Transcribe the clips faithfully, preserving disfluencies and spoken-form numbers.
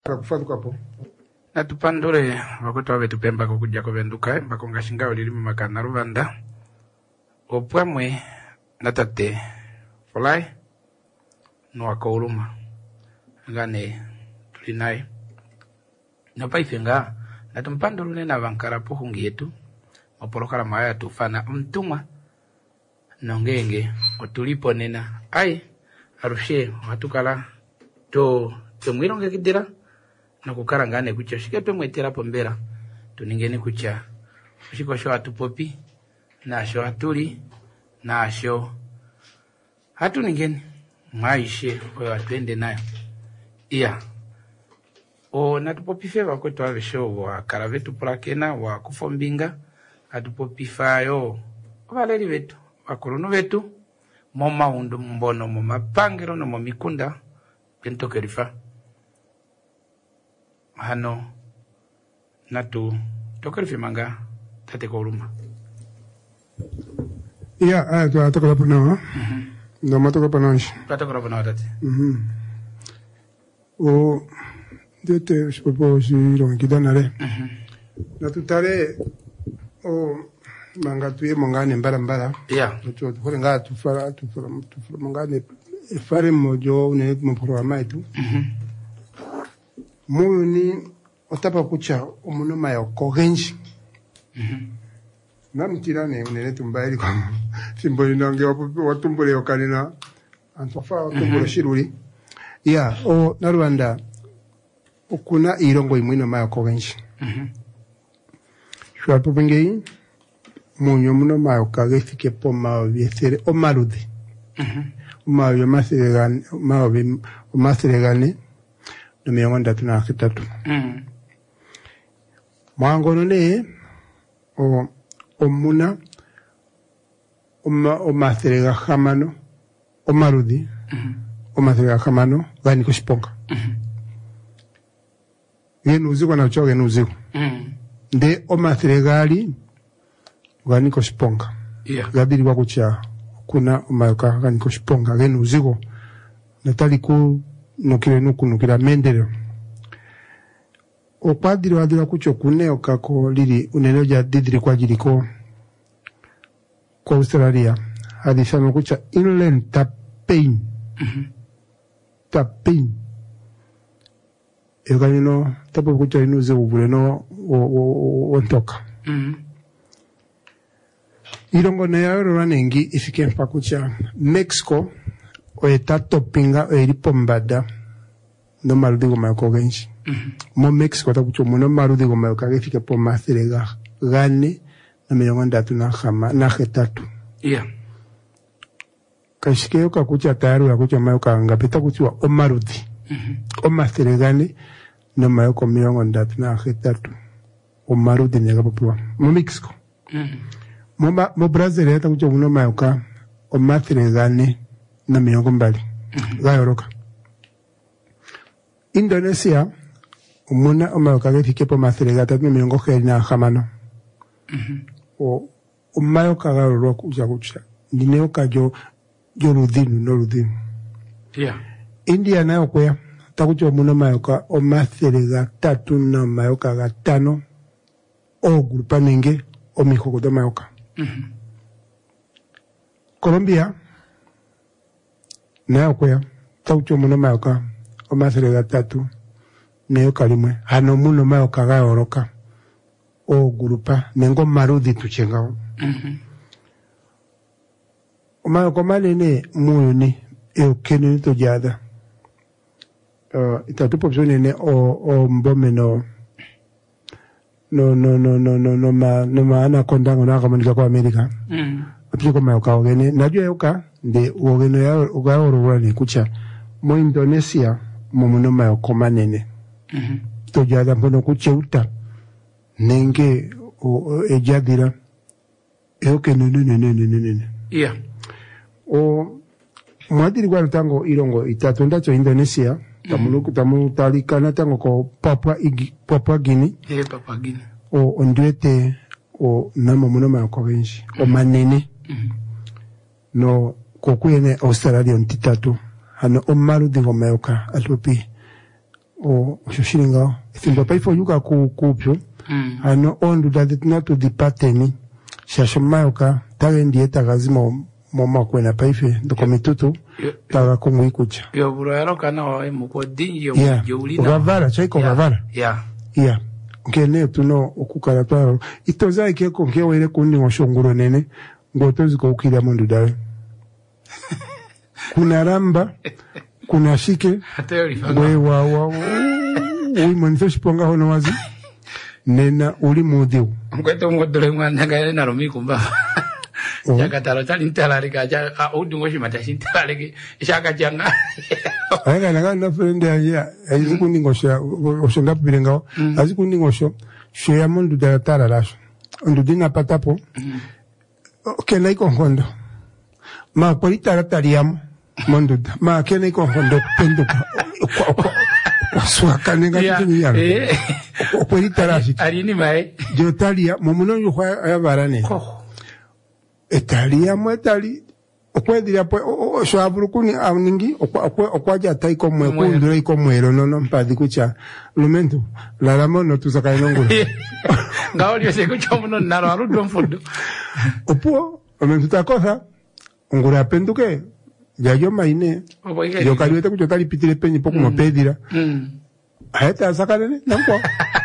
Kufatu kapo. Natupandure wakutu wawe tupemba kukuja kuvenduka mbako ngashinga ulilimu makana ruvanda opwamwe natate folai nuwako uluma ngane tulinae napaifenga natumpandurune na vankara puhungi yetu mapolokala maya tufana mtumwa nongenge otulipo nena ai arushe watukala to tumwironge kidira nakukara ngane kucha shikepe mwetera pombera tuningene kucha ushiko sho atupopi na sho atuli na sho hatu ningene maishe kwa atwende nayo iya o natupopi feva kwetu ave sho wa karavetu plakena wa kufombinga atupopi fayo valeri vetu wakulunu vetu moma undu mbono moma pangero no momikunda pento kerifa hano natu tokerifa manga tate koluma iya ah tu atokola pano ndo matoko pano atokola pano tate mhm o dete sipo si lo kidanare natu tare o manga tuye mongane mbara mbara iya tu tu nga tu fara tu fara tu fara mongane fare mojo ne mo programa itu Muni otapa kucha omunoma ya kogenji. Mhm. Namtira ne unene tumbairi kwa simbo inonge watumbule yokanina antofa watumbule shiruri. Ya o narwanda okuna irongo imwino ma ya kogenji. Mhm. Shwa pupengei munyo muno ma okagefike po ma viesere o marudi. Mhm. Ma yo maseregane ma o maseregane no miongo ndatu na kitatu. Mhm. Mwangono ne o omuna oma omaserega hamano omarudi Mhm. omaserega hamano gani kushiponga. Mhm. Ngene uziko na choge nuziko. Mhm. Nde omaseregali gani kushiponga. Iya. Gabiri wakucha kuna omayoka gani kushiponga ngene uziko natali ku nukire nuku nukira mendero okwadiri wadira kucho kuneo kako liri uneloja didiri kwa jiriko kwa Australia hadisano kucha inland tapain Mhm. tapain eganino tapo kucha inuze ubule no ontoka Mhm. irongo ne yaro ranengi ifike mpa kucha Mexico o eta topinga o eripombada no marudigo mayoko genshi Mhm. mo Mexico ta kucho mo no marudigo mayoka gefike po maserega gane na miongo ndatu na hama na hetatu Iya. kashike yoka kucha tayaru ya kucha mayoka ngapita kuchiwa o marudi Mhm. o maseregane no mayoko miongo ndatu na hetatu o marudi nyaga popua mo Mexico Mhm. mo ba mo Brazil ya ta kucho mo no mayoka o maseregane na miongo mbali gayoroka Indonesia umuna omayoka gefike po maserega tatu miongo heri na hamano Mhm. o omayoka garoro kuja kucha ndineoka jo jo rudinu no rudinu Iya. India nayo kwea takucho muna mayoka o maserega tatu na mayoka gatano o grupa nenge o mihoko do mayoka Mhm. Colombia nayo kwea takucho muna mayoka o maserega tatu neyo kalimwe hano muno mayoka gayoroka o grupa nengo marudi tuchengao Mhm. o mayoka manene muyuni eukeni to jada uh, itatupo psonene o o mbome no no no no no no no ma no ma anaconda ngona kamanika kwa Amerika Mhm. apiko mayoka ogene najua yoka nde ogene ya ugaoro ni kucha mo Indonesia mo muno mayoka manene Mhm. to jada mpono kucheuta nenge o ejadira eukeni no no no no no Iya. o mwadiri kwa tango irongo itatu ndacho Indonesia tamuluku tamu talikana tango ko Papua Igi Papua Guinea Iya papa gini. o ondwete o namo muno ma ko benshi o manene Mhm. no kokuyene Australia ntitatu hano o maru dingo mayoka alopi o shushiringa thimba paifo yuka ku kupyo Mm. ano ondu that not to depatemi shashomayoka tale ndiye tagazima moma kwena paife ndoko mitutu taga kumwi kucha Yo bro kana wa mukodi yo yeah yulina ugavara chaiko ugavara yeah yeah ngene tuno okukala twaro itoza ikeko ngewere kundi ngoshonguro nene ngotozi ko ukira mundu dawe kuna ramba kuna shike we wa wa ui manifesto ponga hono wazi nena uli mudhiu ngweto ngodole mwana ga na romi kumba Jaka talo tali ntalale ka ja odi ngoshi matashi ntalale ke shaka janga anga nanga na friend ya azikundi ngosha oshonga pirenga azikundi ngosho shoya mundu da tara lasho ndu dinga patapo kena iko ngondo ma polita ratariam mundu ma kena iko ngondo pendo swaka nenga tini yana polita rashi alini mai jotalia momuno yo ya barane etalia mwetali okwedira po so aburukuni awningi okwaja taiko mwe kundura iko mwero nono mpadi kucha lumento la ramono tusaka inongo ngaoli yose kucha muno naro arudo mfudo opuo omento takosa ngura penduke yayo maine yo kaliwete kucho tali pitire penyi poku mopedira mm haeta sakanene nampo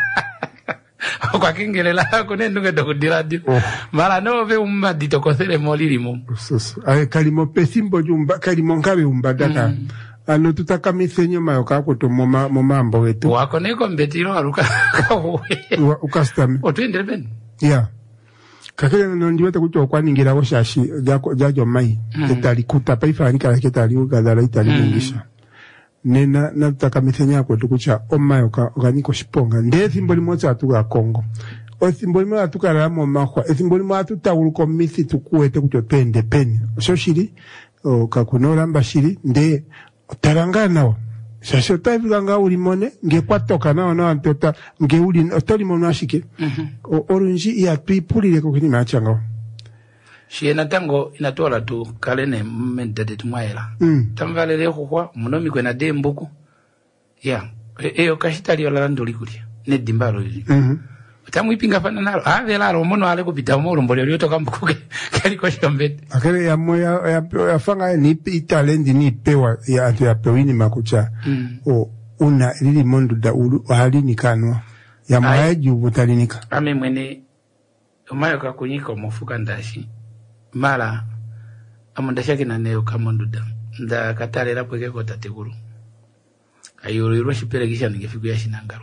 kwa kingelela kunendo ke dokudiradio mara no ve umma ditokosere molirimo ay kalimo pesimbo jumba kalimo ngabe umbadaka ano tutaka misenyo mayoka ko to moma momambo wetu wako neko mbetiro aruka ukastame otwendele ben yeah kakele no ndiwete kucho kwaningira ko shashi jako jajo mai etali kuta paifa nikala ketali ugadala itali ngisha nena nataka mithenya kwa tukucha omayoka organiko shiponga nde thimboli moza atuka Kongo o thimboli moza atuka ramo mahwa e thimboli moza tutawuruko mithi tukuwete kucho twende peni so shiri o kakunora mbashiri nde taranga nao shasho taifika nga ulimone nge kwa toka nao nao antota nge uli otoli mono ashike o orunji ya tuipulile kukini maachanga Shiena tango inatola tu kalene mmendede tumwaela. Mm. Tamvalele huwa munomi kwena dembuku. Ya. Eyo kashitali yola landoli kulia. Nedimbalo yili. Mhm. Tamu ipinga fana nalo. Ave laro mono ale kupita umoro mbole yoto kambukuke. Kali kwa shombete. Akele ya moya ya, ya fanga ni italendi ni pewa ya antu ya pewini makucha. Mm. O una lili mondu da ulu halini kanwa. Ya moya jubu talinika. Ame mwene umayo kakunyiko mofuka ndashi. Mala amundasha kina neo kamonduda nda katale rapo keko tateguru ayoro yoro shipere kisha ningefiku ya shinangaro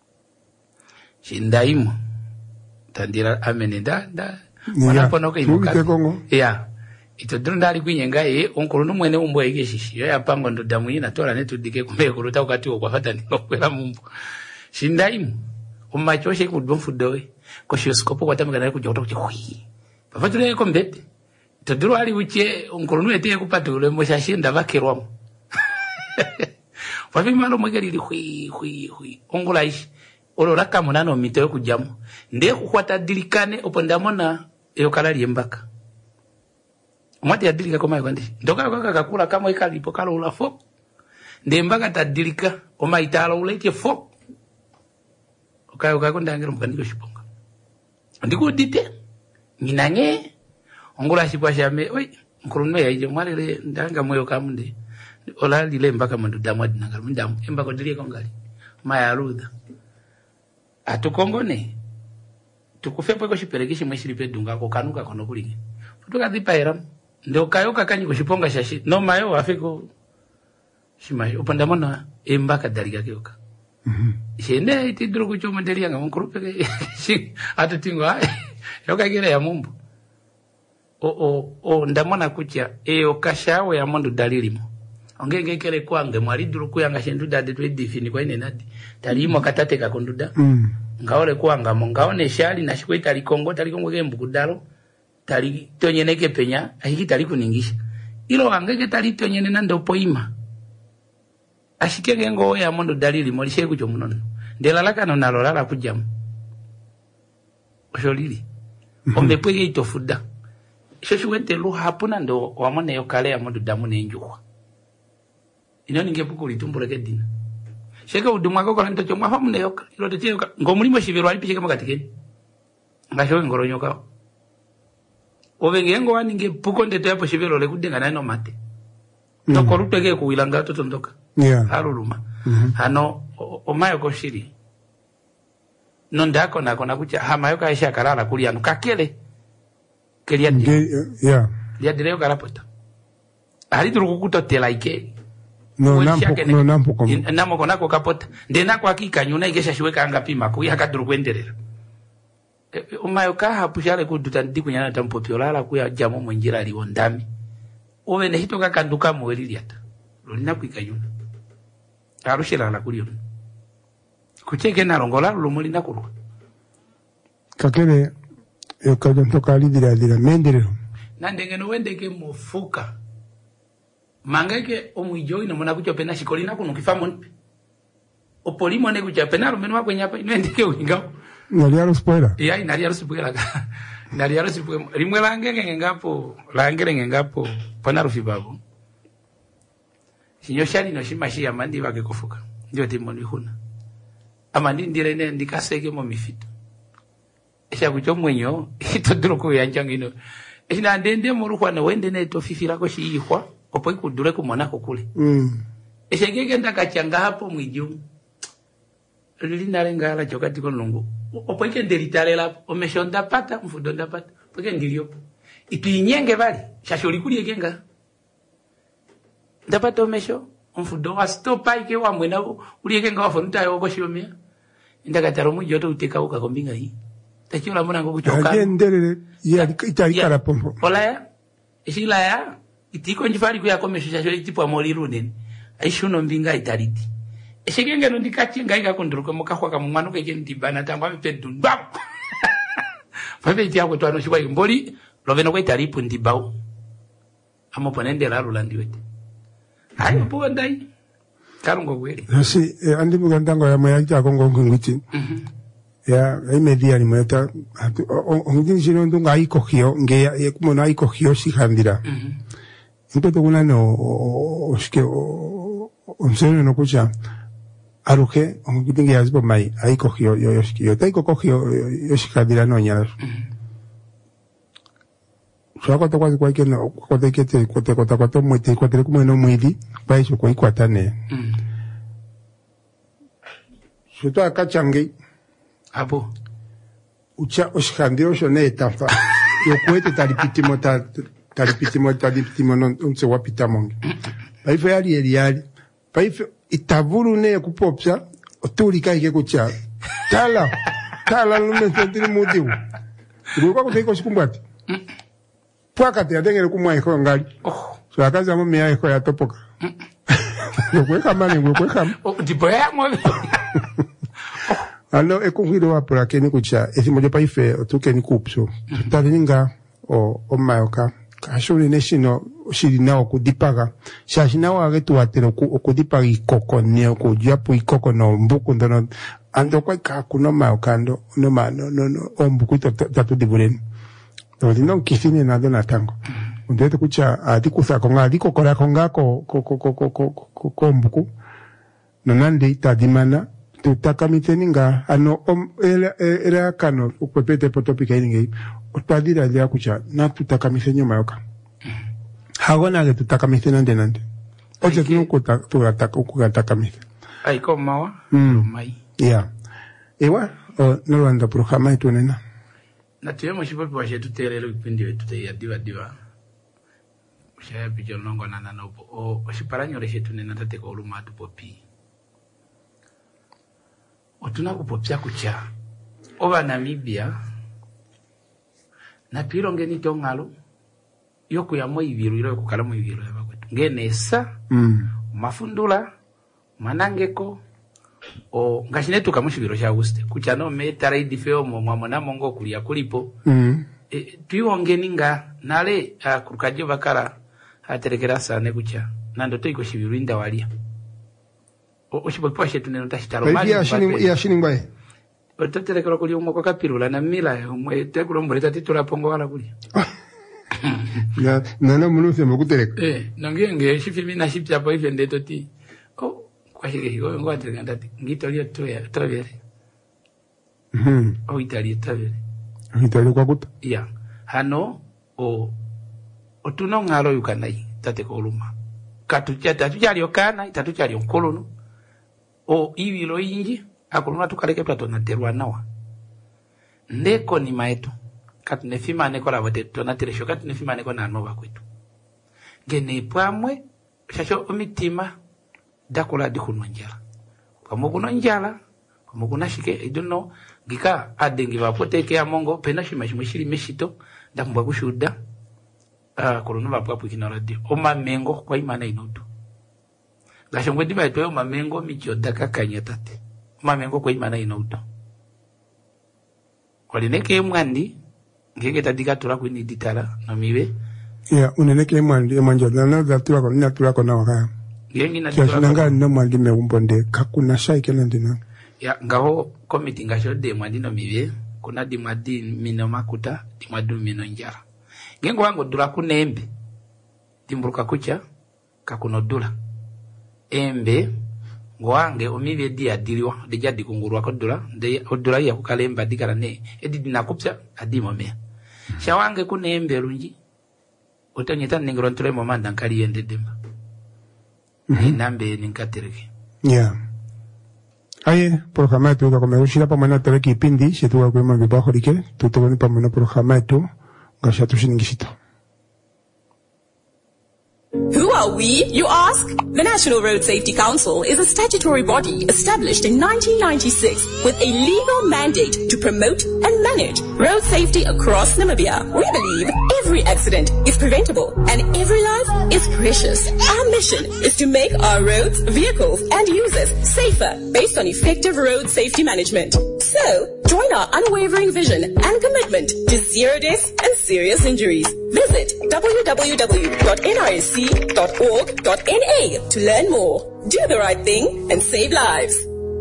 shindaimo tandira amene da da wanapono ko imoka ya ito drundali kwinyenga ye onkolo numwene umbo yake shishi ya pango nduda mwina tola netu dike kumbe kuruta ukati okwafata ndinokwela mumbo shindaimo umachoshe kudonfudowe ko shioskopo kwatamikana kujota kuti hui pafatule ko mbete toduru ali uche onkolonu ete kupatule moshashinda bakirwamo wapi malo mwegeri hui hui hui ongolaishi olora kamunano miteyo kujamo nde kukwata dilikane opondamona eyo kalali embaka omati adilika koma kwandi ndoka kwa kakula kama ikalipo kalo ula fo nde embaka tadilika oma italo ulete fo okayo kakonda ngiro mkandiko shiponga ndiko dite ninanye ongola shipwa shame oi nkurunwe yaije mwarele ndanga moyo kamunde ola lile mpaka mundu damwa dinanga mundamu embako dilie kongali maya ruda atukongone tukufepo ko shiperekishi mwishiripe dunga ko kanuka kono kulingi futuka dipaira ndio kayoka kanyi ko shiponga shashi no mayo afiko shimayo upandamona embaka dalika kyoka mhm shende itidro kucho mondelia nga nkurupe shi atutingo ai yoka gere ya mumbu o o o ndamona kucha e okashawe ya mundu dalilimo ongenge kele kwange mwali duru kuyanga shendu dade twe defini kwa ine nadi talimo katate ka konduda mm. ngaole kwanga mongaone shali na shikwe tali Kongo tali Kongo gembu kudalo tali tonyeneke penya ahiki tali kuningisha ilo angeke tali tonyene nando poima ashikenge ngo ya mundu dalilimo lishe kucho munono ndelalaka no nalolala kujamu osholili mm-hmm. ombe pwege itofuda shoshu wente lu hapuna ndo wamone yokale ya mundu damu ne njukwa ino ninge puku litumbuleke dina sheke udumwa ko kola ntocho mwa famu neyoka ilo tete ngomulimo shibiro ali pishike makatikeni ngasho ngoronyoka ovengengo waninge puko ndeto yapo shibiro le kudenga naino mate to mm. korutege kuilanga to tondoka yeah haruluma mm-hmm. hano omayo ko shiri nondako nako nakucha hamayo ka isha karala kuliano kakele kelia yeah dia direo karapota ali turukukuta telaike no nampo no nampo ko namo konako kapota ndena kwa kika nyuna igesha shiweka anga pima ku yakaduru kwenderera umayo ka hapushale kuduta ndikunyana tampopiola kuya jamo mwenjira liwondami owe ne hitoka kanduka mwelili ata lolina kwika nyuna arushira la kuliyo kucheke na rongola lumuli na kuru kakele yo kadonto kali dira dira mendere nandenge no wendeke mofuka mangeke omwijo ina mona kucho pena shikolina kuno kifamo opolimo ne kucha pena rumeno kwenya pa nendeke winga nali aro spoiler ya nali aro spoiler nali aro spoiler rimwe langenge ngapo langere ngapo pana rufibabu sinyo shali no shimashi ya mandi wake kufuka ndio timoni huna amandi ndire ne ndikaseke mo mifito esha kucho mwenyo itodro ko yanjangino ina ndende muruhwa na wende ne to fifira ko shihwa opo ikudure ku mwana ko kule mm esha gege ndakachanga hapo mwijum lili nalenga jokati ko lungu opo ike nderitale la omeshonda pata mfudo ndapata poke ndilio ipinyenge bali shasholi kuli egenga ndapata omesho mfudo wa stopa ike wa mwena uli egenga wa fonta yo ko shomia ndakataro mujoto uteka uka kombinga hii tachiula mwana ngo kuchoka agendere ya itali kala pompo ola ya ishila ya itiko njifari ku yakomesho shasho itipo amoliru nini aishuno mbinga italiti eshigenge no ndikati ngaika konduruka mukahwa ka mwana ke ndibana tangwa mepedu ndap fabe iti yako twano shikwa imboli loveno kwa italipu ndibao amoponende la rulandi wete ayo po ndai karungo kweli si andi mugandango ya moya ja kongo ngwiti mhm ya imedia ni mweta ongini jino ndunga aikohio nge ya kumona aikohio shihandira mhm ntoto kuna no oshike onseno no kucha aruke ongini ya zipo mai aikohio yo yoshiki yo taiko kohio yoshihandira no nyara Swako to kwazi kwa ikeno kwa tekete kwa te kwa ta kwa to mwete kwa te kumeno mwidi pa iso kwa ikwatane mhm Soto akachange Apo. Ucha oshandio shone etafa. Yokwete talipitimo ta talipitimo talipitimo non unse wapita monge. Paife yali yali yali. Paife itavuru ne kupopsa otuli kai ke kucha. Tala. Tala lume sentiri mudiu. Ruko ko teko sikumbati. Pwaka te adengere kumwa iko ngali. Oh. So akaza mo meya iko ya topoka. Yokweka mane yokweka. Oh, dipoya mo. Ano ekongido wa para keni kucha esimo de paife otuke ni kupso tutalinga o o mayoka kashuri neshino shirina okudipaga shashina wa getu atero okudipaga ikoko ne okujapo ikoko no mbuku ndono ando kwa ka kuno mayoka ndo no mano no no ombuku tatu dibulen to dino kifine na dona tango ndete kucha adikusa konga adikokora konga ko ko ko ko ko ko mbuku nanande tadimana tutakamitseninga ano om era era kano ukupete potopika ininge utadira ya kucha na tutakamitsenyo mayoka hagona ge tutakamitena ndenande oje tunukuta tugataka ukugatakamite ai komawa mai ya ewa o nolanda programa itunena na tuyemo shipopi wa shetu telelo kipindi wetu te ya diva diva shaya pijo longo na nanopo o shiparanyo le shetu nena tate ko uluma tu popi otuna kupopya kucha oba Namibia na pironge ni tongalo yoku ya moibiru ilo kukala moibiru ya bakwetu ngenesa mm. mafundula manangeko o ngashinetu kamushibiro sha Auguste kucha no metara idifeo mo mwamona mongo kulia kulipo mm. e, tuyonge ninga nale uh, kukajo bakara aterekera sane kucha nando toiko shibiru inda walia oshipopo shetu neno tashitaro mali ya shini ya shini ngwae otatele kero kuli umoko kapirula na mila umwe tekulo mbuleta titula pongo wala kuli na na na munuse mkutereka eh nangenge shifimi na shipya po ife ndeto ti oh kwa shike hiyo ngo ati ngandati ngitolia toya travel mhm o Italia travel Italia kwa kuta ya hano o otuno ngalo yukanai tate koluma katucha tatuchali okana tatuchali onkolono o ibilo inji akuluna tukaleke plato na terwa nawa ndeko ni maetu katune fima neko la vote tonatire shokati ne fima neko na nova kwetu gene pamwe shasho omitima dakola dikunwa njala pamokuno njala pamokuna shike I don't know gika adengi vapoteke ya mongo pena shima shima shiri meshito dakumbwa kushuda ah kolona vapwa pukina radio oma mengo kwa imana inoto gasho ngwedi baitwe oma mengo micho dakakanya tate oma mengo kwa imana inoto kwalineke mwandi ngeke tadika tura kwini ditala no miwe ya uneneke mwandi mwanjo na na tura ko na tura ko na waka yengi na tura nanga no mwandi me umbonde kakuna shaike ndina ya ngaho committee ngasho de mwandi no miwe kuna di mwandi mino makuta di mwadu mino njara ngengo wango dura kunembe timburuka kucha kakuno dura embe ngwange omive dia diliwa deja dikungurwa ko dura de odura ya kukalemba dikara ne edi dinakupsa adimo me shawange kunembe runji otanyeta ningiro ntule momanda nkali yende demba ni nambe ninkatereke ya aye programa yetu kwa kumeushira pamoja na tele kipindi chetu kwa kwema vibaho like tutoni pamoja na programa yetu ngasha tushingishito. Who are we, you ask? The National Road Safety Council is a statutory body established in nineteen ninety-six with a legal mandate to promote and manage road safety across Namibia. We believe every accident is preventable and every life is precious. Our mission is to make our roads, vehicles and users safer based on effective road safety management. So, join our unwavering vision and commitment to zero deaths and serious injuries. Visit w w w dot n r s c dot org dot n a to learn more. Do the right thing and save lives.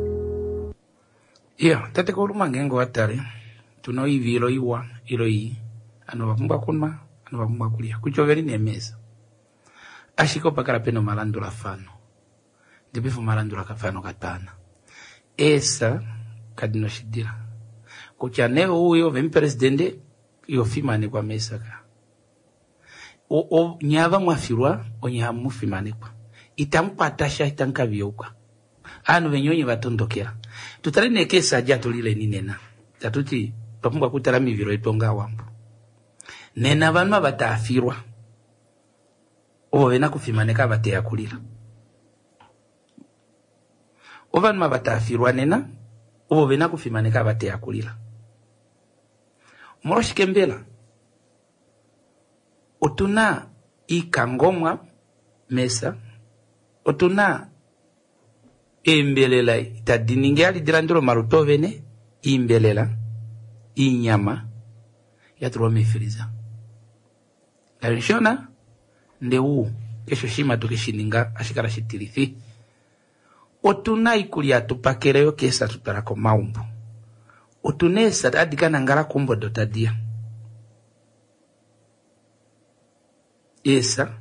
Yeah, tate ko rumangengo atare. Tuno ivilo iwa ilo i ano vapumba kunma ano vapumba kulia kuchoveri nemeza ashiko pakara peno malandura fano debefu malandura kafano katana esa kadino shidira kuchane uyo vem presidente yo fimane kwa mesa ka o o nyava mwafirwa onya mufimane kwa itampatasha itankavyoka anu venyonyi vatondokera tutale nekesa jato lile ninena tatuti papumba kutala miviro itonga wambu nena vanwa batafirwa obo vena kufimaneka bateya kulira ovanwa batafirwa nena obo vena kufimaneka bateya kulira moroshikembela otuna ikangomwa mesa otuna embelela itadiningi alidirandiro marutovene imbelela inyama ya tuwa mefiriza Karishona ndeu kesho shima tukishininga ashikara shitirithi otuna ikulia tupakereyo kesa tutarako maumbu otunesa adika nangala kumbo dotadia esa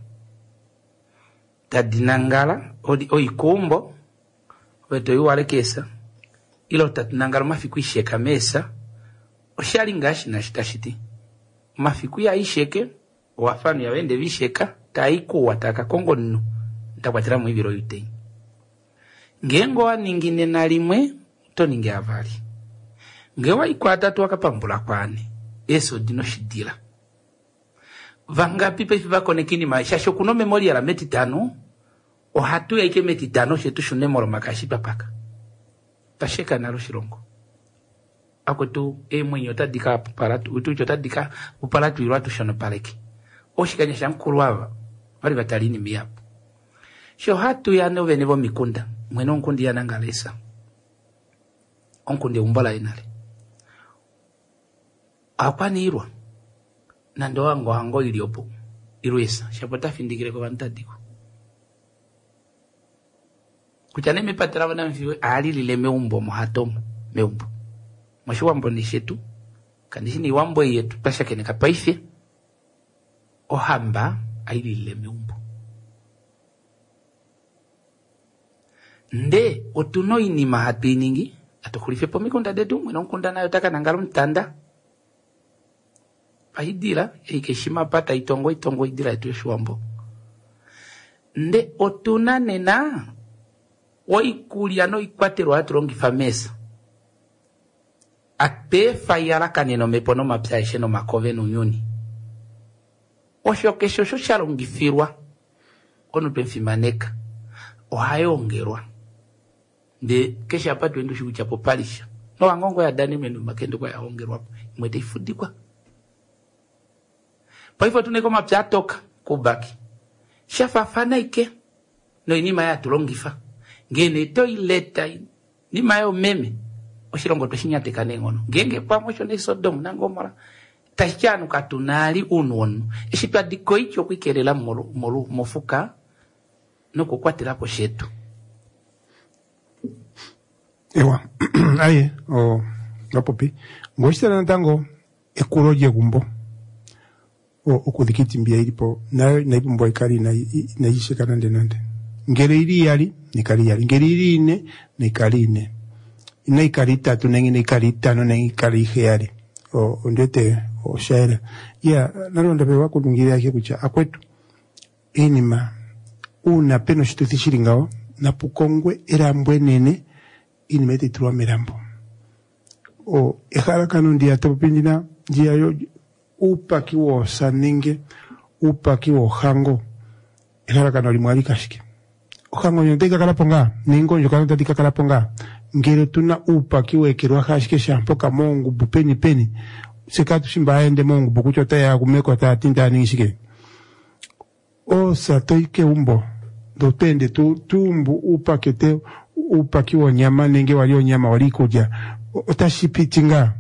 tadinangala odi oikumbo weto yuwale kesa ilo tatinangala mafiku isheka mesa oshali ngashi na shitashiti mafiku ya isheke wafanu ya wende visheka taiku wataka kongo nnu ntakwatira muiviro yute ngengo wa ningine na limwe to ninge avali ngewa ikwata tu wakapambula kwane eso dino shidila vanga pipe vako nekini maisha shokuno memori ya la meti tano o hatu ya ike meti tano shetu shune moro makashi papaka tasheka naro shirongo ako tu e mwenye tadika paratu utu tadika upalatu iratu shono paleki oshikanya shankurwa bali batalini miyapo sho hatu ya no venevo mikunda mweno nkundi ya nangalesa onkundi umbala inale apani irwa nando wango hango iliopo irwesa shapota findikire kwa bantadiko kuchane mepatira bana mfiwe ali lile meumbo mohatomo meumbo mashuwa mboni shetu kandishi ni wambo yetu pasha kene kapaife ohamba aili lile meumbo nde otuno inima happeningi atukulife pomikunda dedu mwena nkunda nayo taka nangalo mtanda pahidira ikeshima pata itongo itongo idira etu shwambo nde otuna nena oikulia no ikwatero aturongi famesa ape fayala kaneno mepono mapya isheno makove nunyuni osho kesho sho shalongifirwa ono penfimaneka ohayongerwa nde kesha patu endo shukucha popalisha no angongo ya dani menu makendo kwa yaongerwa mwete ifudikwa pa hivyo tuneko mapya toka kubaki shafafana ike no inima ya tulongifa ngene toileta nima ya meme oshirongo toshinyate kanengono ngenge pa mosho ne Sodom na Gomora tashanu katunali unwonu ishipya diko icho kwikelela molu molu mofuka no kukwatira ko shetu ewa aye o ngapopi ngoshitana ntango ekuroje gumbo o okudikiti mbia ilipo nayo naipumbo ikali na naishikana ndenande ngere ili yali nikali yali ngere ili ine nikali ine ina ikali tatu nengine ikali tano nengi ikali yali o ondete o shaira ya naronda bewa kudungiria yake kucha akwetu inima una peno shituthi shiringao na pukongwe erambwe nene inimete truwa mirambo o ejara kanundi ya topindina jia yo upa kiwo saninge upa kiwo hango ejara kanuli mwali kashike ohango nyoteka kalaponga ningo njokano tatika kalaponga ngere tuna upa kiwo ekirwa hashike shampoka mongu bupeni peni sekatu shimba ende mongu bukucho taya kumeko ta tinta nishike o satoike umbo dopende tu tumbu upa kete upa kiwo nyama nenge walio nyama walikuja otashipitinga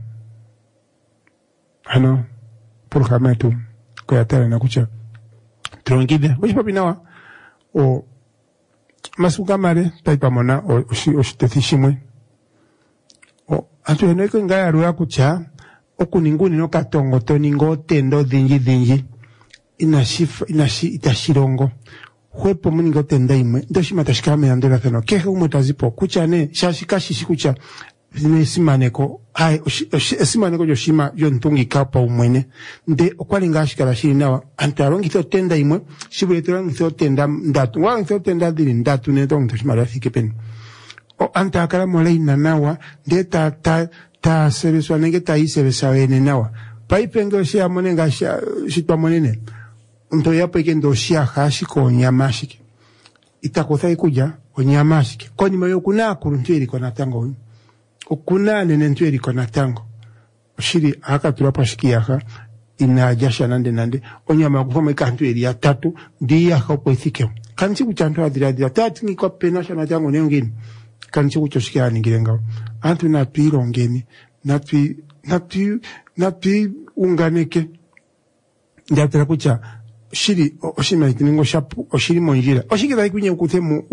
ano por jamatu kwa yatara na kucha trongide oji papinawa o masuka mare taipa mona o oshitethishimwe o antu enoiko ngaya ruya kucha okuninguni no katongo toningo tendo dhinji dhinji inashifa inashi itashirongo huepo muningo tenda imwe ndoshi matashikame andela thano kehe umwe tazipo kucha ne shashika shishi kucha ne simaneko ai simaneko joshima yo ntungi kapa umwene nde okwali ngashikala shiri nawa antarongi to tenda imwe shibule torangi to tenda ndatu wangi to tenda dili ndatu ne tongi toshimara fike pen o anta akala mole inanawa nde ta ta ta sereswa nenge ta iseresa wene nawa paipengo shia monenga shia shitwa monene nto yapo ikendo shia hashiko onyamashike itakosa ikuja onyamashike koni mayo kuna kuruntweri kona tango okuna nene ntweri kona tango shiri haka tulapa shikiaka inajasha nande nande onyama kufama ikantweri ya tatu diya kaupo ithike kanchi kuchantua dira dira tati niko penasha na tango neongini kanchi kuchoshikia ningirengao antu na piro ngeni na pi na pi na pi unganeke ndatera kucha shiri oshima itiningo shapu oshiri monjira oshike dai kunye ukutemu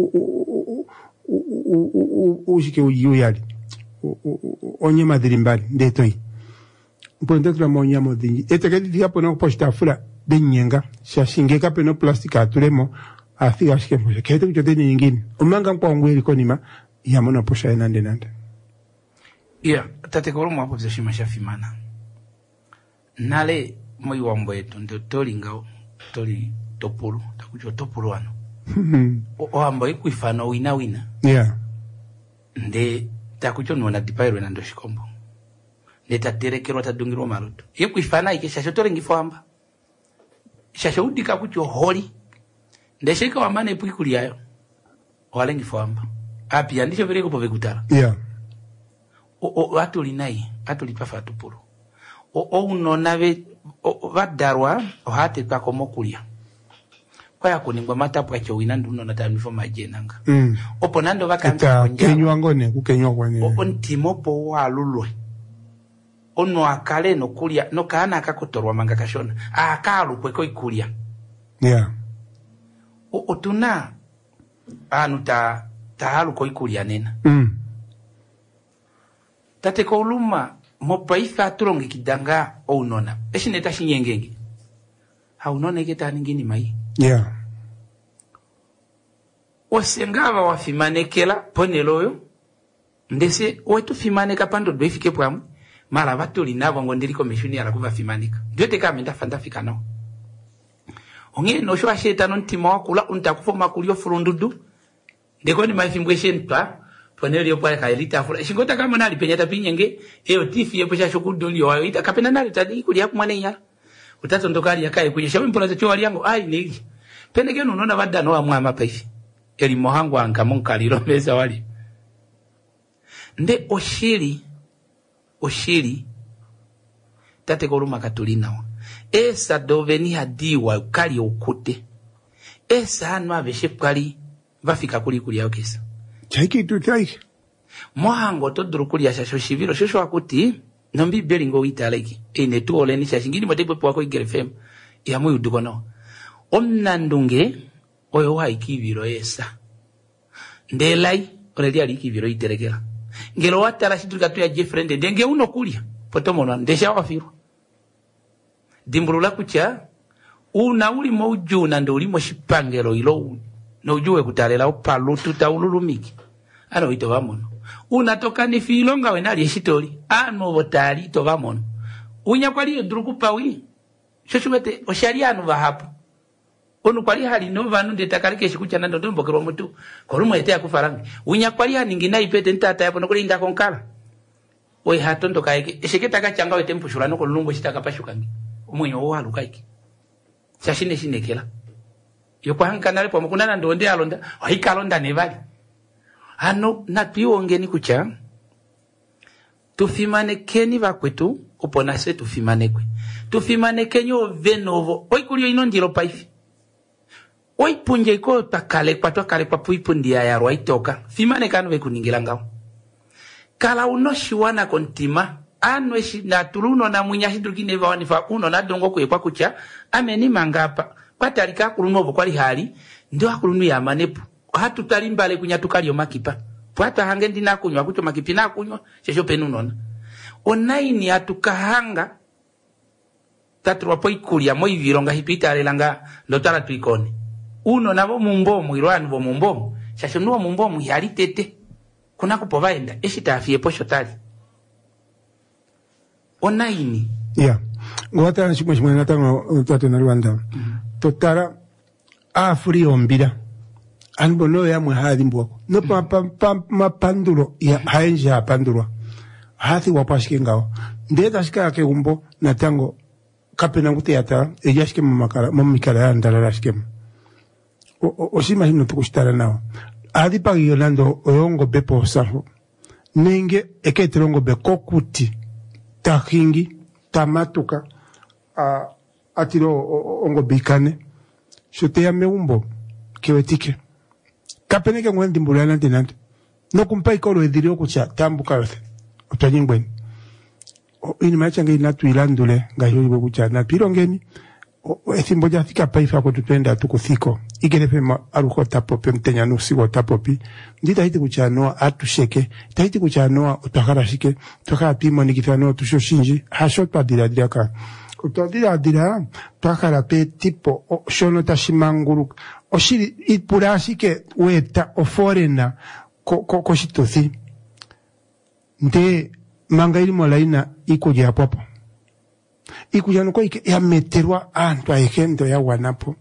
ushike uyu yali onye madirimbali ndetoi mponde tula monya modinji etekedi diapo no posta fula benyenga shashingeka peno plastika tulemo afiga shike mposha kete kuchote ni nyingine umanga mpa ngweli konima ya mona posha nande nande yeah tate ko mo apo shima shafimana nale moi wambo eto ndo tolingao toli topulu takucho topulu ano o ambo ikuifano wina wina yeah nde takucho nona dipairo na ndo shikombo nde taterekero tadungiro maruto ikuifana ikisha shotorengi ngifamba shasho udika kucho holi nde shika wamane ipukuli yayo wale ngifamba api andisho vile kupo vekutara yeah o o atuli nai atuli pafa tupulu o o unonave o vadarwa o hate kwa komokulia kwa yakuningwa matapu acho winandu nona tamifo majenanga mm opo nando vakanga konja kenywa ngone kukenywa kwane o ntimopo wa lulwe ono akale no kulia no kana akakotorwa manga kashona akalu kweko ikulia yeah o otuna anu ta tahalu ko ikulia nena mm tate ko uluma mo paifa turongi kidanga o unona eshineta shinyengenge ha unona iketa ningini mai yeah osengava wafimanekela poneloyo ndese wetu fimaneka pando dwefike pwamu mara batuli nabo ngondiri komishuni ala kuva fimanika ndote kama ndafanda fika no onge no shwa shetano ntimo wakula untakufa makulio furundudu ndeko ni mafimbwe shentwa ponelio pwa kailita fura shingota kama nali penyata pinyenge eyo tifi yepo sha shokudoli yo ita kapena nali tadi kuli hapo mwana nya utato ndokali yakaye kunyesha mpola za chwa yango ai nili pendeke no nona badda no amwa mapaifi eli mohangu anga monkaliro meza wali nde oshiri oshiri tate koruma katulina wa esa doveni hadiwa kali okute esa anu aveshe kali vafika kuli kuli yao kesa chaiki tu chaiki mohango toduru kuli ya shasho shiviro shosho wakuti nombi belingo wita like ene tu oleni shashingini matepo po wako igere fem ya muyu dukono omnandunge oyo wa ikiviro esa ndelai olelia likiviro iterekela ngelo watala shiduka tu ya jefrende denge uno kulia poto mona ndesha wafiru dimbulula kucha una uli moujuna ndo uli moshipangelo ilo no ujue kutalela opalu tutaululumiki ano ito vamono unatoka ni filonga wenali eshitori ano votali ito vamono unya kwali yodruku pawi shoshuwete oshari anu vahapu onu kwali hali no vanu ndetakarike shikucha nando ndombo kero mutu korumo ete akufarangi unya kwali haningina ipete ntata yapo nokuli nda konkala oi hatondo kaike esheketa kachanga wete mpushura no kolumbo shitaka pashukangi umwenyo wo halukaike shashine shinekela yoko hankana lepo mkunana ndonde alonda waikalonda nevali ano natuyongeni kucha tufimane keni vakwetu opona se tufimane kwe tufimane kenyo venovo oi kulio ino ndilo paifi oi punje iko takale kwa takale kwa puipundi ya yaro aitoka fimane kanu vekuningila ngao kala uno shiwana kontima anwe shi na tuluno na mwinya hidrukine vawanifa uno na dongo kwe kwa kucha ameni mangapa kwa tarika kulunovo kwa lihali ndio akulunu ya manepu hatu talimbale kunyatukali yo makipa pwata hangendi na kunywa kucho makipi na kunywa shesho penunona onaini hatukahanga tatu wapo ikulia moi vironga hipita alelanga lotara tuikone uno nabo mumbomu irwani bo mumbomu shesho nuwa mumbomu yali tete kuna kupovaenda eshita afie posho tali onaini yeah ngwata nshimwe shimwe ngatango tatu na Rwanda mm. totara afuri ombira anbono ya mwe hadi mbwako no pa pa pa mapandulo ya haenja pandulwa hati wapashike ngao ndeta shika ke umbo na tango kapena ngute yata ejashike mumakala mumikala ya ndalala shike oshima hino tukushtara nao adi pa yolando oyongo bepo saho nenge eketrongo be kokuti tahingi tamatuka a atiro ongo bikane shote ya meumbo kiwetike kapeneke ngwendi mbulana dinante no kumpa ikolo edirio kucha tambuka yote otanyingweni ini machanga inatuilandule ngayo ibo kucha na pirongeni ethimbo ja fika paifa ko tutenda tukuthiko igerepe ma aruko tapope mtenya nusigo tapopi ndita hiti kucha no atusheke tahiti kucha no utakara shike toka pimo nikifano tushoshinji hashot pa dira dira ka utadira dira takara pe tipo o shono tashimanguru oshiri ipurashike weta oforena ko ko koshitosi nde mangaili molaina ikuja hapo ikuja nuko ike ya meterwa antu ayekendo ya wanapo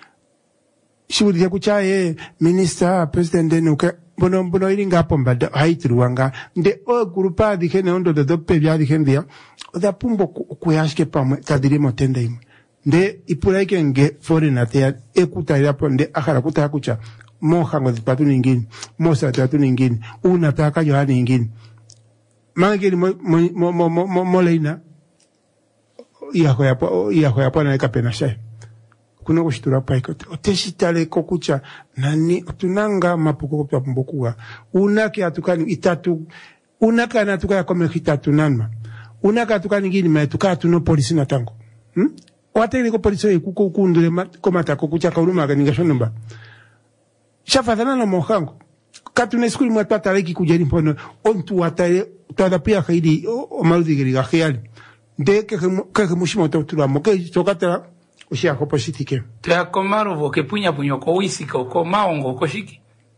shuri ya kuchaye minister president nuke bono bono iringa hapo mbada haitiruwanga nde o grupa dikene ondo de dope bya dikendia da pumbo kuyashike pamwe tadirimo tenda imwe nde ipuraike nge forena te ekuta yapo nde akara kuta kucha moha ngo zipatu ningini mosa tatu ningini una taka yohani ningini mangeli mo mo mo mo mo leina yako yapo yako yapo na kapena shay kuno kushtura paiko oteshitale kokucha nani tunanga mapuko kwa mbokuwa unake atukani itatu unaka na tukaya kome hitatu nanma unaka atukani ngini maetuka tuno polisi na tango hm watele ko polisi kuko kundule komata kokucha kauluma ganinga shonomba shafadhana na mohango katune skuli mwatata leki kujeri mpono ontu wataye tadapia khaidi o maludi gari khayali de ke ke mushimo totula mo ke chokata ushia ko positike te akomaro vo ke punya punyo ko wisika ko maongo ko shiki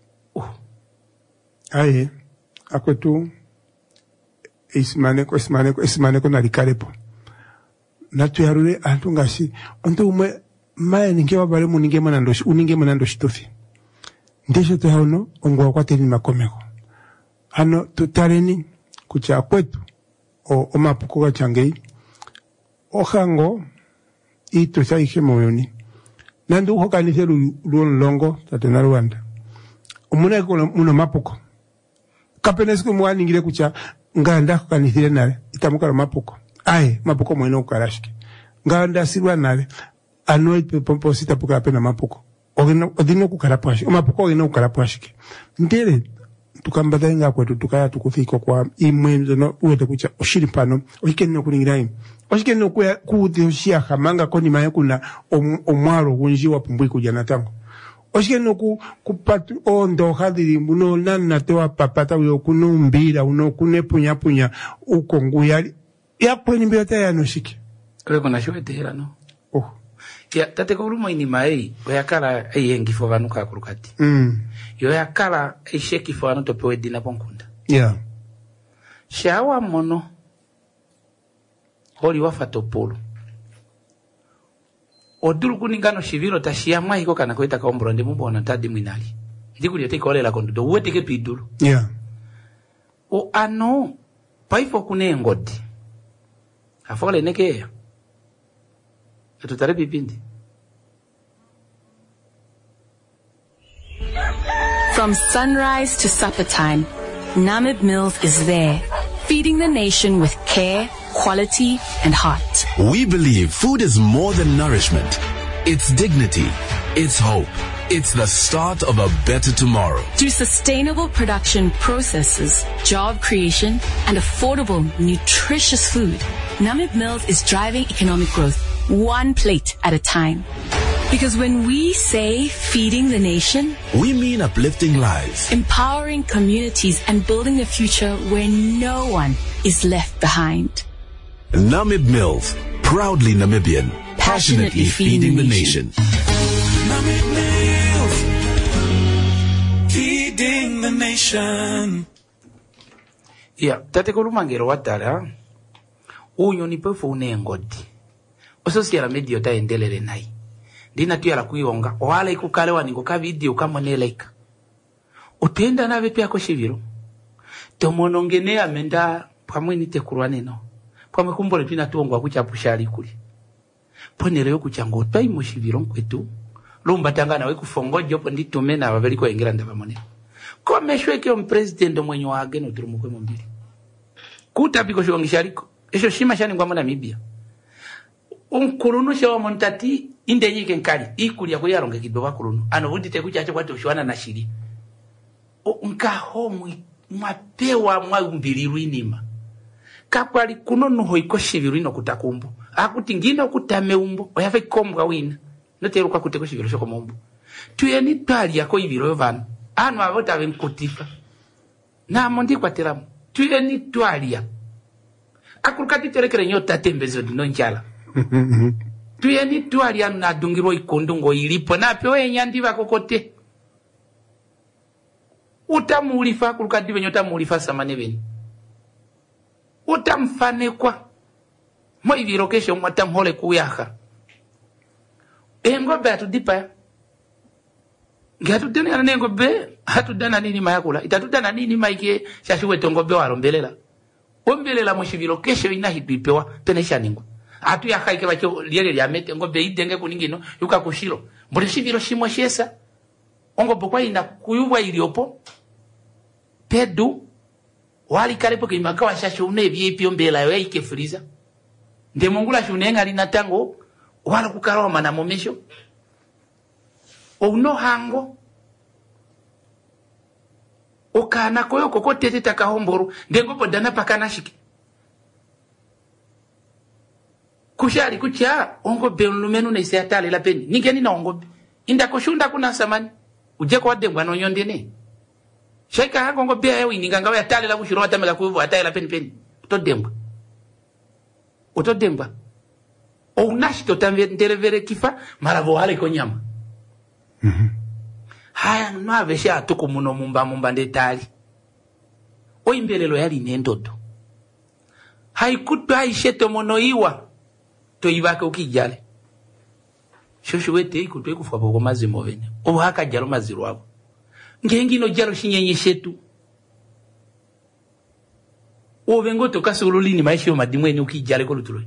aye akwetu ismaneko ismaneko ismaneko nalikarepo natuyarure antu ngasi onto umwe maya ninge wabale muninge manando uninge manando shitofi ndesho to hano ongwa kwateni makomeko hano tutareni kucha kwetu o omapuko gachangei ohango ito saike moyoni nandu hokanise luonlongo tatena Rwanda omuna ko muno mapuko kapenesiko mwaningire kucha nganda hokanisire nale itamuka mapuko aye mapuko mwene ukarashike nganda sirwa nale anoi pompo sita puka pena mapuko ogino odino kukarapwashi mapuko ogino kukarapwashike ndere tukambada inga kwetu tukaya tukufiko kwa imwenzo no uwete kucha oshiri pano oshikeno kuningira imi oshikeno kuya kuuti shia hamanga koni maye kuna omwaro unji wa pumbui kujana tango oshikeno ku kupatu ondo hadiri muno nana tewa papata uyo kuno mbira uno kune punya punya uko nguyali ya kweni mbiyota ya noshike kwe kuna shuwete hila no oh ya tate kurumo ini mai oyakala eyengi fovanuka kurukati mm yoyakala isheki fovanu topewe dina ponkunda yeah shawa mono holi wafa topolo oduru kuningano shiviro tashiyamwa hiko kana kweta kaumbro ndi mbona tadi mwinali ndikuli yote ikolela kondudo uwete ke pidulu yeah o ano paifo kune ngodi afole nekeya tutare pipindi. From sunrise to supper time, Namib Mills is there, feeding the nation with care, quality, and heart. We believe food is more than nourishment. It's dignity. It's hope. It's the start of a better tomorrow. Through sustainable production processes, job creation, and affordable, nutritious food, Namib Mills is driving economic growth, one plate at a time. Because when we say feeding the nation, we mean uplifting lives, empowering communities, and building a future where no one is left behind. Namib Mills, proudly Namibian, passionately, passionately feeding, feeding the nation. Namib Mills, feeding the nation. Yeah, tate kolumangero watara unyo ni pefo unengodi oso siara medio ta endelele nai dina tuyala kuionga wala ikukalewa niko ka video kama neleka utenda na vepi yako shiviro tomonongene amenda pamwe nite kurwane no pamwe kumbole pina tuongwa kuchapushali kuli ponere yo kuchango tai mo shiviro kwetu lumba tangana we kufongojo po nditume na babeli ko engera ndabamone ko meshweke o president mwenye wage no turumukwe mombili kutabiko shongishaliko esho shima shani ngwa Namibia unkulunu shewa montati inde yike nkali ikuli ya kuyaronge kidoba kulunu ano udite kuchacho kwa toshuana na shiri o nkaho mwapewa mwa umbiliru inima kakwali kuno nuho iko shiviru ino kutakumbu akuti ngino kutame umbu oyafe kombwa wina noteru kwa kuteko shiviru shoko mumbu tuyeni twali yako ibiro vanu anu avota venkutifa na mondi kwa teramu tuyeni twali ya akurukati terekere nyota tembezo dino njala tuyeni twali anu na dungiro ikondungo ilipo na pewe nyandiva kokote utamulifa akurukati venyota mulifa samaneveni utamfane kwa mo ibiro kesho mwatamhole kuyaka engo be atudipa ngatu dena nengo be atudana nini mayakula itatudana nini maike shashuwe tongo be warombelela ombelela mo shiviro kesho ina hidipewa penesha ningo atu yakaike bacho liere lya mete ngo be idenge kuningino yuka kushiro mbole shiviro shimo shesa ongo bokwa ina kuyubwa iliopo pedu wali kalepo kimakawa shasho une byepi ombela yo ikefuriza nde mongula shunenga lina tango wala kukarawa mana momesho uno hango okana koyo kokotete takahomboru ndengo bodana pakana shiki kushali kucha ongo belumenu na ise atale la peni ningeni na ongo inda koshunda kuna samani uje kwa dengwa no nyondene sheka hango ngo bia yewi ninganga wa atale la kushiro atamela kuvu atale la peni peni to dengwa oto dengwa o unashito tamve nderevere kifa maravo wale konyama mhm haya nwa vesha tuko muno mumba mumba ndetali oimbelelo yali nendodo haikutu haisheto mono iwa to ibake ukijale shosho wete ikutu ekufa boko mazimo bene o haka jalo maziro wabo ngengi no jalo shinyenye shetu o vengo to kasololini maishi o madimweni ukijale ko lutulo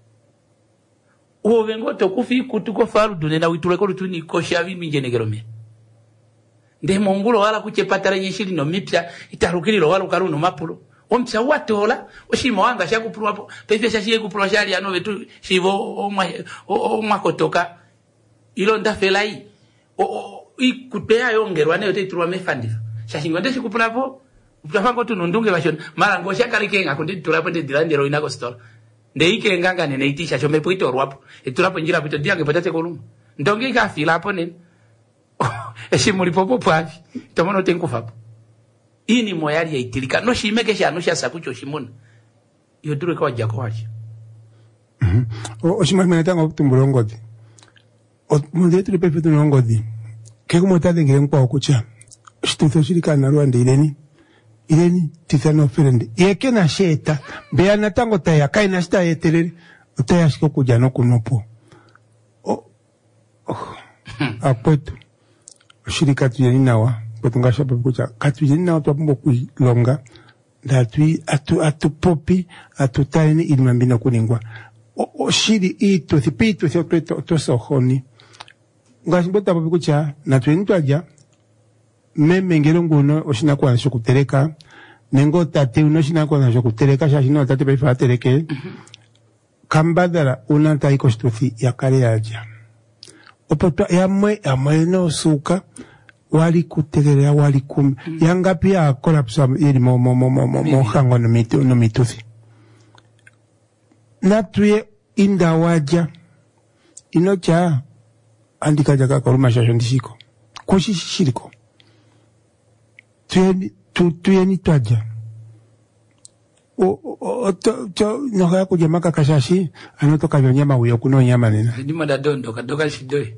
o vengo to kufi kutuko faru dunena witulo ko lutuni ko shavi minjenegero me nde mongulo wala kuchepatara nyeshili no mipya itarukirilo wala ukaruno mapulo omcha watola oshimo wanga shakupulwa hapo pepe shashiye kupulwa shali ano vetu shivo omwa omwa kotoka ilo ndafelai o ikupea yongerwa nayo tetulwa mefandi shashingo ndesi kupulwa hapo utafango tunundunge bashona mara ngosha kalikenga kundi tulapo ndi dilandero inako store nde ikenganga nene itisha chome puito rwapo etulapo njira puito diange patate koluma ndonge ka fila hapo nene eshi mulipopo pwavi tomono tenkufapo ini moyali ya itilika no shimeke sha no sha sakucho shimona yodure kwa jako wachi mhm o oshima menatanga kutumbulongodi o mundetu lepe fetu nongodi keko motade ngire nkwa okucha shitutho shirika na Rwanda ileni ileni tithano friend yeke na sheta be anatango taya kaina shita yeterere utaya shiko kuja no kunopo o apoto shirika tuyeni nawa potunga shapa kucha katuyeni nawa twapumbo kuilonga datui atu atu popi atu taini ilmambina kuningwa o, o shiri ito thipito thiopeto tosohoni ngashibota popi kucha na tuyeni twaja meme ngero nguno oshina kwa nasho kutereka nengo tate uno shina kwa nasho kutereka shashino tate pa ifa tereke kambadala una taiko shtuthi ya kare yaja opoto yamwe amwe no suka wali kutegerea wali kum yanga pia collapse ili mo mo mo mo mo hango no mitu no mituthi natuye inda waja inocha andika jaga koruma shasho ndishiko kushishiriko tuyeni tu tuyeni twaja o o to to no ha ku jamaka kashashi anotoka nyama uyo kuno nyama nena ndi madadondo kadoka shidoi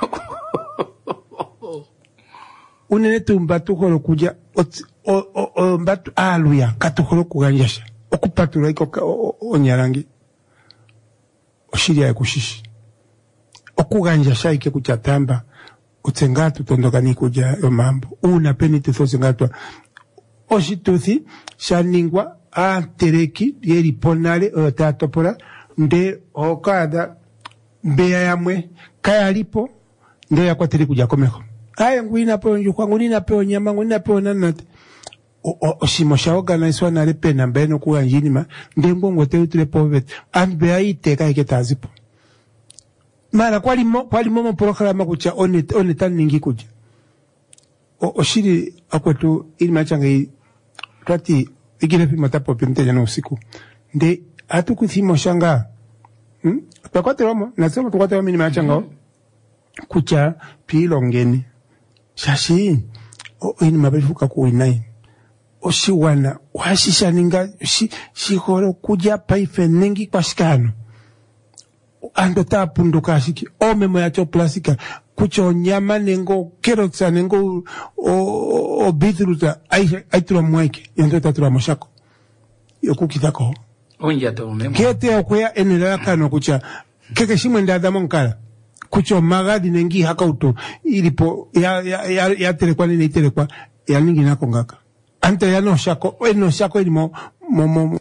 unene tumba tukolo kuja o o o mbatu aluya katukolo kuganjasha okupatula iko onyarangi oshiria yakushishi okuganjasha ike kuchatamba utsengatu tondoka ni kuja yo mambo una penite thosengatwa oshituthi shaningwa a tereki yeri ponale o tatopora nde okada mbeya yamwe kaya lipo nde yakwatiri kuja komeho aya ngwina po nju kwangu nina pe nyama ngwina pe nanate o oshimo shaorganizwa na lepena mbeno ku anjinima nde ngongo te utile povet ambe aiteka iketazipo mara kwali mo kwali momo programa kucha onet onetan ningi kuja o oshiri akwetu ili machangai twati igire pima tapo pimteja na usiku nde atukuthimo shanga hm twakwate romo nasema twakwate romo ni machango kucha pilongeni shashi o ini mabefuka kuinai oshiwana washisha ninga shi shihoro kuja paife ningi kwashikano ando tapunduka ashiki ome moyacho plastika kucho nyama nengo kerotsa nengo o o bitruta ai aitura mwaike yendo tatura moshako yokukitako onja to memo kete okwea enela kano kucha keke shimwe ndada monkala kucho magadi nengi hakauto ilipo ya ya ya, ya telekwa ni telekwa ya ningi nako ngaka ante ya no shako eno shako ilimo mo mo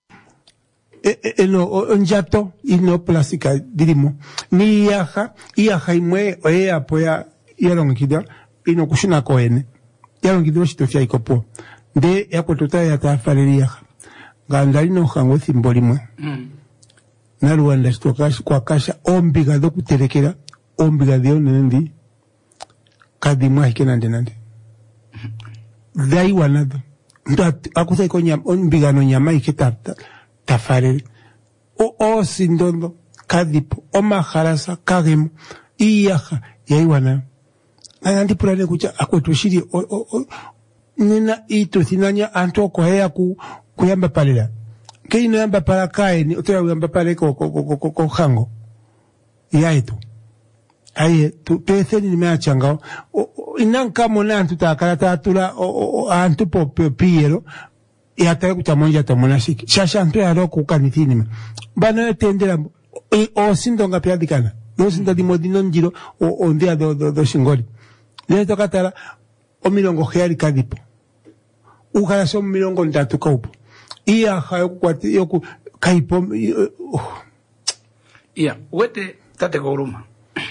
eno onjato ino plastika dilimo ni yaha yaha imwe oye apoya yalongida ino kushina koene yalongida shitofya ikopo nde yakotota ya tafaleli yaha ngandali no hango thimbolimwe mm. na Rwanda stokashi kwa kasha ombiga do kuterekera ombiga dio nendi kadimwa hikena ndenande dai wanado ndo akuta ikonya ombiga no nyama iketata tafare o o sindondo kadipo o maharasa kagemo iyaha yaiwana nandi pulane kucha akwetushiri o o, o nina ito tinanya antoko hea ku kuyamba palela keino yamba para kae ni otoya yamba pale ko ko ko ko ko hango yaito aye tu petheni nimeachangao inanka mona antu takala tatula o antu po piero ya ataka kutamonja tamonashiki shasha mpe aloko kanithini bana tendera o sindonga pya dikana no sinda di modino njiro o ondia do do, do shingoli ne tokatala o milongo heali kadipo ukala so milongo ntatu kaupo iya hayo kwati yoku kaipo uh. Iya wete tate goruma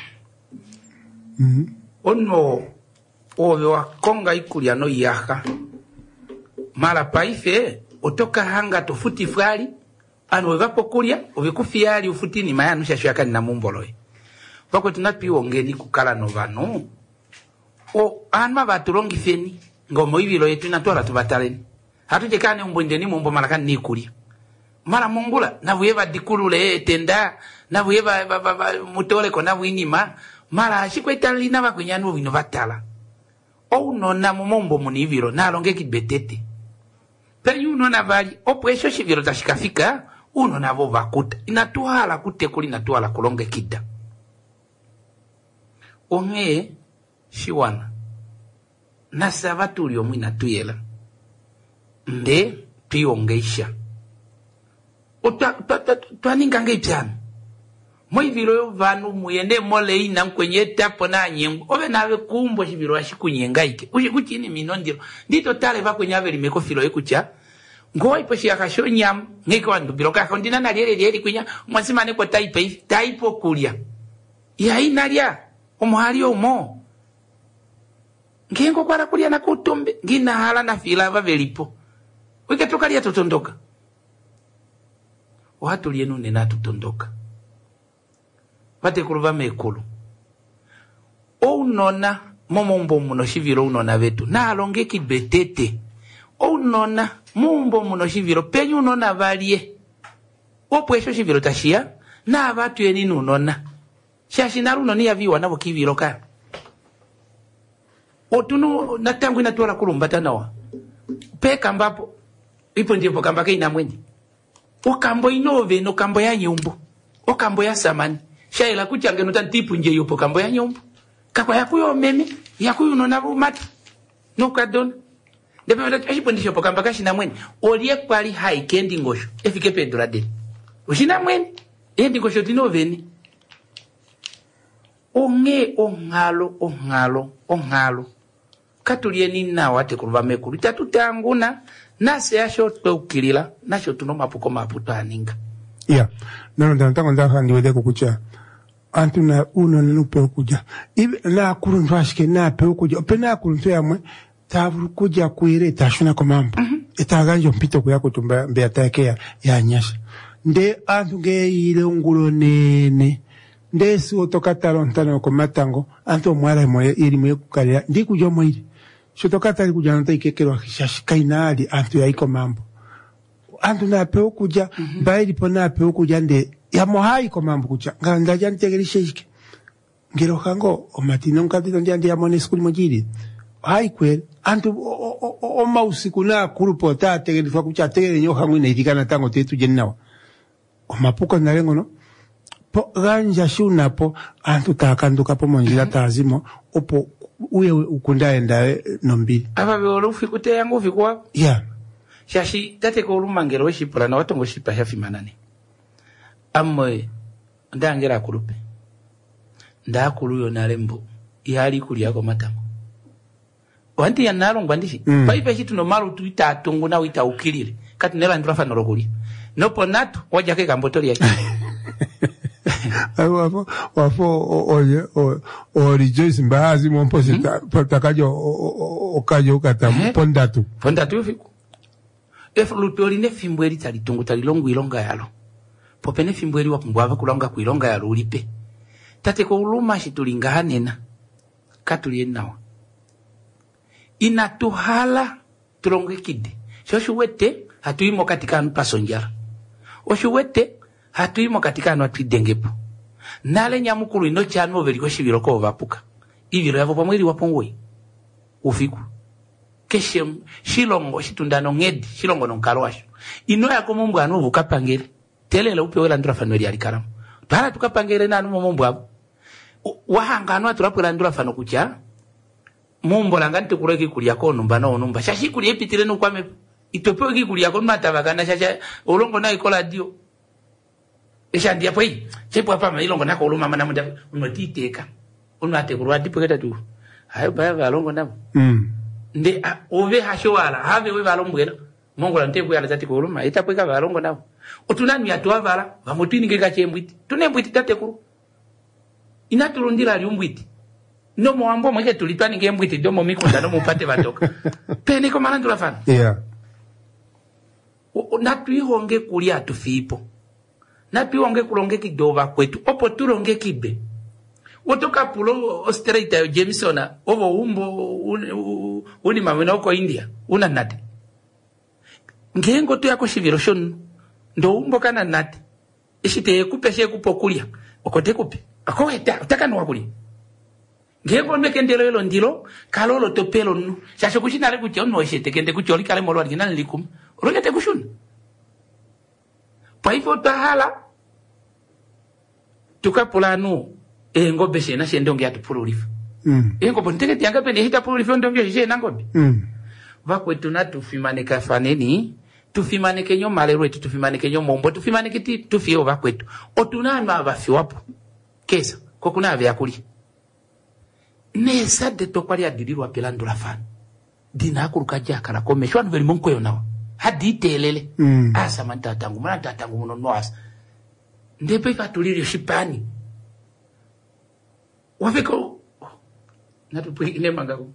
mhm ono owe wa konga ikulia no yaka mala paife otoka hanga tofuti fwali ano wevapo kulia ovikufiali ufutini mayanu shashwaka na mumboloe wako tunapiwo ngeni kukala no vano o anma baturongi feni ngomo ibilo yetu natwala tubataleni hatuje kane umbwende ni mumbo malakani ni kulia mala mungula na buyeba dikulule etenda na buyeba mutole ko na bwinima mala ashikwetali na bakunyanu bino batala o nona mumombo muniviro na alongeki betete pe uno na bali opo esho shiviro tashikafika uno na bo bakuta inatuhala kutekuli natuhala kulonge kida onge shiwana nasaba tulio mwina tuyela nde tuyongeisha ota twaninga ngeipiano moiviro yo vanu muyende mole ina kwenye tapo na nyengo obe nawe kumbo shiviro ashikunyengaike ushi kuchini minondiro ndito tale va kwenye ave limeko filo ekucha ngoi poshi akasho nyam ngeke wandu biloka kondina na liere liere kwinya mwasima neko taipe ifi taipo kulia ya inalia omuhali omo ngengo kwara kulia na kutumbe ngina hala na fila va velipo wike tukalia tutondoka watu lienu nena tutondoka pate kuruva mekulu o unona momombo muno shiviro unona vetu na alongeki betete o unona mumbo muno shiviro penyu unona valie opo esho shiviro tashia na abatu yeni unona shashinaru noni ya viwa nabo kiviro ka otunu natangu inatuala kulumbata nawa peka mbapo ipo ndipo kambake ina mwenye okambo inove no kambo ya nyumbu okambo ya samani shaila kuchange no tantipu nje yupo kambo ya nyumbu kakwa yakuyo meme yakuyo no nabo mati no kadon debe wala ashi pondisho po kamba kashi na mweni olie kwali haikendi ngosho efike pedra de ushina mweni endi ngosho tinoveni onge ongalo ongalo ongalo katulie nina wate kuruva mekuru tatutanguna nase asho tukilila nasho tunoma puko maputo aninga yeah nano ndantango ndaka ndiwede kukucha antu na uno nupe ukuja ibe na kuruntu ashike na pe ukuja pe na kuruntu yamwe taburu kuja kuire tashuna komambo mm -hmm. etaganjo mpito kuyako tumba mbeatakea ya nyasha nde antu ge ile ungulo nene nde si otokatalo ntano komatango antu mwala moye ili moye kukalira ndi kujo moire shotokatali kuja nta ikekero shashikainali antu ya iko mambo antu na pe ukuja mm -hmm. baili pona pe ukuja nde ya mohai komambo kucha nganda jantegerishe shike ngero kango o matino nkatito ndi andi ya mone skuli mojiri hai kweli antu o, o, o, o mausiku na kurupo ta tegerifwa kucha tegere nyoka mwine itikana tango tetu jennawa o mapuko na lengo no po ganja shuna po antu takanduka po monjira tazimo opo uye ukunda enda nombili aba beolo fikute yangu fikwa yeah shashi tate ko lumangero shipula na watongo shipa hafi manane amwe ndangera kurupe ndakuluyo nalembo yali kulia ko matamo wanti ya nalo ngwandishi mm. paipe hitu no maru tuita tungu na wita ukilile kati nela ndura fano rokuli nopo natu waja ke kambotori yaki wafo wafo oye o o rejoice mbazi mompo sita takajo okajo kata pondatu pondatu fiku efu lutori ne fimbweli tali tungu tali longu ilonga yalo popene fimbweli wakumbwa kulonga kuilonga yalo ulipe tate ko uluma shitulinga hanena katuli enawa inatuhala tulonge kide shoshuwete hatuimo katika anu pasonjara oshuwete hatuimo katika anu atuidengepo nale nyamukulu ino chanu overiko shiviro ko vapuka iviro yavo pamwili wapongwe ufiku keshe shilongo shitundano ngedi shilongo nonkalwasho ino yako mumbu anu vukapangere telela upe wela ndura fano ya likaramu tuhala tukapangere na anu mumbu abo wahanga anu aturapwela ndura fano kucha mumbo langa ntikureki kulia ko numba no numba shashi kulie pitire no kwame itopo ki kulia kon mata bagana chacha olongo na ikola dio esha ndia poi chepo apa ma ilongo na ko luma mana munda unotiteka unate kurwa dipo keta tu hayo baya balongo na mm nde ove hashowala have we balombwela mongo la ntebu yala zati ko luma itapo ka balongo na otunani atwa bala bamotini ngeka chembwiti tunembwiti tate kuru inatulundira ali umbwiti no mwambo mwe tulitwani ngembwiti domo mikunda no mupate batoka pene ko manando la fana yeah natwihonge kulia tufipo natwihonge kulonge kidova kwetu opo tulonge kibe wotoka pulo Australia Jamesona ovo umbo uni mamena uko India una nate ngengo to yako shiviro shon ndo umbo kana nate ishite kupeshe kupokulia okote kupe akoweta utaka no wakuli ngengo mekendelo lo ndilo kalolo topelo nu sasho kushina le kucho no ishite kende kucholi kale molo original likum rogete kushun paifo tahala tukapulanu engo beshe na shendonge atu pululifu mm engo bonteke tianga pende hita pululifu ndonge je nangobi mm vakwe tuna tufimane kafaneni tufimane kenyo malero etu tufimane kenyo mombo tufimane kiti tufio vakwetu otuna ma vafiwapo kesa kokuna ave akuli nesa de tokwali adirirwa pelando la fan dina kuruka jakara komeshwa no velimonko yonawa hadi telele mm asa mantatangu mantatangu muno noas ndepe fatuliri shipani wafeko natupwile mangago.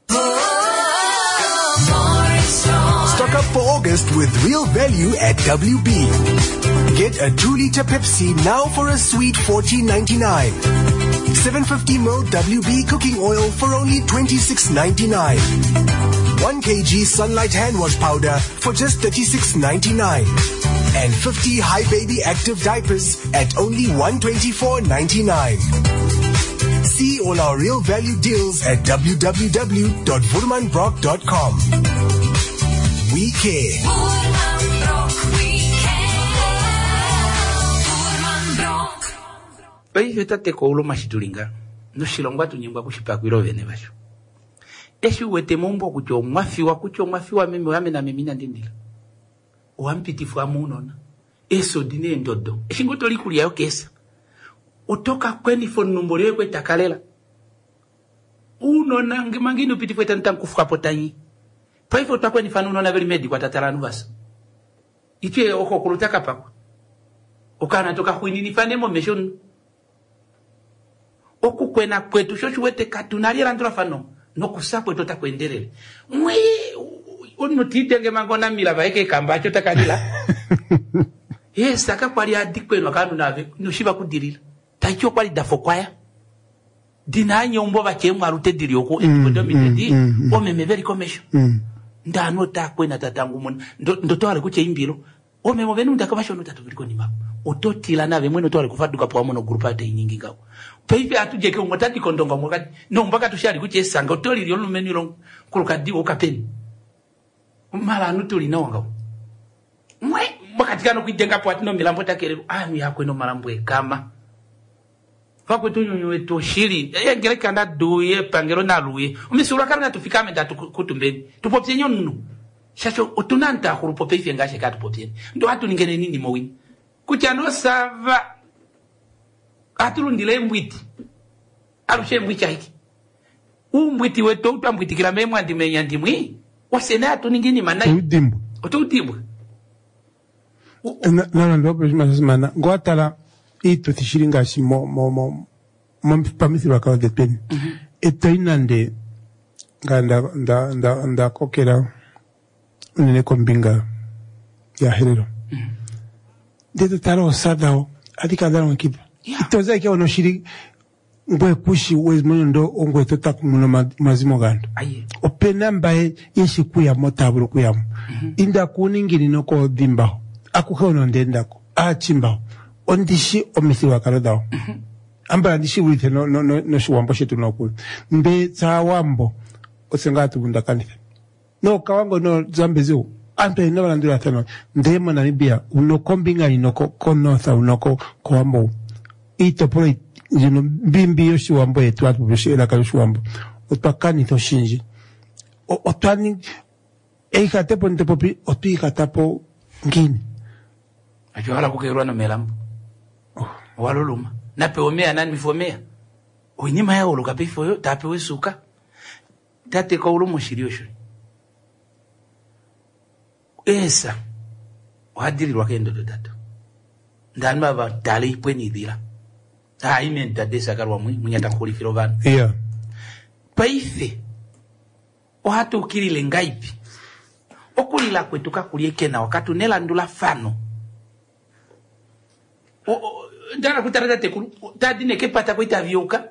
Stock up for August with real value at W B. Get a two liter Pepsi now for a sweet fourteen ninety-nine. seven fifty milliliter W B cooking oil for only twenty-six ninety-nine. one kilogram Sunlight hand wash powder for just thirty-six ninety-nine. And fifty High Baby Active diapers at only one twenty-four ninety-nine. See all our real value deals at w w w dot woerman brock dot com. We care. Woerman Brock, we care. Woerman Brock. Bai tate ko ulo mashitulinga. No shilongwa tunyimba kushipakwiro vene basho. Eshi wete mombo kucho mwafiwa kucho mwafiwa mimi wame na mimi na ndindila. Owampitifu amunona. Eso dine ndodo. Eshi ngoto likulia yo kesa. Otoka kweni phone number yekwe takalela. Uno nangi mangini upitifu etantan kufuka potanyi. Paifo takwe ni fanu nona veli medi kwa tatala nuvasa. Ichwe oko kulutaka pako. Okana toka huini ni fanemo meshonu. Oku kwena kwetu shoshu wete katunari randula fano. Nokusa kwetu takwenderele. Mwe ono titenge mangona mila vaeke kambacho takanila. Yes, taka kwali adikwe wakanu nave. Nushiba kudirila. Taicho kwali dafokwaya. Dina nyombo vakemu arute dirioko. Ekupodo mitedi. Ome meveri komesho. Ndano takwe na tatangu mwana. Ndoto wale kuche imbilo. Ome mwenu ndakabasho nutatu viliko ni mapu. Ototila nave mwenu toa wale kufaduka kwa mwana grupate inyingi ngao. Peipi atujeke umotati kondonga mwakati. No mbaka tushari kuche sanga. Otoli lionu menu long kurukadi ukapeni. Mala anutuli na wangao. Mwe bakatikano kuitenga po atino milambo takelelu. Ami yako ino malambwe kama. Fakwe tu nyonyo eto shiri. Eye ngere kanda duye pangero na luye. Umisura karanga tufikame da kutumbeni. Tupopye nyonu. Shasho otunanta kurupope ifengashe katu popye. Ndo hatu ningene nini mwini. Kuchano sava. Atulu ndile mbwiti. Arushe mbwicha hiki. U mbwiti weto uta mbwiti kila memu andime yandimwi. Wasene hatu ningini manai. udimbu Oto udimbu. na na ndo bishimana ngwatala ito tishiringa shi mo mo mo mo pamisirwa ka de pen etainande nganda nda nda nda kokera nene kombinga ya helero de taro sadao adika daro kipa itoza ke ono shiri ngwe kushi wezmono ndo ongwe tota kumuno mazimo gando opena mbaye yeshiku ya motaburo kuyamu inda kuningini noko dimba akuhono ndendako achimba ondishi omisiwa karodao amba ndishi wite no no no shiwambo shetu nokulu mbe tsawambo osengatu bunda kanisa no kawango no zambezo anto ino balandura tano ndemo na nibia unokombinga inoko konotha unoko kwambo ito poi jino bimbi yoshiwambo yetu atu bishela ka yoshiwambo otpakani to shinji otani Eika tepo ntepo pi, opika tapo ngini. Ajo hala kukerwa na melambo. Oh. Waluluma. Na pe omea nani mifomea. Onyima ya uluka pifo yo, tape we suka. Tate kwa ulumo shiriosho. Esa. Wahadiri wakendo do tato. Ndani maba tali ipwe ni dhila. Haa ime ntadesa karwa mwi, mwenyata kuli filovano. Yeah. Paife. Ohatu ukiri lengaipi. Okuli la kwetuka kulieke na wakatu nela ndula fano. O, o, ndana kutarada tekulu. Tadine kepata kwa itaviuka.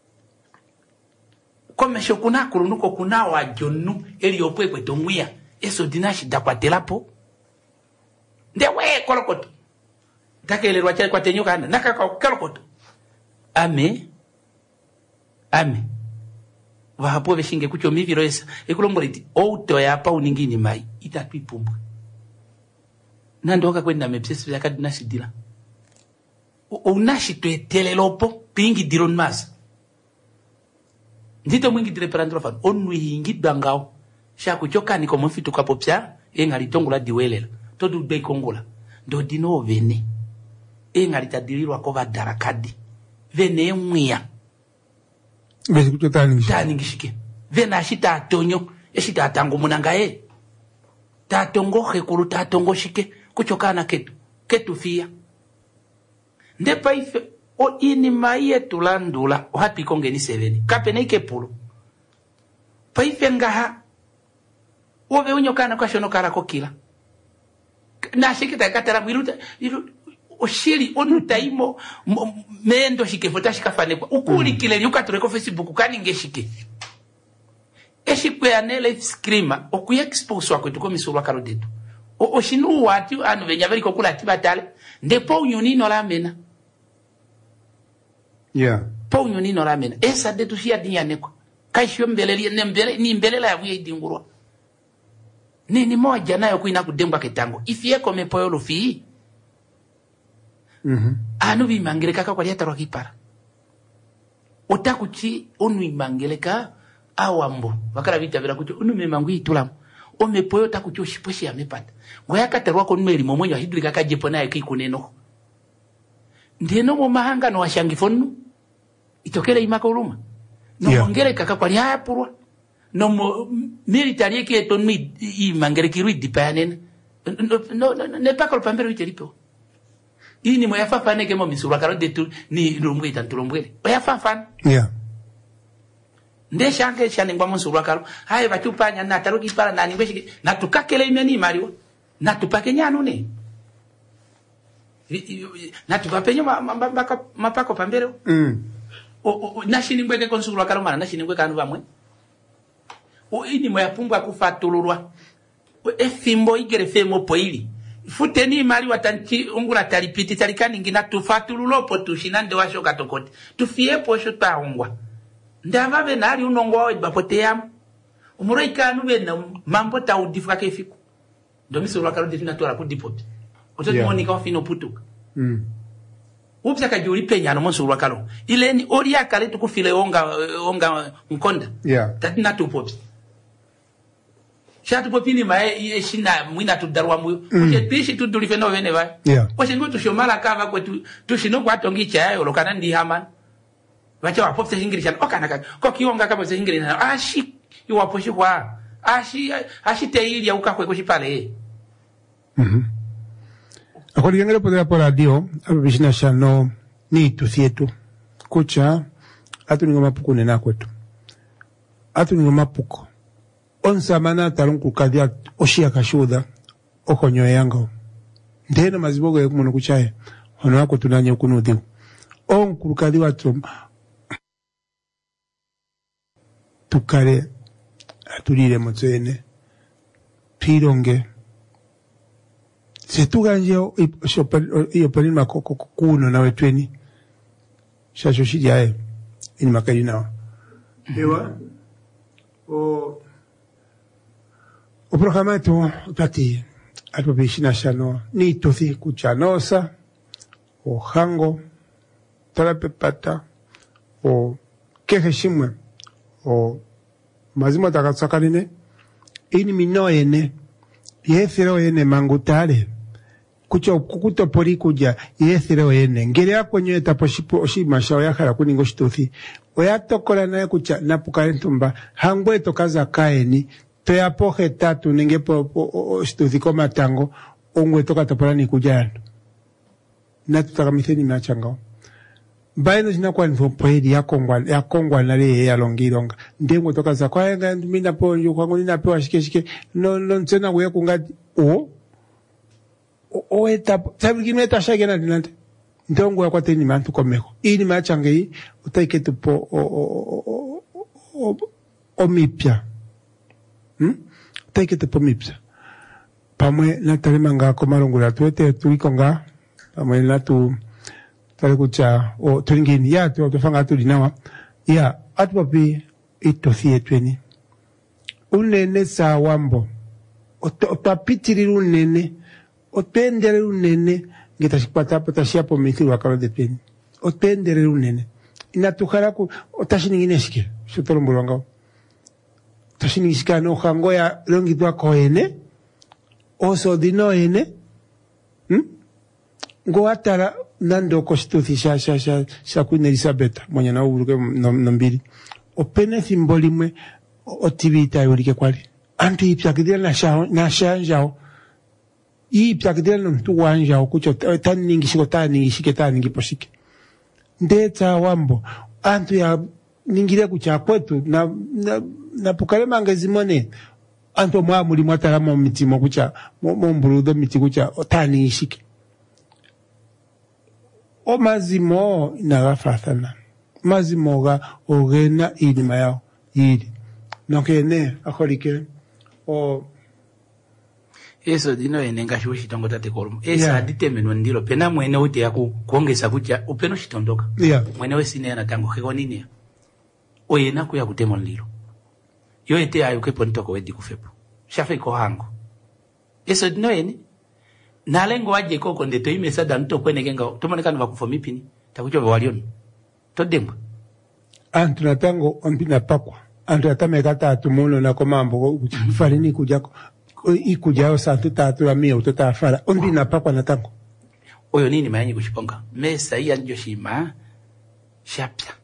Komesho kuna kurunuko kuna wajonu. Eli opwe kwetu mwia. Eso dinashi da kwa telapo. Ndewe kolokoto. Take ele rwachari kwa tenyo kanda. Naka kwa kolokoto. Ame. Ame. Wahapo veshinge kucho miviro esa. Ekulomboliti. Outo ya hapa uningini mai. Itatu ipumbu. Nandoka kwenda mepsesi vya kadi nasi dila. Unashi tue telelopo. Pingi diron masa. Ndito mwingi dire perandro fan. Onui hingi dangao. Shaku choka ni komo fitu kapopsia. Engari tongula diwelela. Todo bei kongola. Do dino vene. Engari tadiriru akova darakadi. Vene mwia. Besi kuto tani ngishike. Tani ngishike. Vena ashita atonyo. Eshita atango munanga e. Tatongo hekuru tatongo shike. Kuchokana ketu. Ketu fia. Ndepa ife. O ini maiye tulandula. O hatu ikonge ni seveni. Kapene ike pulu. Pa ife ngaha. Ove unyo kana kwa shono karako kila. Na shikita katara mwiruta. Oshiri onu taimo mendo shike fota shikafane kwa ukuli kile yuka tureko Facebook kani ngeshike eshikwe ya nele screamer okuya expose wako tuko misurwa karodetu o oshinu watu anu venya veri kokula atiba tale ndepo unyuni no lamena yeah po unyuni no lamena esa detu shia dinyane kwa kaishyo mbeleli ne mbele ni mbelela ya vuye idingurwa nini moja nayo kuina kudembwa ketango ifieko mepoyo lufi. Mhm. Anu bimangeleka kwa liata rokipara. Otakuchi onu imangeleka awambo. Wakala vita vila kucho unu memangui tulamu. O mepoyo takuchi oshiposhi ya mepata. Ngoya katarwa kwa numeri momonyo hidrika kajepona ya kikuneno. Ndeno mo mahanga no washangifonu. Itokele imaka uruma. No yeah. Mongele kaka kwa liaya purwa. No mo militari eki etonu imangeleki rui dipayanene. No, no, no, ne paka lupambero iteripo. Hii ni moya fafane kemo misura karo detu ni lumbwe tantulumbwele. Moya fafane. Yeah. Nde shange shane ngwa misura karo. Hae batupanya na taruki para na ningweshi na tukakele imeni mariwa. Na tupake nyanu ne. Na tupapenyo mapako pambero. Mm. O o na shiningwe ke konsura karo mana na shiningwe kanu bamwe. O ini moya pumbwa kufatulurwa. O efimbo igerefe mo poili. Futeni mali watanchi ungula talipiti talikani ngina tufatululopo tushinande washo katokoti. Tufie posho taungwa. Ndavabe nari unongwa wa ibapote yamu. Umuro ikanu na mambo ta udifuka kefiku. Domisi ulwakaro detina tuwala kudipopi. Oto yeah. Monika wafino putuka. Mm. Upsa kajuri penya no monsu ulwakaro. Ile ni ori akale tukufile onga, onga mkonda. Yeah. Tatina tupopi. Shatu popini mae shina mwina tudarwa muyo. Kuche tishi tu tulifeno wene vai. Yeah. Wache ngu tushomala kava kwe tu, tushino kwa tongi chaya yo lokana ndi haman. Wache wapopse hingiri chana. Oka naka. Kwa kionga kama se hingiri chana. Ashi. Iwaposhi kwa. Ashi. Ashi te ili ya uka kwe kushi pale. Mhm. Akoli kengele podea por radio. Apo bishina shano. Ni tu thietu. Kucha. Atu ningo mapuku nena kwetu. Atu ningo mapuku. Onsa mana talunku kadia oshia kashuda okonyo yango ndeno mazibogo yekumono kuchaye ono wako tunanye kunudhi on kurukadi watu tukare atulire motsene pironge setuganje iyo pelin makoko kuno na wetweni shasho shijaye ini makali nao ewa o o programa tu pati alpo bishina shano ni tothi kuchanosa o hango tarapepata o keheshimwe o mazima takatsakarine ini mino ene yethero ene mangutale kucho kukuto pori kuja yethero ene ngere akonyo etaposhipo oshima shawo yakhala kuningo shituthi oyatokola naye kucha napukale ntumba hangwe tokaza kaeni toyapohe tatu ninge po shituthi koma tango ongwe toka topola ni kujana na tutakamitheni machangao baino jina kwa nfo poedi ya kongwa ya kongwa na le ya longironga ndengwe toka za kwa nga mina po nyu kwa ngoni na pewa shike shike no no ntena we kungati o o eta tabi kimeta shage na dinante ndongo kwa teni mantu komeko ini machange utaike tupo o o o o mipya hm utaike tupo mipya pamwe na tarimanga komarongula tuete tuikonga pamwe na tu tale kucha o tulingini ya tu tufanga tulinawa ya atwapi itothie tweni unene sa wambo otapitiri unene otendere unene ngitashipata potashia po mithili wakalo de tweni otendere unene inatukara ku otashiningine shike shutolombulanga tashiningishika no hango ya longitwa koene oso dino ene hm ngo atara nando kostuthi sha sha sha sha Queen Elizabeth mwenye na uruke nombili opene simbolimwe otivita yorike kwali antu ipyakidira na sha na shanja ipyakidira no mtu wanja kucho taningi shiko taningi shike taningi poshike ndeta wambo antu ya ningire kucha kwetu na na, na pukale mangezimone antu mwa muri mwatara mu mitimo kucha mu mbrudo miti kucha taningi shike o mazimo inagafathana mazimo ga ogena inima yao yiri nokene akolike o eso dino enenga shitongo tate kolum esa yeah. Ditemenwa ndilo pena mwene wote yaku kuongeza kucha upeno shitondoka yeah. Mwene wesine na tango hego nini oyena kuya kutemo ndilo yo ete ayo kepo ntoko wedi kufepo shafe ko hango eso dino ene na lengo waje koko ndeto imesa da nto kwene genga tumonekana bakufo mipini takucho walioni todemba antu na tango ompina pakwa antu atameka tatu muno na komambo farini kujako ikujao santu tatu la mia utotafara ompina pakwa na tango oyo nini mayanyi kushiponga mesa iya njo shima shapya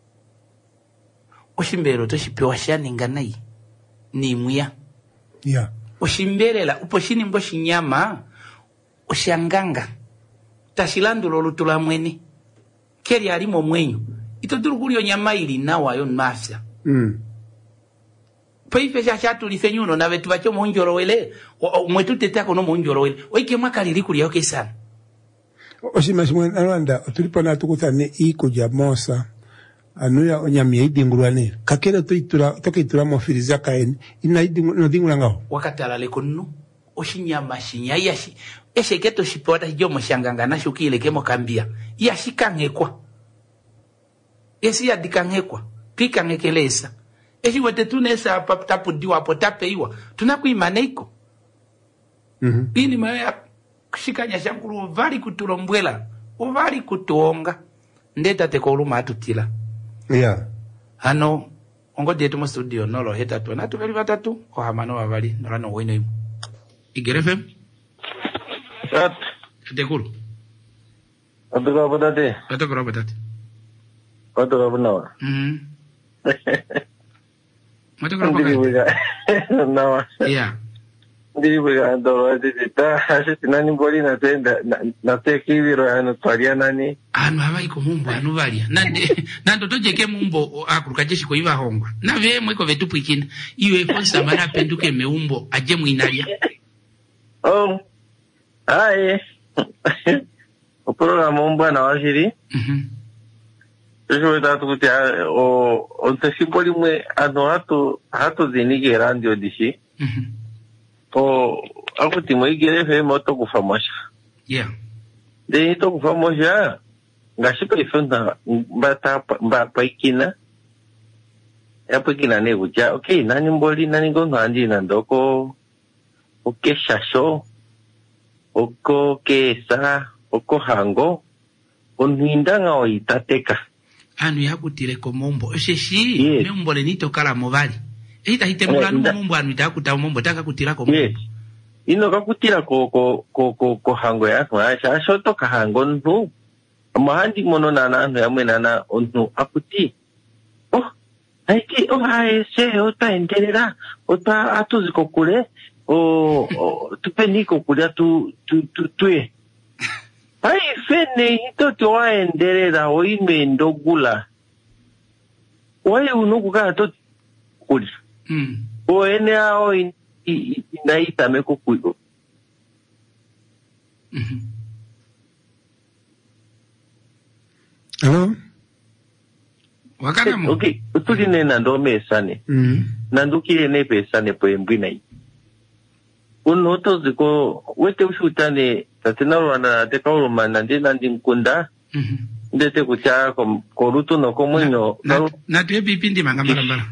oshimbero toshipewa shaninga nai ni mwiya yeah. Oshimbelela uposhini mboshi nyama oshanganga tashilandulo lutula mwene keri alimo mwenyu itoduru kulio nyama ili nawa yo mafya mm peife sha chatu lifenyuno na vetu bacho monjoro wele mwetu tetako no monjoro wele oike mwaka lili kulio kesana oshimashimwe Rwanda tulipo na tukuthane ikuja mosa anuya onyamia idingurwane kakera tuitura tokitura mofiriza kaeni ina idingurano dingurangao wakatala lekonno oshinyama shinya yashi ese keto shipota jomo shanganga na shukile kemo kambia yashikangekwa esi yadikangekwa pikangekelesa esi wote tunesa tapu diwa potape iwa tunakuimaneiko mhm ini maya kushikanya shankuru vali kutulombwela uvali kutuonga ndeta tekoluma atutila yeah ano ongoje tumo studio nolo heta tu na tuveli batatu ko hamano bavali norano wino imu igerefem At. Dekuru. Aduga badate. Aduga badate. Aduga banawa. Mhm. Aduga badate. Nawa. Yeah. Ndi buga ndo dita hashiti nani boli na tenda na tekiviro ano twalia nani. Anu abai ko mumbo anu valia. Nande nando tojeke mumbo akuruka jeshi ko iva hongwa. Na ve mweko vetupu ikina. Iwe fonsa mara penduke meumbo aje muinalia. Oh. Ai. O programa um bana washiri. Mhm. Sio tatu kutia o o tesimboli mwe ano hatu hatu zinige radio dishi. Mhm. O akuti mwe igere fe moto kufamasha. Yeah. De to kufamasha ngashipa ifunda mbata mbapa ikina. Yapo ikina ne kuja. Okay, nani mboli nani gono andi nandoko. Okay, shasho. Oko kesa, oko hango, onindanga o itateka. Anu yakutile ko mombo. Esheshi, yes. Membo le nito kala movali. ita hitemula no mumbo anu itakuta mumbo taka kutira ko yes ino kakutira ko ko ko ko ko hango ya no asha shoto ka hango no mahandi mono nana no yamwe nana onu akuti oh aiki oh ai se ota enterera ota atuziko kure o tupeniko kure tu tu tu tu ai fene hito to enderera oime ndogula oye unukuka to kuri mm o ene ao inaita meko kuigo mhm hello wakana mo okay utuli na ndo mesane mm na ndukire ne pesane po embwina uno to ziko wete ushutane tatena wana te kaulo mana ndina ndinkunda mhm ndete kucha ko koruto no komunyo na na te bipindi mangambara mbara.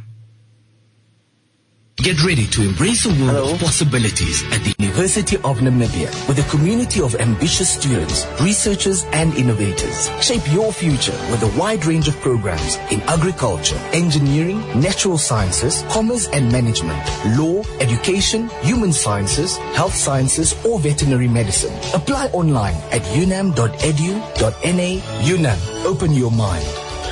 Get ready to embrace a world Hello. of possibilities at the University of Namibia with a community of ambitious students, researchers and innovators. Shape your future with a wide range of programs in agriculture, engineering, natural sciences, commerce and management, law, education, human sciences, health sciences or veterinary medicine. Apply online at unam dot edu dot na. UNAM, open your mind.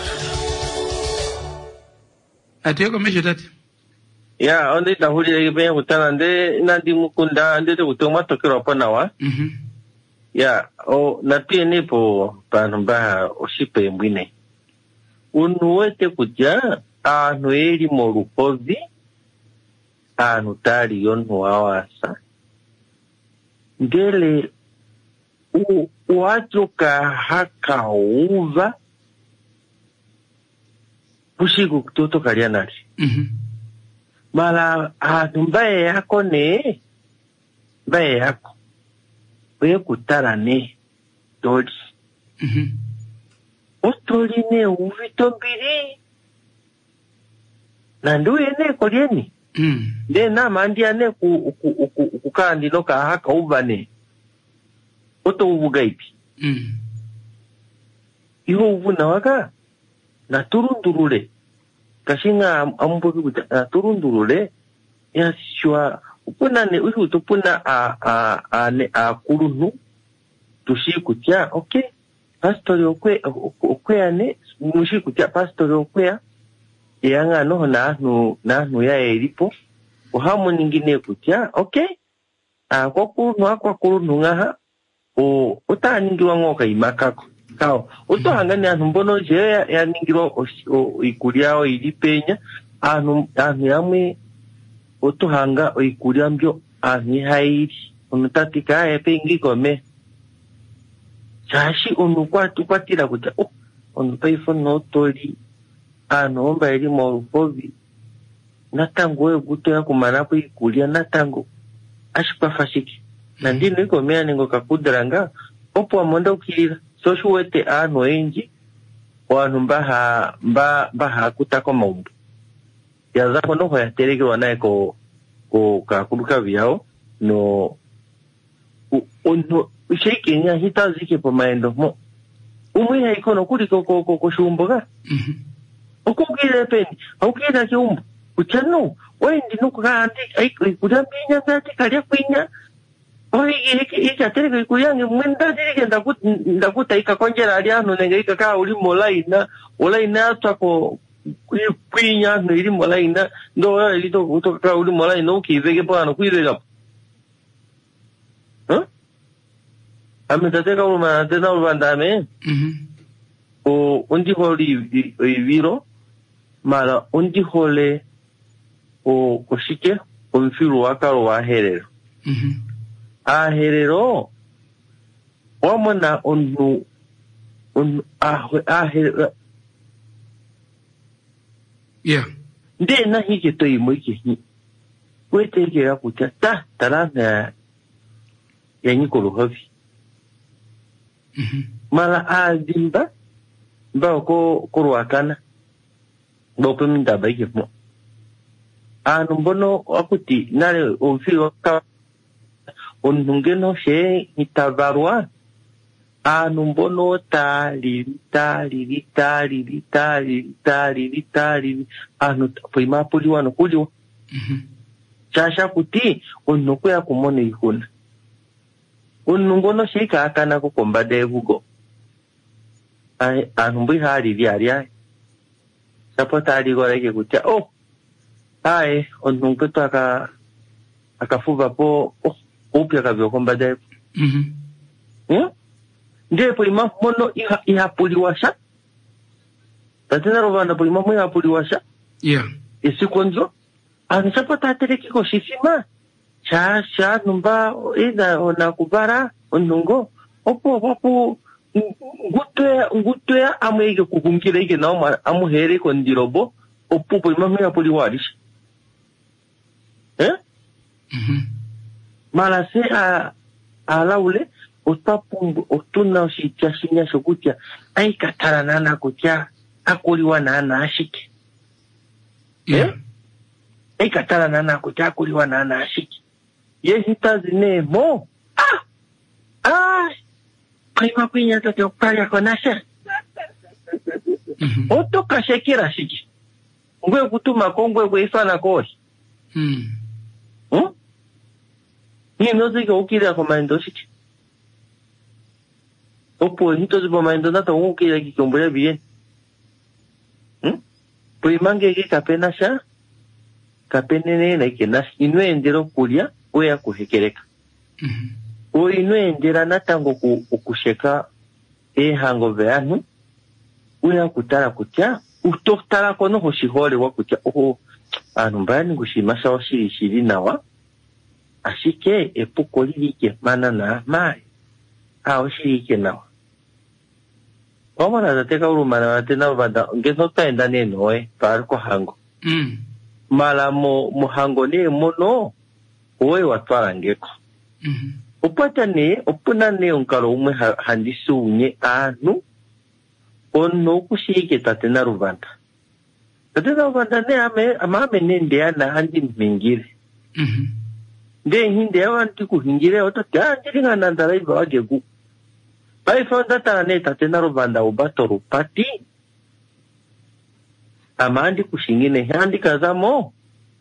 Atiyoko mesho tati. ya onde ta huli ibe utana nde nandi mukunda nde te utoma tokero pona wa mhm ya o na pia nipo panumba oshipe mwine unuwete kuja anu eri morukovi anu tari yonu awasa ndele u uachoka haka uva pushiku kutoto kalianari mhm mala anu mbaye yako ne mbaye yako oye kutara ne doli mhm otoli ne uvito mbiri na nduye ne kolieni mm de na mandia ne ku ku ku kukandi no ka haka ubane oto ubugaipi mm iho ubuna waka na turundurule kashinga ambobi kuta na turundurule ya shwa upuna ne uhu tupuna a a a ne a kurunu tushikutia okay pastor okwe okwe ane mushikutia pastor okwe yanga no na no na no ya elipo ohamu ningine kutia okay a kwa kurunu akwa kurunu ngaha o utaningirwa ngoka imakako kao utohangani anu mbono je ya ningiro ikuliao ilipenya anu anu yamwe utohanga ikulia mbyo anu hairi unutatika epe ingikome chashi unukwatu kwatira kuja oh unupaifo no tori anu omba eri morukovi natango we guto ya kumarapo ikulia natango ashikwa fashiki na ndino ikomea ningo kakudranga opo amonda ukilira so shuwete anu enji wanu mbaha mba mbaha kutako maumbu ya zako no ya tereke wanae ko ko kakuluka vyao no ono shake nya hita zike po maendo mo umwe ya ikono kuli ko ko ko shumboga mhm ukugire peni ukira kyumbu uchano wendi nuko kandi ai kudambinya zati kali kwinya oye iki iki atereke kuyange mwenda dirike ndakuta ndakuta ikakonjera ali anu nenge ikaka uli molaina olaina atako kwinya no iri molaina ndo elito kutoka uli molaina ukivege pano kuirega huh ametateka uma tena ubandame mhm o undi holi viro mala undi hole o koshike o mfiru wakaro wa herero mhm aherero wamona onu on aherero yeah nde na hike to imoike hi wete ke ya kutata tarana ya nikolo havi mhm mala azimba ba ko korwakana bope minda baike mo anu mbono akuti nale ofiro ka onungeno she itabarwa anu mbono tali tali tali tali tali tali anu prima puli wano kuli Mhm. Chasha kuti onoko ya kumone ihuna. Unungono shika akana kukombade gugo. Ai anumbi hari vyari ai. Sapota ali goreke kutia oh. Ai onungo to aka akafuva po oh upya kabyo kombade. Mhm. Hmm? Ndiye polima mono iha iha puliwasha. Tatena robanda polima mo iha puliwasha. Yeah. Isikonjo. Anasapota atereki ko shisima. Cha cha numba ida ona kubara onungo opo opo ngutwe ngutwe amwege kukumkira ige na amuhere ko ndirobo opo po imamwe ya poliwarisha eh Mhm. mala se a alaule otapu otuna shicha shinya shokutia ai katarana na kutia akoliwa na na ashiki Yeah. ai katarana na kutia akoliwa na na ashiki ye hitazi ne mo ah ah prima pinya tati okpaya konasha Mhm. oto kashekira shiki ngwe kutuma kongwe kwe ifana koshi Mhm. hm ni nozi ke ukira komando shiki opo hito zibo mando nata ukira ki kombole bien hm prima ngeke kapena sha kapenene na ikenas inwe endero kulia oya kuhekereka. Mhm. Oinwe endera natango ku okusheka ehango veanu oya kutara kutya utotara kono hoshihole wa kutya oho anumbani gushima sawa shiri shiri nawa ashike epuko lilike mana na mai hao shirike nawa wamana zateka urumana watena vada ngeso taenda neno eh parko hango Mhm. mala mo muhango ne mono owe watwara ngeko Mhm. upata ne opuna ne onkalo umwe handisu unye anu ono kushike tatena rubanda tatena rubanda ne ame amame ne ndia na handi mingire Mhm. nde hinde awanti kuhingire oto tanjiri ngana ndara iba wagegu bai fonda tane tatena rubanda ubato rupati amandi kushingine handi kazamo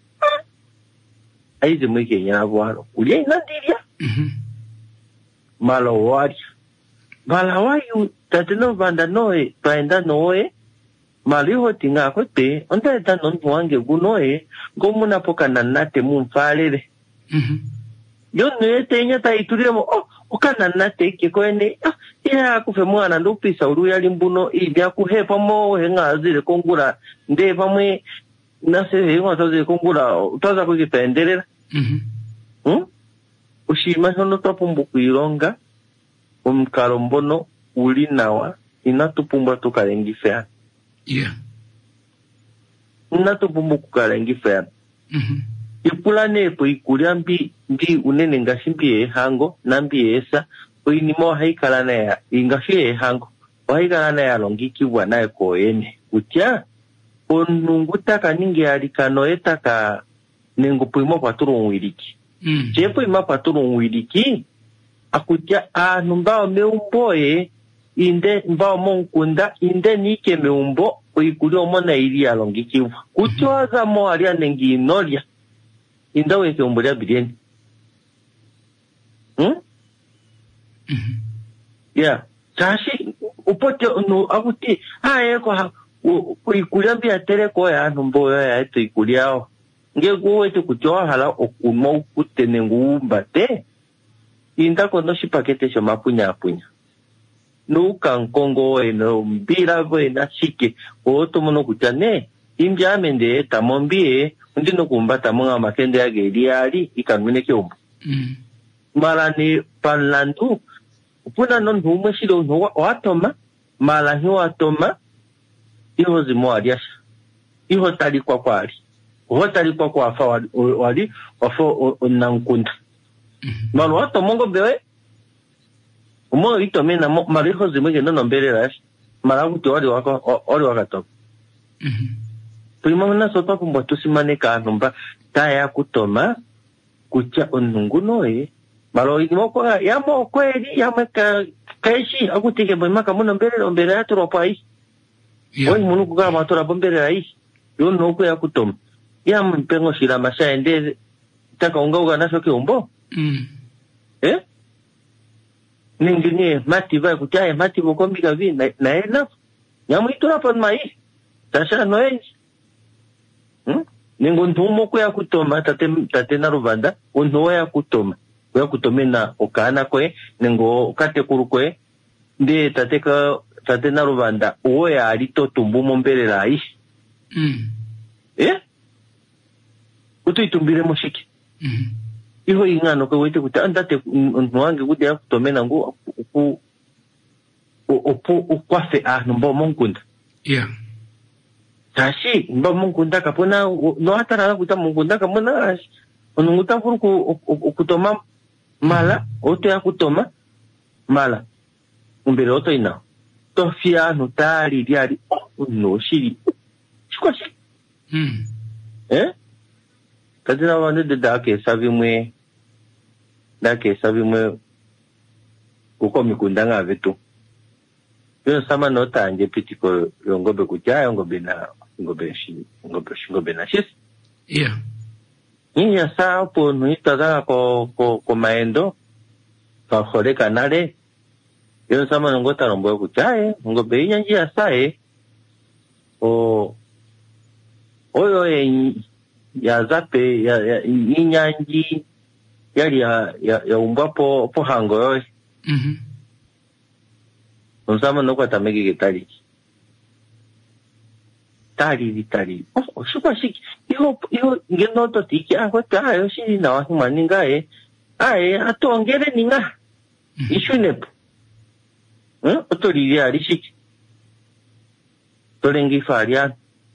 aize mwike nyabwaro ulie nandiria Mhm. malo wari mala wayu tateno banda noe paenda noe maliho tinga kote onta eta non wange gunoe gomuna poka nanate mumfalele Mhm. yo nete nya ta ituremo oh okana nate ke koene ah ya kufe mwana ndupisa uru yali mbuno ibya kuhepa mo henga zile kongura nde pamwe nase henga zile kongura utaza kukipendelera Mhm. hm ushima hono topumbu kuironga umkalo mbono uli nawa inatupumbwa tukalengi fea Yeah. inatupumbwa kukalengi fea Mhm. ipulane po ikulia mbi mbi unene ngashimbi hango nambi esa oinimo haikalana ya ingashi hango haikalana ya longiki wana ko ene utya onunguta kaningi alikano etaka nengo poimo paturu wiriki Mhm. jepo ima paturu wiriki akutya anumba meumboe inde mba monkunda inde nike meumbo oikuli omona ili alongikiwa kutwaza mo alia nengi inolia indawe ke umbulia bilieni hm Mhm. yeah tashi upote no akuti aye ko oikulia bia tere ko ya numbo ya eto ikuliao nge kuwete kutwa hala okumo kutenengu mbate inda kono shipakete sho mapunya punya no kankongo eno mbira bo na shike oto mono kutane imbya mende tamombie ndino kumbata monga makende yage liali ikanwine kyombo Mhm. mala ni panlandu upuna non humwe shilo no watoma mala hi watoma iho zimo aliasha iho tali kwa kwali iho tali kwa kwa fa wali wafo onankunda mala watoma ngo bewe umo itome na mala iho zimo ke no mbere rash mala kuti wali wako wali wakato Mhm. primo na sopa kumbo tusimane ka nomba taya kutoma kucha onunguno e malo igimo ya mo kweli ya maka kaishi akutike bema kama nombere mbere ya tropa hii Yeah. oi munu kuga matora bombere rai yo no ko ya kutoma ya mpengo shila masha ende taka unga uga naso kiumbo Mm. eh ningine mati vai kuchaya mati bokombi kavi na na ena nyamu itura pon mai tasha noe hm ningon tumo ko ya kutoma tate tate na rubanda ono ya kutoma ya kutomena okana kwe ningo kate kuru kwe ndi tate ka tate na rubanda o ya alito tumbu mombelela ai Mm. eh utu itumbire moshiki Mm. iho ingano ko wete kuta andate nwange kuti ya kutomena ngo ku opo ukwafe ah nombo monkunda Yeah. tashi mba monkunda kapona no atara kuta monkunda kamona onunguta furu ku kutoma mala oto ya kutoma mala umbere oto ina to fia no tari diari no shiri shikoshi Mm. eh kadina wande de dake sabi mwe dake sabi mwe uko mikunda nga vetu yo sama nota anje pitiko yongobe kujaya ngobe na ngobe shi ngobe shi ngobe na shis Yeah. niya sa po nuita da ko ko ko maendo ka khore kanale yo sama ngota rombo kujaya ngobe nyanji ya sae o oyo e ya zape ya ya inyanji yali ya ya, ya umbapo po hango yo Mhm. nsama no kwata megi gitari tari vitari oh shuka shiki iho iho ngeno to tiki ah kwata ayo shini na wa maninga e ai atongere ninga ishunepo eh otori ya rishiki tolengi faria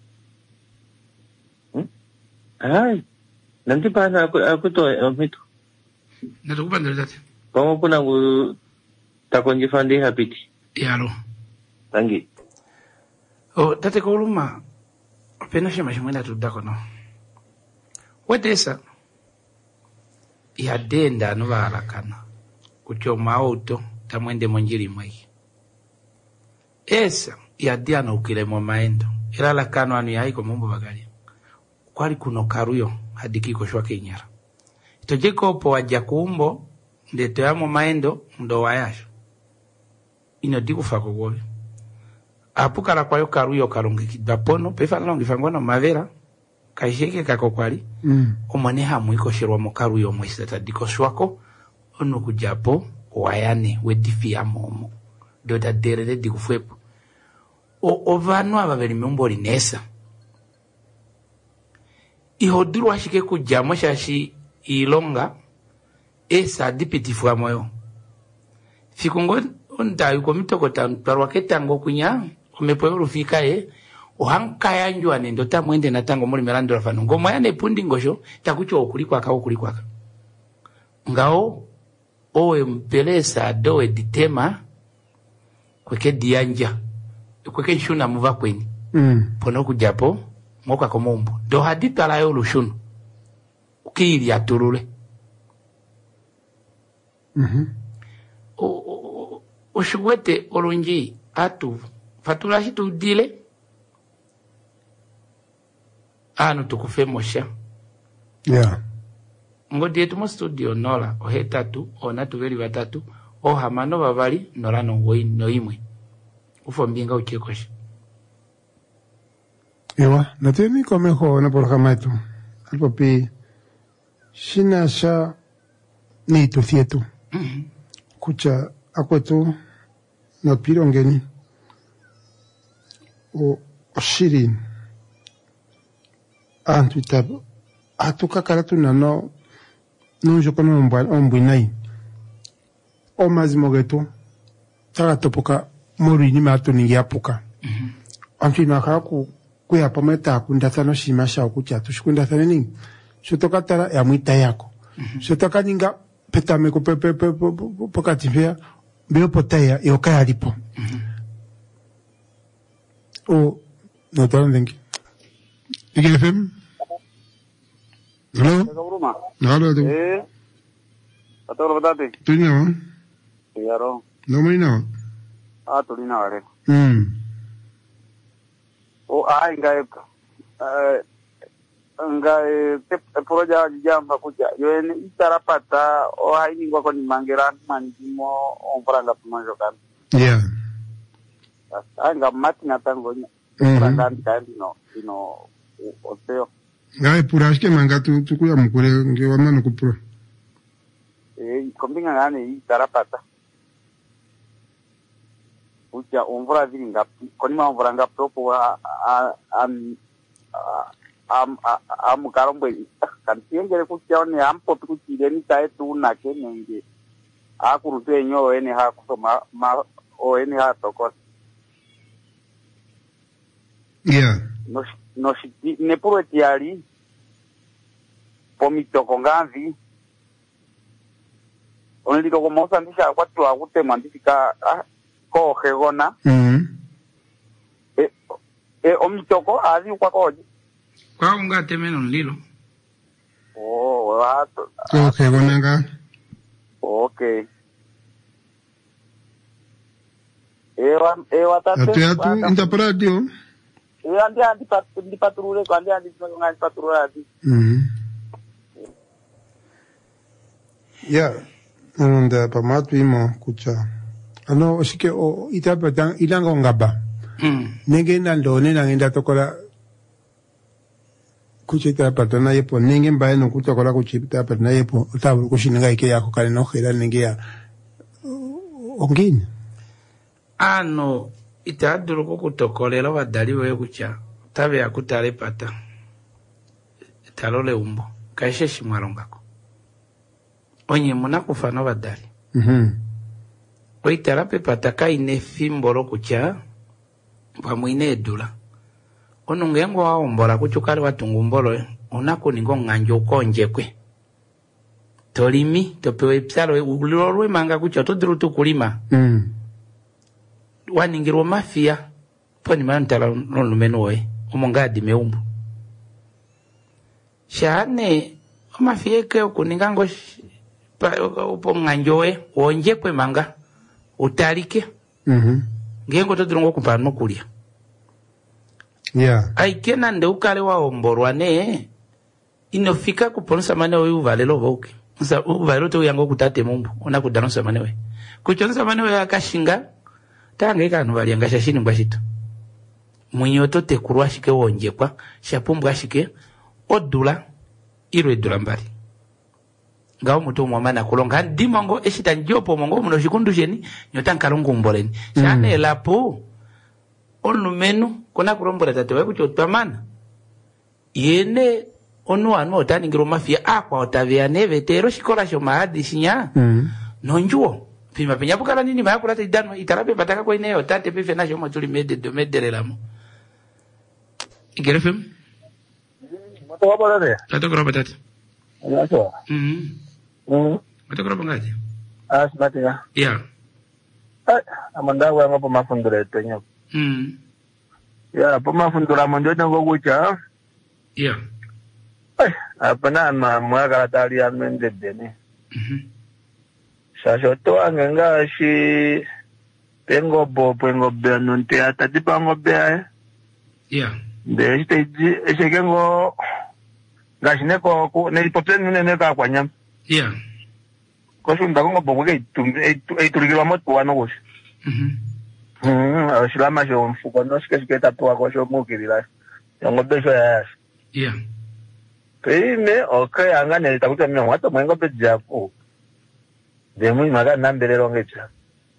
ai nanti pana aku aku to itu Natukupa ndio date. kama kuna ngu takonji fandi hapiti Yalo. tangi O tate ko luma. Pena shema shimwenda tudako no. Wetesa. Ya denda no barakana. Kuchoma auto tamwende monjiri mwai. Esa ya dia no ukilemo maendo. Ila la kano anu yaiko mumbo bagari. Kwali kuno karuyo hadiki koshwa kenyara. Tojeko po wajja kumbo ndeto yamo maendo ndo wayasho. Ino diku fako gobe. Apukala kwa yo karuyo kalongi kidapono pefa longi fangono mavera kaisheke kako kwali. Mm. Omaneha mwiko shirwa mo karuyo mwisata diko shwako ono kujapo wayane wedifi ya momo. Doda derede diku fwepo. O ovano ababeli mboli nesa. Ihoduru washike kujamo shashi ilonga esa dipitifu wa moyo. Fikungo onta yuko mitoko tanparwa ketango kunya umepoyo rufika e ohanka yanju anendo tamwende na tango muri melando rafano ngoma yane pundi ngosho takucho okulikwa ka okulikwa ka ngao owe mpelesa dowe ditema kweke dianja kweke nshuna muva kweni Mm. pono kujapo moka komombo do hadita la yo lushunu ukiri aturule Mhm. o o o shwete olunji atu fatula hitu dile anu tukufe mosha Yeah. ngodi yetu mo studio nola o hetatu ona tuveli batatu o hamano babali nola no woi no imwe ufo mbinga uchekosha Ewa, nateni kome ho na programa etu. Alpo pi shina sha ni tu thietu. Mhm. Kucha akwetu na pirongeni. O o shiri. Antu itabu. Atu kakaratu na no no jokono mbwa ombwinai. O mazimogetu. Taga topoka mori ni matu ningi apuka. Mhm. Antu imakara ku kuya pameta kundathano shimasha okucha tushikundathane ningi shotoka tara ya mwita yako shotoka ninga petame ko pepe pokati vya bio potaya yoka alipo o no tara ndingi Igi F M Hello Hello tu Eh, atau berapa tu ni apa Ya ro, no mai na ah tu ni na ada. hmm Oh, ah enggak. Eh, nga proja jamba kuja yoene itarapata o haini kwa koni mangeran manjimo on franga pumanjo kan Yeah. anga mati na tangonya Mhm. franga kandi no ino oteo Ngai purashke manga tu tu kuya mukure nge wamana kupro. e kombinga ngane itarapata uja onvra vini ngapi koni ma onvra ngapi po a am am am karombo kan tiengere kuchaone ampo kuchile ni tae tu na kenenge akurutu enyo ene ha kusoma ma o ene ha tokos Yeah. no no shiti ne puro tiari pomitoko nganvi only ko mo sandisha kwatu akute mandifika ko hegona Mhm. e e omitoko ali kwa koji Kwa unga temeno lilo. oh wato Okay, gonanga. okay ewa ewa tate Atu atu interpretio. e andi andi pat di patrule ko andi andi ngani patrule adi Mhm. Yeah. Anda pamatu imo kucha. Ano shike o itapata ilanga ngaba. Mm. Nenge na ndone na ngenda tokola kuchita patana yepo nenge mbaye no kutokola kuchita patana yepo utabu kushininga ike yako kale no khira nenge ya ongini. Ano itaduru kukutokolela wadali wewe kucha. Tabe yakutale pata. Talole umbo. Kaishe shimwarongako. Onye muna kufano wadali. Mhm. Oitarape pataka ine fimbolo kucha. Pamwine edula. Ono ngengo wa ombola kuchukali watungu mbolo. Onako ningo nganjo konjekwe. Tolimi, topewe psalo, ulilorwe manga kucha, tudirutu kulima. Mhm. Waningirwa mafia. Poni mantala nolumenuwe. Omongadi meumbu. Shane, mafia ke okuningango upo nganjowe, onjekwe manga. Utalike. Mhm. Ngengo tudirungo kupano kulia. Yeah. Aikena nde ukale wa omborwa ne inofika kuponsa mane oyu valelo voke. Nsa uvalelo to yango kutate mumbu ona kudanonsa mane we. Kuchonsa mane we akashinga tange kanu valianga shashini ngwashito. Munyoto te kurwa shike wonje kwa shapumbu ashike odula iro edula mbali. Ngao muto mwamana kulonga di mongo eshita njopo mongo muno shikundu jeni nyota nkalungu mboleni. Shane mm. Lapo onu menu kona kurombora tatewe kuchotpamana yene onu anu otani ngiro mafia akwa otavia neve tero shikola sho maadi shinya Mhm. nonjuo pima penya bukala nini maya kulata idano itarape pataka kwa ine otante pife na shomo tuli mede do medere lamo igerefem moto wabala de tato koroba tate aso mhm mhm tato koroba ngaje as matinga ya ai amanda wa ngapo mafundure tenyo mhm ya po mafundura mondo ngo kucha ya ai apana ma mwagala tali amende deni mhm sasho to angenga shi pengo bo pengo be non te atati pango be ya de este ese kengo gashine ko ko ne poten ne ne ka kwanya ya ko shunda ngo bo ke tum e turigwa mot kwa no go mhm mhm shilama jo mfuko no shike shike tatu ko sho mo kirila ngo be sho ya ya peime okay anga ne takuta mimi wato mwengo be japo de muy maga nambere rongecha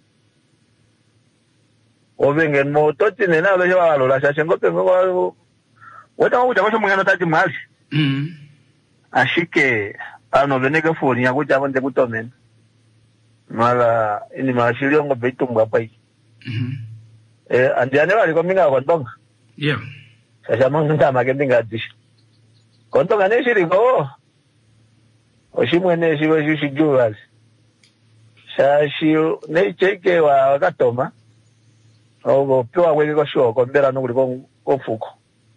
obengen moto tine na lo yo lo la shengo pengo wa weta ngo japo mwengo tati mali mhm ashike ano veneke foni ya kuja bonde kutomen mala ini mashilio ngo betumba pai mhm eh andiane bali kominga kwa ndonga ya sasa manga magendinga dish kontonga ne shiri go oshimwene shiwe shishijuwa shashi ne cheke wa wakatoma ogo pwa wege ko shoko mbera no kuliko kofuko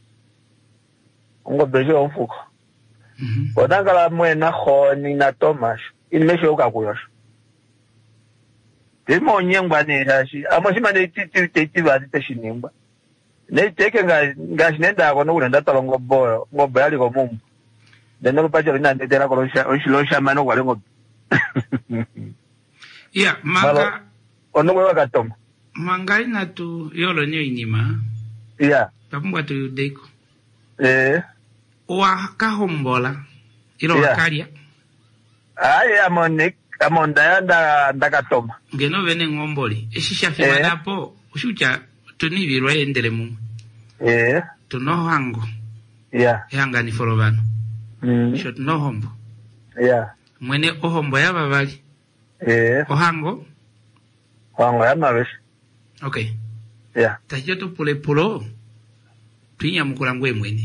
ngo bejo mfuko mhm odangala mwena khoni na Thomas inimesho ukakuyosho demo nyengwa ne shashi amoshima ne titi titi ba teshinimba ne teke nga nga shinenda ko no ulenda talo ngobo ngobo yali ko mumu deno pacho lina ndetera ko sha oshilo shama no kwale ngobo ya manga ono mwe wakatoma manga ina tu yolo nyo inima ya tapumba tu deko eh wa kahombola ilo Yeah. wakaria ai amonik amonda yanda ndakatoma ngeno vene ngomboli eshisha fima Eh. napo ushucha tunivirwa endele mu eh tuno hango ya yanga ni forovano mm sho tuno hombo ya mwene ohombo yaba bali eh ohango wango ya mabesh okay ya tajio to pule pulo tunya mukula ngwe mwene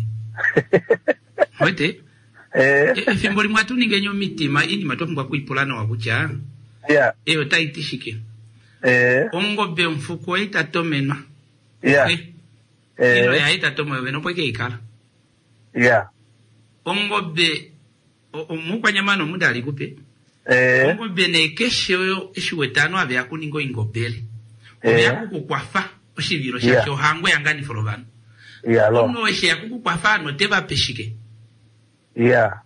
hote eh efimboli mwatu ningenyo mitima ini matopungwa kuipulana wakucha ya eyo taitishike eh ongo be mfuko ita tomenwa ya eh ino eh ya ita tomo beno pweke ikala ya ongo be omukwa nyamano muda alikupe eh ongo be ne kesho eshiwetano abe akuningo ingobele Eh. obe akukukwafa oshiviro Yeah. shasho hangwe yangani forovano ya lo ono eshe yakukukwafa no teba peshike ya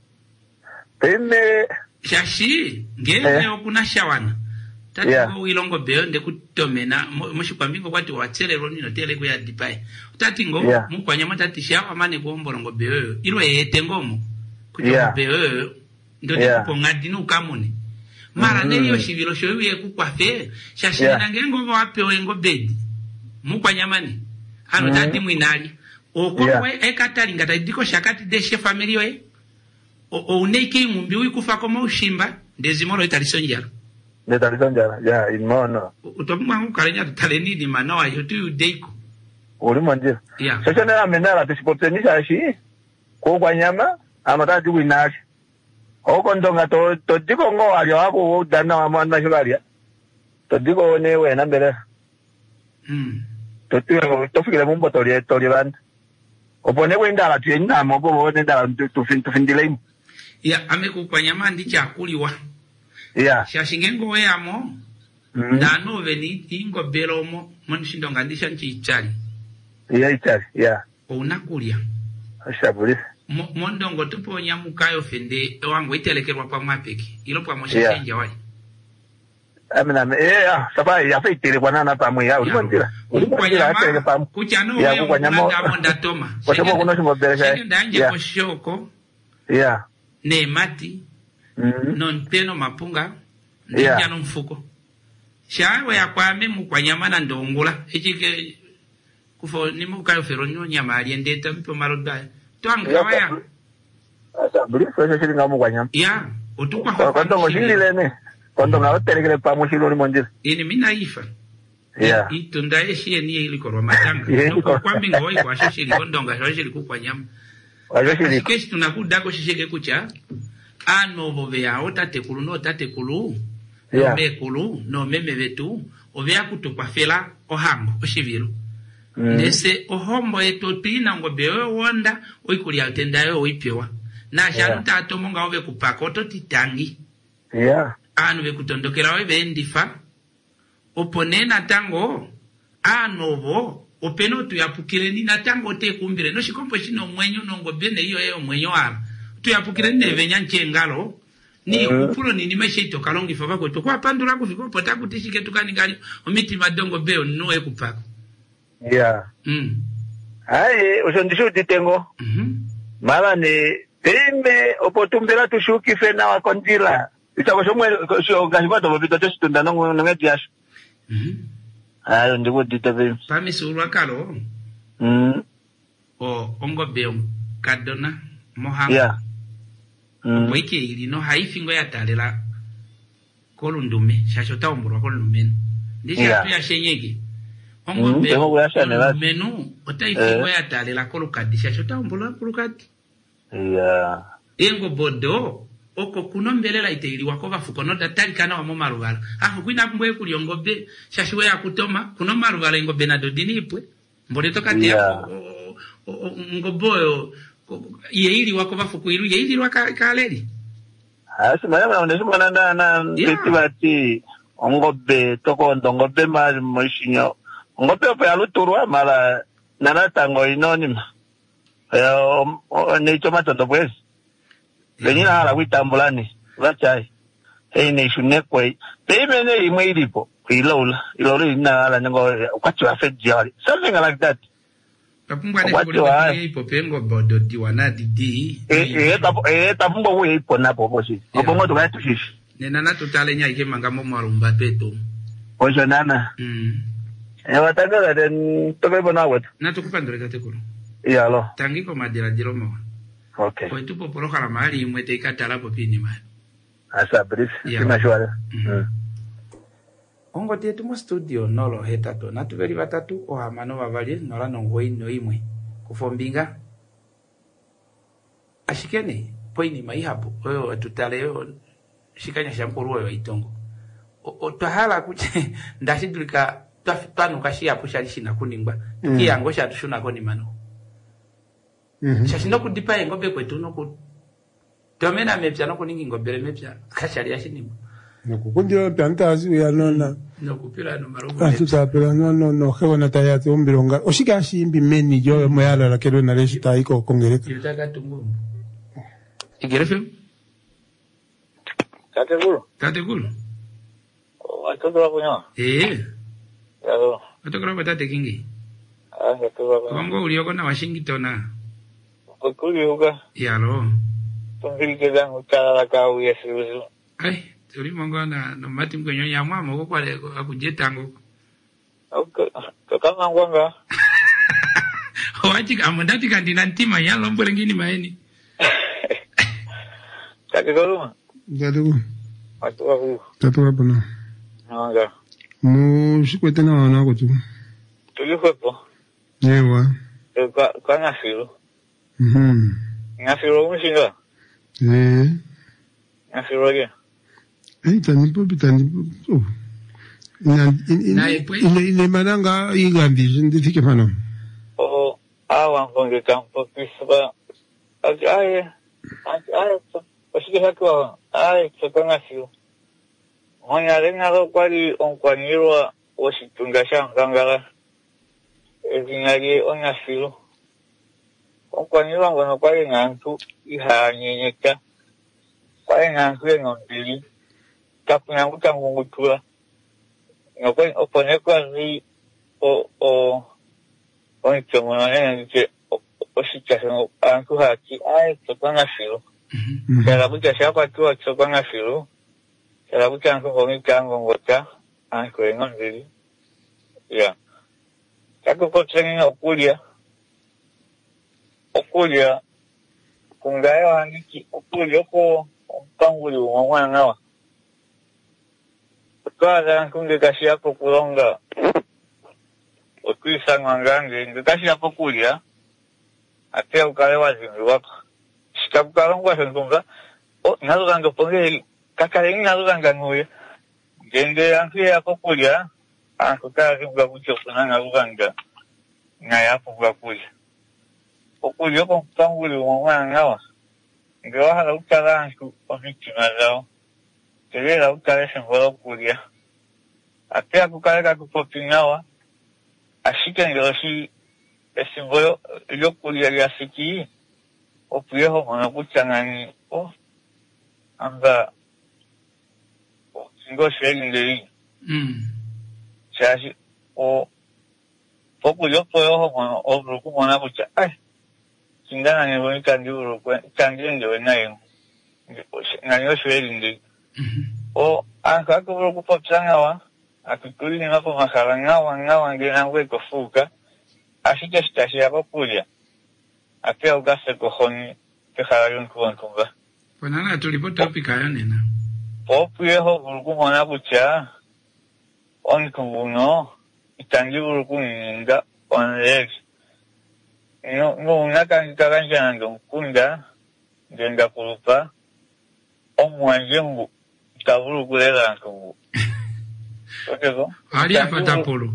peme shashi ngene Eh. okuna shawana tati Yeah. ngo ilongo beo nde kutomena mushikwambingo kwati watserero nino tele kuya dipai tati ngo Yeah. mukwanyama tati shawa mane kuombolongo beo ilo yete ngomo kuto Yeah. beo ndo Yeah. ndikuponga dinu kamune mara Mhm. neliyo shivilo shoye kukwafe shashi Yeah. nange ngo wapewe ngo bedi mukwanyamani ano Mhm. tati mwinali okwe Yeah. ekatalinga tadiko shakati deshe family we o uneke ngumbi uyikufa koma ushimba ndezimoro italisonjara ndetalizonjara ya imono utomwa ukalenya tutaleni ni manawa yotu yudeiko uli monjira ya sasa na amenala tusipotenisha shi ko kwa nyama amatati winali oko ndonga to to diko ngo ali wako dana wa mwana shularia to diko ne wena mbere mm to tu to fikira mumbo to lie to lie band opone wenda tu ina mo bo wona ndala tu fin tu findile ya ameku kwa nyama ndi chakuliwa ya shashingengo weyamo mm ndano veni ingo belomo monshindo ngandisha nchichali ya itali ya ounakulya ashabuli Mo- mondongo tuponya mukayo fende wangu itelekerwa pa mwapeki ilo pa Yeah. moshashenja wali amina me eh ah sabai ya feitire kwa nana pamwe ya uli monjira uli monjira atele pamwe kuchano Ya, wewe kwa nyama- ngulanda monda toma kwa sababu kuna shimo bele shenge ndanje ya koshoko ya ne mati mm non peno mapunga Yeah. ndija no mfuko shawe yakwame mukwanyamana ndongula echike kufo nimo kayo fero nyo nyama aliendeta mpo maroda twanga waya ashabuli sasa shilinga mu kwa nyama ya otukwa kwa ndongo shilile ne kwa ndongo atelekele pamwe shilo uli monjira ini mina ifa ya itunda eshi ni ili korwa matanga Yeah, no iko- kwa mbingo wai kwa shishi likondonga shishi likukwa nyama wajo shiliko keshi tunakudako shishike kucha ano bobe ya otate kulu no tate kulu Yeah. no kulu no meme betu obya kutukwa fela ohango oshiviro Mm. nese ohombo eto tina ngo bewe wonda oikuli atendayo oipewa na shanu Yeah. tato monga obe kupaka oto titangi ya anu be kutondokera obe ndifa oponena tango anobo openo tuyapukire ni natango te kumbire no shikompo shino mwenyo nongo bene iyo eyo mwenyo ala tuyapukire ne venya nchengalo ni Mhm. upulo ni nimeshe ito kalongi fava kwetu kwa pandura kufiko pota kutishike tukani gali omiti madongo beo noe kupaka ya mm ai usondisho ditengo mhm mala ne teme opotumbira tushuki fena wa konjira itako shomwe sho ngashwa to bito testunda no no ngediash mhm ayo ndiko ditabe pami surwa kalo mm o ongo beo kadona mohanga ya mm Mwike ili no haifingo ya talela kolundume shashota omburwa kolundume ndisha Yeah. tu ya shenyege Mm, ongo be tengo kuyasha ne basi. menu otaifingo Eh. ya talela kolukadi shashota omburwa kolukadi ya engo bodo oko kuno mbelela iteili wako bafuko no datali kana wa momarugala aho kwina mbwe kuliongo be shashwe ya kutoma kuno marugala engo benado dinipwe mbole toka te Yeah. ngoboyo yeili wako bafuko ilu yeili waka kaleri asi maya na shimana na na Yeah. tibati ongobe toko ndongobe ma moshinyo ngobe pa yaluturwa mala nana tango inonima eh ne choma todo pues venina ala witambulani vachai hey ne shune kwai pemene imwe ilipo ilola ilori na ala ngo kwachi wa fedjali something like that tapungwa ne kwa ipo pengo bodo diwana didi eh eh tapo eh tapungwa we ipo na poposi opongo to ga tushishi nena na totale nya ike mangamo marumba peto ojo nana mm eh watanga den to be bona wet na tukupandore tatekuru ya lo tangi ko madira jiromo okay ko tupo poro kala mali imwe te ikatala po pini ma asa brief kima shwara mm ongo tetu mo studio nolo hetato na tuveri batatu o hamano bavali nola nongoi no imwe kufombinga ashikene poini mai hapo oyo tutale yo shikanya shampuru oyo itongo o tahala kuche ndashidulika twanu kashi hapo shalishina kuningba tukiyango shatushuna koni mano mhm shashino kudipa ngobe kwetu no ku tomena mepya no kuningi ngobere mepya kashali yashinimba Nokukundira plantazi ya nona. Nokupira no marugo. Ah, tutapira no no no hewa na tayati ombilonga. Oshika shimbi meni jo moyala la kero na reshita iko kongereka. Yutaka tungu. Igerefe? Tate gulu. Tate gulu. Oh, atoto wako nyo. Eh. Yalo. Atokora batate kingi. Ah, atoto wako. Kongo ulioko na Washington na. Kokuli uga. Yalo. Tungili kedangu kala la kau yesu. Ai. Turi mongo na no mati mkonyo ya mama ko kwale akujetango. Okay. Kakanga ngwanga. Wachi amandati kandi nantima ya lombo lengini maeni. Kake koluma. Dadu. Watu waku. Tatu hapo na. Nanga. Mu shikwete na wana ko tu. Tulifuepo. Yewa. Kwa kwa ngasiru. Mhm. Ngasiru mshinga. Eh. Ngasiru ya. Eh, tani po bitani po. Ina ina ina ina mananga igambi ndifike mano. Oh, awa ngonge kampo kisaba. Aye. Aye, osike hakwa. Aye, tsokanga siyo. Monya renga ro kwali onkwanyirwa oshitunga shangangala. Ezinyaye onya siyo. Onkwanyirwa ngono kwali ngantu ihanyenyeka. Kwali ngantu ngondili. Kapunya utangu ngutura. Ngakwe opone kwa zi o o oni chomo na nje o shika no anku haki ai tsopanga shiro. Kala buta shapa tu tsopanga shiro. Kala buta anku ngomi kango ngota anku ngon dili. Ya. Kako ko tsenga okulia. Okulia kungayo angiki okulia ko panguli mwana nawa. Kwa kunge kashi hapo kulonga Okuisa ngangange nge kashi hapo kulia Atea ukalewa zingi wako Shikabu kalongwa sentunga O nazo kange ponge Kakarengi nazo kange nguye Gende anki hapo kulia Anko kaya kinga kucho kuna nazo kange Ngaya hapo kwa kulia Okulia kwa mpanguli umwana ngawa Nge wahala ukala anku Omichi mazao Telela ukale sengola kulia Atea kukaleka kupopingawa ashika ngiroshi esimboyo yo kulia ya siki opuyeho mwana kuchangani o anga o singo sheli ndei mm chashi o poku yo poyo mwana o ruku mwana kucha ai singana ne boni kandi uruku kandi ndio nayo nganyo sheli ndei o anga ko ruku popsangawa akikuli ngapo makala ngawa ngawa ngena weko fuka ashika stashi hapo kulia apia ugase kohoni tekhala yonkuwantunga ponana tulipo topic ayo nena popu yeho buruku mwana bucha onkunguno itangi buruku ninga onleg no no unaka ngikaganja ndo kunda ngenda kulupa omwanjengu taburu kulela nkungu Okego. Aria patapolo.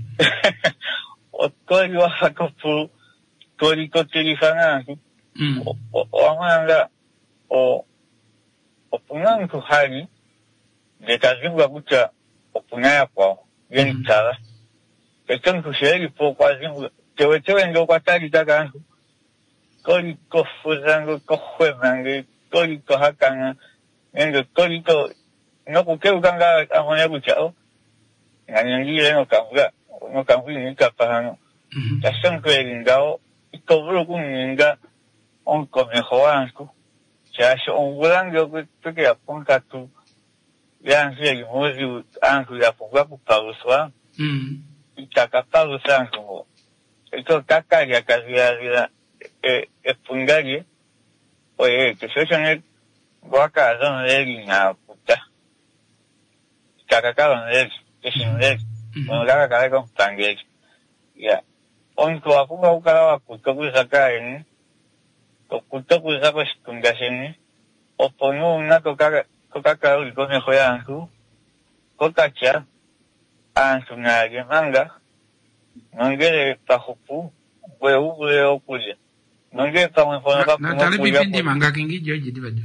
O tori wa hakapulu. Tori kotiri fana. Mm. O amanga o o punang tu hari de kazimba kucha o punaya kwa yen tara. Etan ku sheri po kwa zimba Chewe chewe ndo kwa tari takangu. Koli ko fuzangu ko huemangu. Koli ko hakanga. Ndo koli ko no kukeu kanga amonya kuchao. Nganyangile no kanga. No kanga ni kapahano. Tasang kwelingao. Ito bro kuninga. Onko mejoanku. Chasho ongulango kutuke apunta tu. Yansi ya mozi anku ya punga kupaguswa. Mm. Itakapagusa anku. Ito kaka ya kazi ya e e pungagi. Oye, que se echan guaca don él na puta. Kaka don él, que sin él. Bueno, la cara con pangue. Ya. Onko apunga ukara puta kusaka en. To puta kusaka stungaseni. Oponu una coca coca ul con joyanku. Cocacha. Ansu na manga. Nongere pahupu. Weu weu kuja. Nongere pa mfano pa. Na tale pipindi manga kingi joji dibado.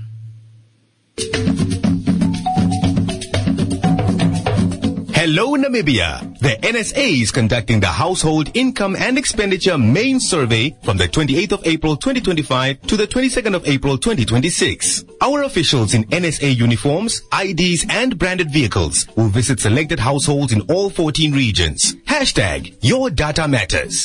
Hello Namibia. The N S A is conducting the Household Income and Expenditure Main Survey from the twenty-eighth of April twenty twenty-five to the twenty-second of April twenty twenty-six. Our officials in N S A uniforms, I Ds and branded vehicles will visit selected households in all fourteen regions. Hashtag Your Data Matters.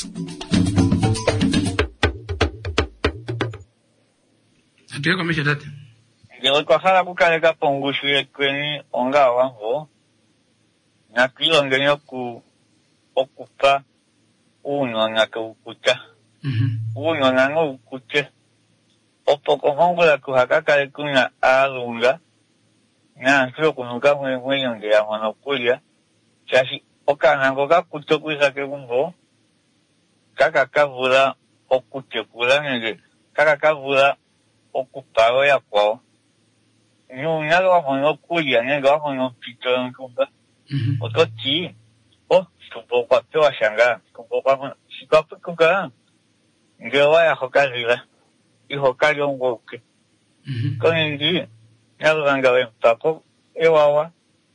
Atiyo komisha dati. Ngelo kwa hala kukaleka pongushu ye kweni onga wango. Na kilo ngenyo ku okupa uno na ka ukuta. Mhm. Uno na ngo ukute. Opoko mongola ku hakaka kuna alunga. Na sio kunuka mwe mwe nge ya monopolia. Chashi okana ngoga kutokuza ke bumbo. Kaka kavula okute kula nge. Kaka kavula okuparo ya kwao. Nyunga wa monopolia nge wa monopito nkumba. Mhm. Ototi. Oh, kupoka pewa shanga. Kupoka sikapu kuka. Ngewa ya hokazila. Ihokali ongoke. Mhm. Kone ndi. Nyalanga wempako. Ewawa.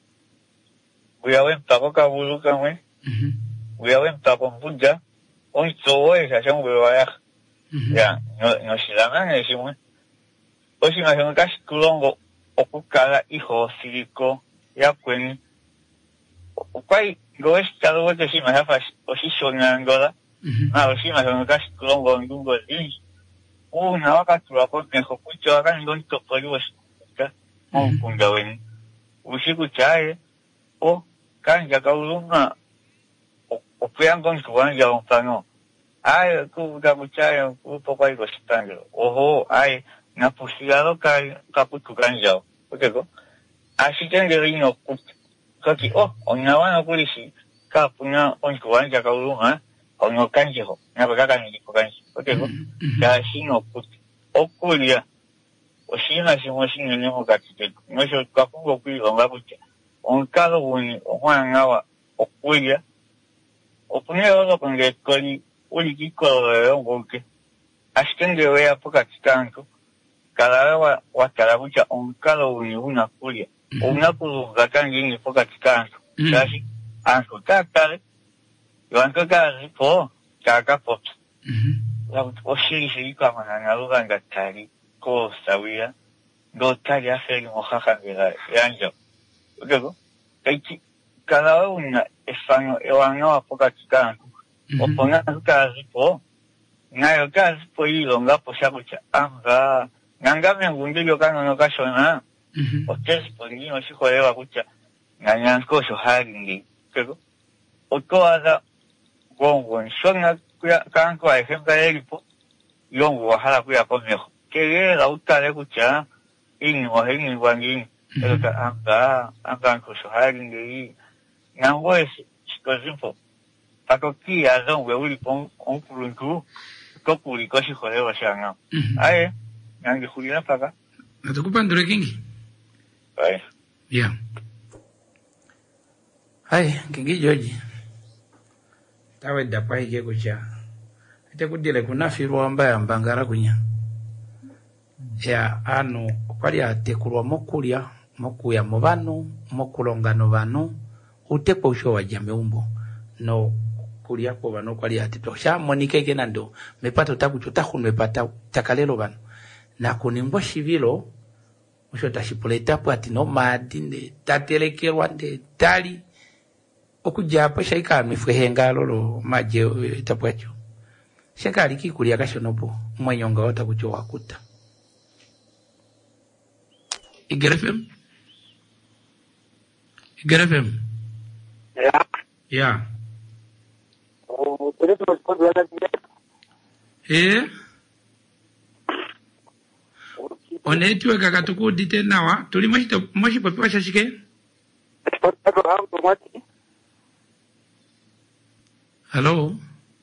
Uya wempako kabulu kamwe. Mhm. Uya wempako mbuja. Onitowo esa shangu bewaya. Ya, no, no shilama neshimwe. Oshima shunga kashi kulongo. Okukala iho siliko. Ya kweni. Ukwai goes talo wote shima hafa osishona ngola. Na oshima shunga kashi kulongo ndungo zi. U na wakati wako meho kucho wakani ngoni topoli washika. Mpunga weni. Ushiku chae. O kanja kaulunga. Opea ngoni kuwanja mfano. Ai kuga kuchae upopa iko shitangelo. Oho ai napusigalo kai kaputu kanjao. Okego. Ashitengelo ino kutu. Kaki, oh, onyawana kulisi, ka punya onkuwanja kaulunga, onyo kanjiho, nabagaka niko kanji. Okego, ya shino kuti. Okulia, oshina shimo shino nemo katite. Nosho kapungo kui longa pucha. Onkalo wuni, ohuana ngawa, okulia. Opunye ozo konge koli, uli kiko ongoke. Ashitenge wea poka titanko. Kalawa watarabucha onkalo wuni una kulia. Unapulunga kangi ni poka tikanto. Chashi, anko kakale. Yoanko kazi po, kaka potu. Oshiri shiri kama na naluga nga tari, ko sawia. Go tari aferi mohaka ngira yanjo. Ukego? Kaiti, kalawa una espanyo, ewangawa poka tikanto. Opona kazi po. Ngayo kazi po ilonga po shakucha. Anga, ngangame ngungi yokano no kashona. Otes pongino si jodewa kucha nganyanko so haringi pero otoada gongo shona kuya kanko a ejemplo elipo yongo wahala kuya komejo que la utale kucha ini moheni wangi pero ka anga anga ko so haringi ngango es simple pako ki azon we uli pon on pulunku ko puli ko si jodewa shanga ai ngangi julina paka Natukupa ndure kingi. Hai. Yeah. Hai, kingi George. Tawe dapa hige kucha. Ate kudile kunafirwa mbaya mbangara kunya. Ya anu kwali atekulwa mokulya, mokuya mubano, mokulongano bano, utepo usho wajame umbo. No kulia kwa bano kwali ati to sha monike ke nando mepata taku chota khun mepata takalelo bano na kunimbo shivilo musho tashipuleta po ati no madinde tatelekerwa nde tali okuja hapo shaika mifwehenga lolo maje tapwacho shaka aliki kulia kashonopo mwanyonga wata kucho wakuta Igerefem Igerefem ya ya o teléfono es cuando la eh onetwe kakatukudi tena wa tuli mwashito mwashipo pwa shashike Hello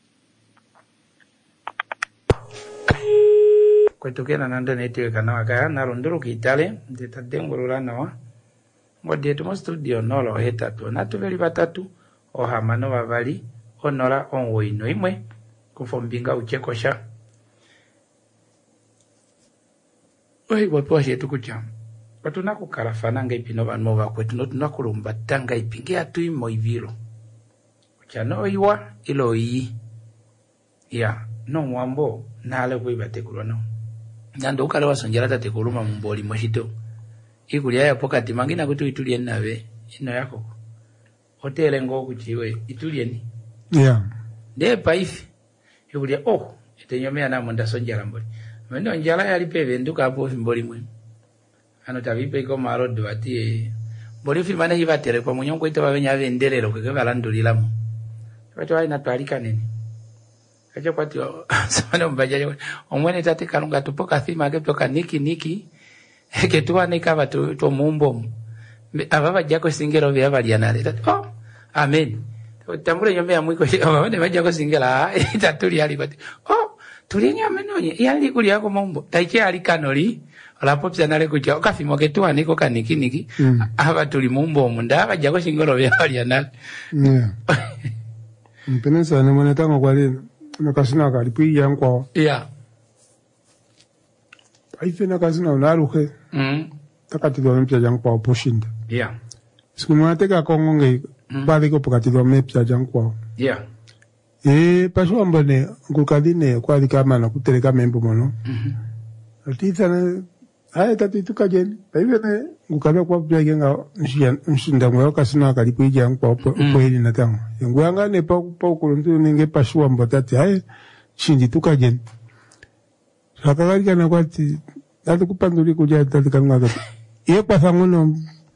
kwetokena nanda netwe kana waka na rondoro kitale ndeta dengorula nawa ngode tu studio nolo hetatu na tuveli batatu ohamano babali onora onwoino imwe kufombinga uchekosha oi wapo shetu kucha patuna kukarafana ngaipino banmo bakwetu no tunakulumba tanga ipinge atu imo ivilo kucha no iwa ilo yi ya no mwambo nale kuibatekulwa no nando ukale wasonjera tatekuluma mumboli mwashito ikulia ya pokati mangina kutu itulie nawe ino yako hotele ngo kuchiwe itulie ni yeah de paifi ikulia oh itenyomea na mwenda sonjera mboli mwendo njala yali peve nduka hapo mboli mwe ano tavipe ko marodo ati mboli fi mana hivatere kwa munyongo ite babenya vendelero ke balandulilamo watu haina twalika nini kaje kwati sana mbajaje omwene tate kalunga tupoka thima ke toka niki niki ke tuane kava to, to mumbo ababa jako singero bya bali yanale oh amen tambule nyombe ya mwiko abane bajako singela itatuli ali bati oh tulinya menonye yali kuli yako mumbo taiche ali kanoli alapo pyanale kucha okafimo ke tuane ko kaniki niki mm. aba tuli mumbo munda bajako singero bya bali yanale yeah mpenesa ne moneta ngokwali nakasina kali pi yankwa yeah aifena kasina unaruhe mm takati do mpya yankwa poshinda yeah sikumwa teka kongo nge mm. bali ko pakati do mpya yankwa yeah eh pasho ambone ngukadine kwali kama na kuteleka membo mono mhm atita na haya tatu tukajeni baibene ngukaba kwa pya genga nshinda ngwa kasina kali pi yankwa po ili na tango ngwanga ne pa pa kuluntu ninge pasho ambotati haya chindi tukajeni sakagari kana kwati datu kupanduli kuja datu kanwa gato iye kwa sangono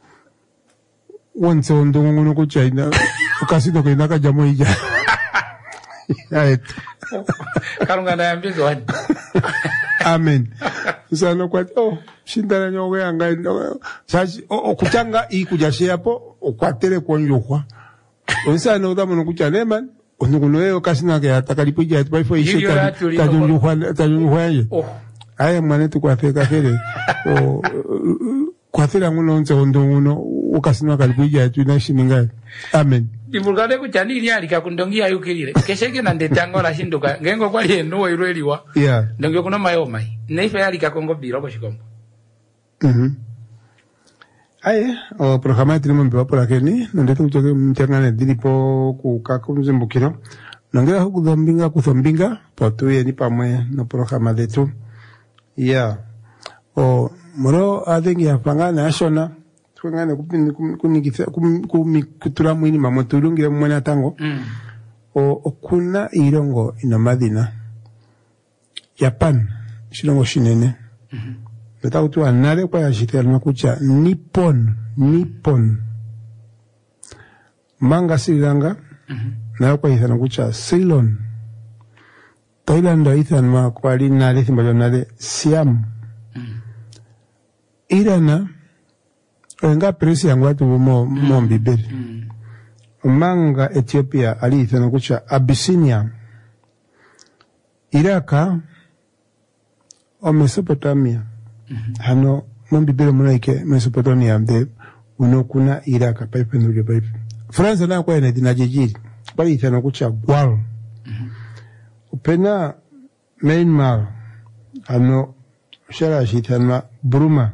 wonse ondongo ngono kucha ina ukasido ke naka jamo ija right karunga na yambizo wani amen usano kwati oh shindana nyowe yanga sachi o kuchanga i kujashe hapo okwatele konjokwa onsano utamono kucha neman onukunoe kasina ke atakalipuja atbaifo ishika tajunjukwa tajunjukwa ye oh aya mwane tukwafeka fere o kwafera ngono nze ondongo ukasina kalipuja tuna shininga amen ibulgade kuchani ili alika kundongia yukirire kesheke na ndetango la shinduka ngengo kwali eno irweliwa yeah ndongyo kuno mayo mai neife alika kongo biro ko shikombo mhm aye o programa tilimo mbiwa por akeni ndetu kutoke mtengane dilipo kukakumzimbukiro nongera kuzombinga kuzombinga potuye ni pamwe no programa detu yeah o moro adengi apangana ashona twengane kunikitha kumikutura mwini mamotulungire mwana tango mm. o okuna irongo inomadina Japan shilongo shinene mhm beta utu anale kwa yashite kucha Nippon Nippon manga Sri Lanka mhm na kwa ithana kucha Ceylon Thailand ithana ma kwa linale thimba nale Siam mhm Irana enga presi yangu watu mo mo mbibeli manga Ethiopia ali ithana kucha Abyssinia Iraka o Mesopotamia mm-hmm. hano mbibeli munaike Mesopotamia mbe unokuna Iraka pipe nduge pipe France na kwa ene dinajijiri bali ithana kucha Gwal mm-hmm. upena Myanmar hano shara shitana Burma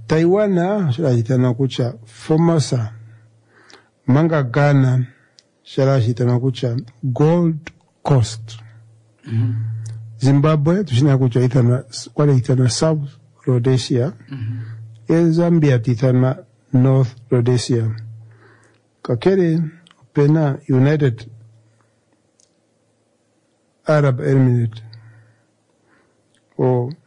Taiwan shara shitana kucha Formosa manga Ghana shala shitana kucha Gold Coast. Mhm. Zimbabwe tushina kucha itana kwale itana South Rhodesia. Mhm. E Zambia titana North Rhodesia. Kakere pena United Arab Emirates o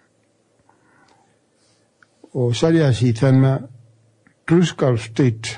o sharia shitana Truskal State,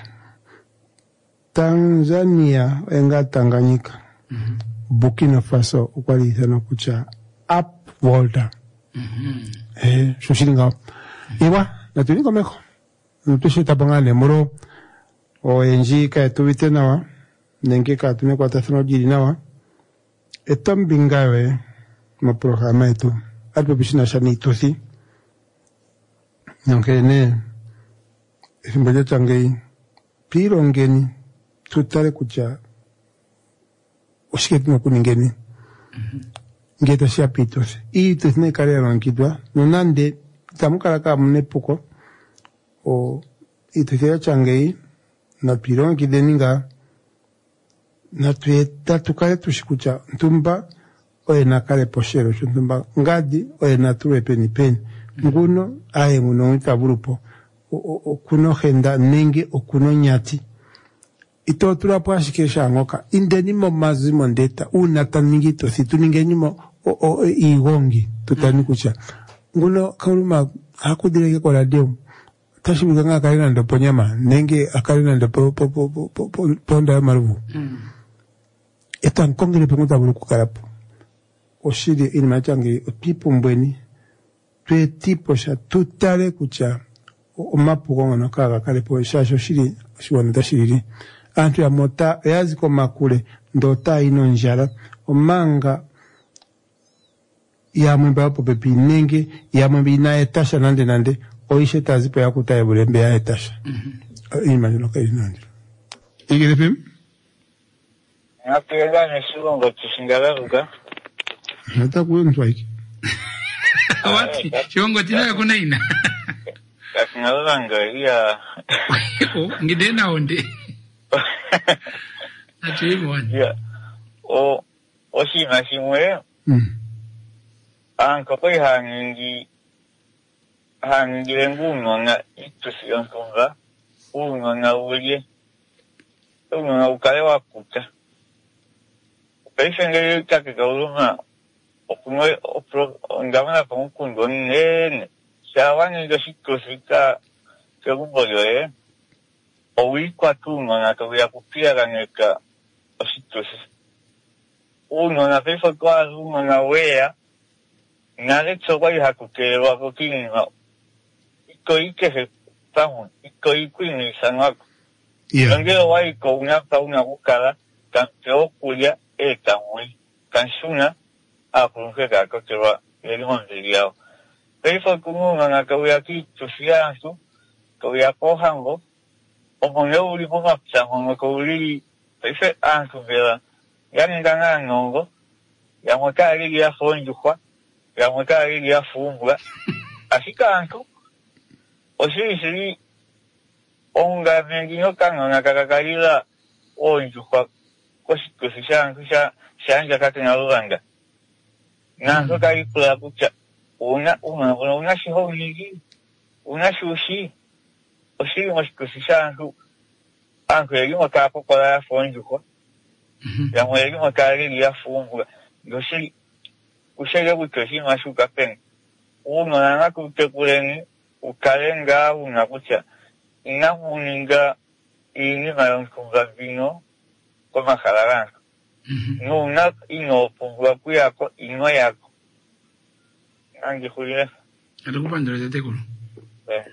Tanzania enga Tanganyika, Mhm. Burkina Faso ukwali itana kucha Up Volta. Mhm. Eh, sushiringa. Iwa, natuliko meko. Nutushi tabangane muro o enji ka tubite nawa, nenge ka tume kwa tathno jiri nawa. Etom bingawe ma programa etu. Alpo bishina shani tuthi. Nyanke ne Simbaje tangei piro ngeni tutare kucha ushiketi makuni ngeni ngeta shia pitos i tesne kare rankidwa nonande tamukara ka mne puko o itese changei na piro ngideninga na tueta tukare tushikucha ntumba oye nakare poshero ntumba ngadi oye nature peni peni nguno aye nguno itaburupo okuno henda nenge okuno nyati ito tulapo ashikesha ngoka indeni mo mazimo ndeta unata ningito situninge mo o, o igongi tutani kucha nguno kaluma hakudireke kwa radio tashibuka nga kalina ndo ponyama nenge akalina ndo po po po po po ponda maruvu eto nkongere penguta buluku karapo oshiri inimachangi opipo mbweni tue tipo sha tutare kucha omapu kongono kaga kale po shasho shiri shiwana tashiri antu ya mota yazi ko makule ndota ino njala omanga ya mwemba hapo pepi nenge ya mwemba ina etasha nande nande oishe tazipo ya kutaye bulembe ya etasha ima nilo kai nande igere pim Ngapela nesibongo tsingalaruka nata kuwe ntwaiki Wati chongo tina kuna ina Kasingalanga ya ngidena onde ati mwani ya o oshima shimwe mm anka pai hangi hangi nguno na itusi yankonga uno na uye uno na ukale wa kuta pesengere take kauluma okuno opro ngavana pamukundo nene Shawani ndo shikosika segumboyo eh owi kwatu ngana kawia kupia ganeka ositosi uno na pefa kwa uno na wea ngale tsoba ya hakukero ko kinga iko ike se tamu iko ikwini sanwa yeah ngelo wai ko una pa una bukala kan teo kulia eta mui kansuna a kunfeka ko twa elon diao Pefa kununga nga kawia ki tusiansu, kawia pohango, o monyo uli ponga psango nga kawili, pefe ansu vela, yani nga ngongo, ya mwaka aligi ya fonjukwa, ya mwaka aligi ya fumbwa, asika ansu, o siri siri, onga mengi no kanga nga kakakalila, o njukwa, kosi kosi shansu sha, shanja kati nga luganga. Nga kari pula kucha, una una una una shihongi una shushi oshiri mashikushisa antu antu yari makapo kwa fonju kwa ya mo yari makari ya fungu yoshiri ushega butoshi mashuka pen uno nanga kutekuleni ukalenga una kucha ina muninga ini mayon kunga vino kwa makaranga no na ino pungwa kuyako ino yako Angi Julián. Atakupandira tetekulu. Eh.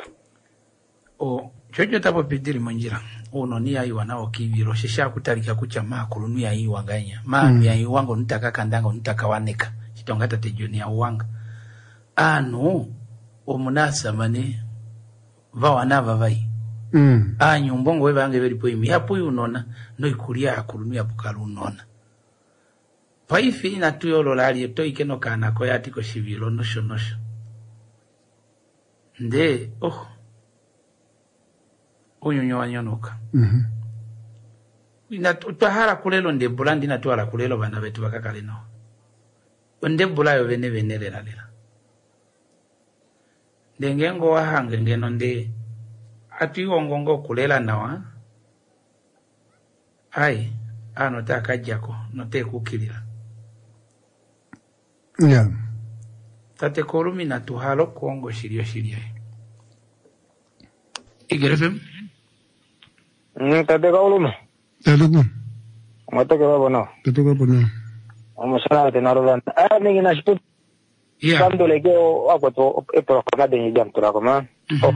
O chocho tapo pitiri manjira. Uno ni ayi wanao kibiro shisha kutalika kucha makulu ni ayi wanganya. Ma mm. ayi wango nitaka kandanga nitaka waneka. Chitongata tejoni ya wanga. Ano omunasa mane va wanava vai. mm Anyu mbongo we bange beri poimi. Hapo unona no ikulia akulu ni abukalu unona. Paifi na tuyo lolali eto ikeno kana ko yati ko shivilo nosho nosho. Nde oh. Unyonyo wanyonoka. mhm ina twahara kulelo ndebula ndina twala kulelo bana betu bakakale no ndebula yo bene bene lela lela ndengengo wahange ngeno nde atiwongo ngo kulela nawa ai ano takajako no te kukilira yeah tate kolumi na tuhalo kongo shirio shirio igerefem mm tate kolumi tate ko mata ke babo tate ko bono amusala te narolanda ah ningi na shipu yeah cuando le quedo agua to e por acá de ni janto la coma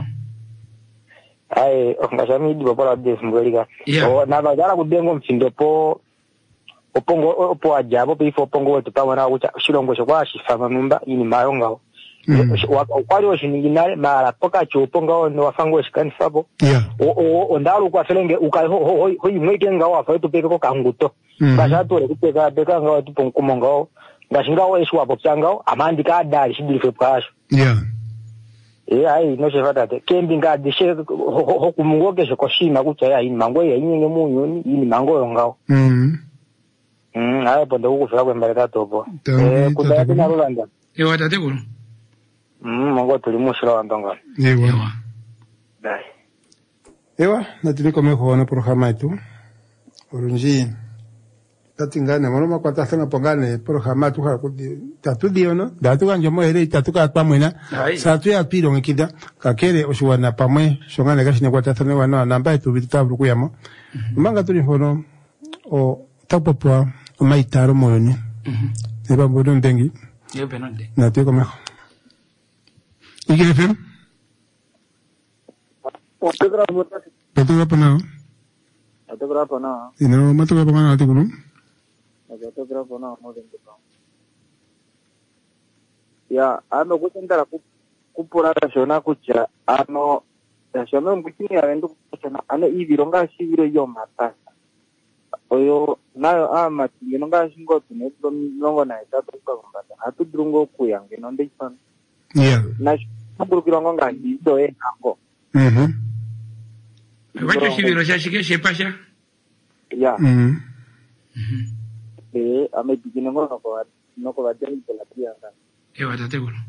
ai ngasami di baba de mbelika o na ba jara kudengo mfindo po opongo opo ajabo pe ifo pongo wetu pa wana ucha shilongo shokwa shifama numba ini mayonga kwali oshiningina mara poka choponga no wafango shikani sabo o o ndalu kwa selenge uka ho ho imweke ngawa fa tu peke ko kanguto basa to le kupeka beka ngawa tu ponkumonga ngashingawo eswa popsanga amandi ka dali shidilfe pwasho yeah eh ai no se fata te kendi ngadi she ho kumungoke she koshima kucha ya ini mango ya inyenge munyu ini mango ngao mm mm ai pondo ukufika kwembeleka topo eh kudaya na Rwanda ewa tate kuno mm mango tuli mushira wandonga ewa dai ewa natili komekho na programa yetu urunji tatingane mono makwata sana pongane programa tu ha tatu dio no datu kanjo mo ere tatu ka pamwena sa tu ya piro ngikida kakere oshuwana pamwe shongane kashine kwata sana wana namba tu bitabru kuyamo manga tuli hono o tapopwa maitaro moyoni eba bodo ndengi yo penonde na te komekho igefem otegra bota otegra pana otegra pana ino matoga pana ate kuno otegra pana mo dentro ya ano kutendera kupura shona kucha ano shona mbukini avendu kucha ano ibironga shibiro yo matasa oyo nayo ama tinonga shingo tunetlo longo na etato kwa kumbata atu drungo kuyange no ndifan yeah na shukuru kirongo ngandi do e hango mhm wacho shibiro shashike shepasha ya mhm mhm eh ame bigine ngo no ko no ko badde la tianga ewa tate kuno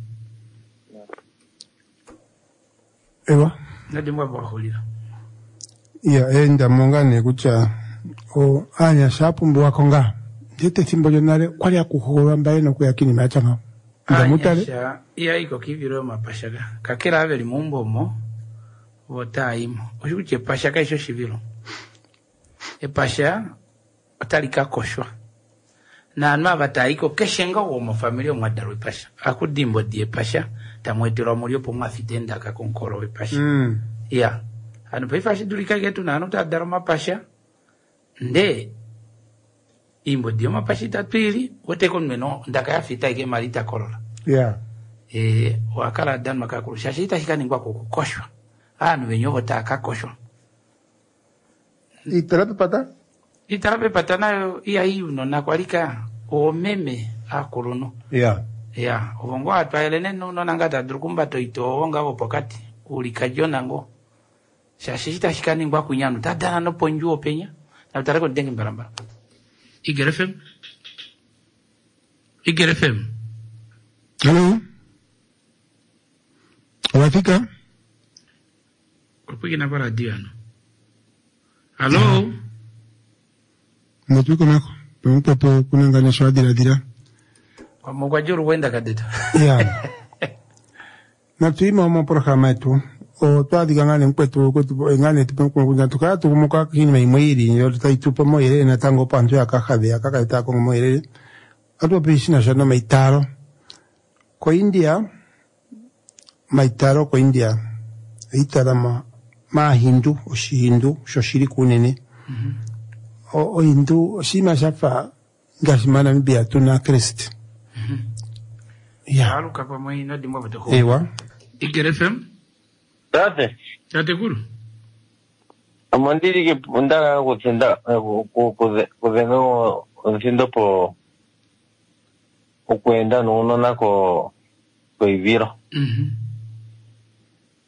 ewa nadi mwa bwa holira ya enda mongane kucha o anya shapumbu wakonga ndete timbo jonare kwali akuhora mbaye no kuyakini machanga ndamutale anya iya iko kiviro mapashaga kakera abeli mumbomo votaimo oshuche pashaga isho shiviro e pasha atalika koshwa na anma bataiko keshenga wo mo familia mwadaro pasha akudimbo die pasha tamwetero mulio po mafitenda ka konkoro we pasha mm ya anu pe fashi dulika getu na anu ta darma pasha nde imbo dio mapashi tatpiri wote kon meno ndaka ya fita ike marita kolola yeah eh wakala dan makakuru shashita shikani ngwa kukoshwa anu wenyo vota kakoshwa itarape pata itarape pata nayo iya hiyo no na kwalika o meme akuluno yeah ya ovongo atwaelene no nangata drukumba toito onga opokati ulikajona ngo shashita shikani ngwa kunyanu tadana no ponjuo penya na utareko dengi mbaramba igerefem igerefem hello wafika opige na para diano hello natuko nako pempa po kunangana shwadira dira kwa kwa juru wenda kadeta yeah natuima mo programa tu o twadi ngane mpetu ko tu ngane tu ko kunja tu ka tu mo ka kini mai mwiri yo tai tu po mo ire na tango panjo ya ka khade ya ka ka ta ko mo ire ato pisina shana mai taro ko India mai taro ko India itara ma ma hindu o shi hindu shoshiri kunene o o hindu shima shafa ngashimana mbia tuna Christ ya alu ka kwa moi no dimwa bato ko ewa igerefem tate tate kuru amandiri ke undara ko tenda ko ko ko no haciendo po o kwenda no no na ko ko iviro mhm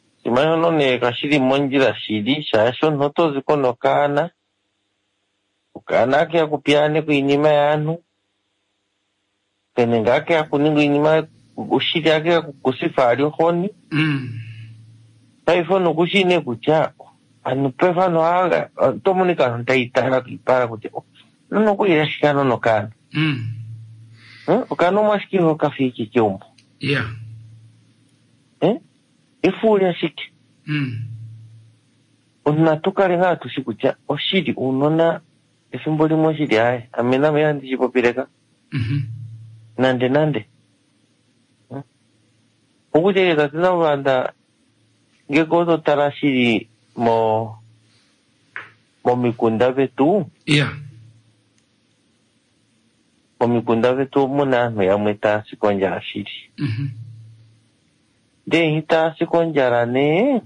imagino ne kashiri monjira shidi sha sho no to ziko no kana ukanake akupiane kuinima yanu kenengake akuningu inima ushiri yake kusifari honi mm taifono kushine kucha anupefa no haga tomunika ntaitara para kucha no kuyashikano no kana mm eh ukano mashikiro kafiki kyombo yeah eh ifuri ashiki mm unatuka lenga tushikucha oshiri unona efimboli moshiri aye amena mayandi chipopireka mhm nande nande hmm? Ukujega tena wanda ngekozo tarashiri mo mo mikunda vetu yeah mo mikunda vetu muna no yamweta sikonja ashiri mhm de hita sikonja ne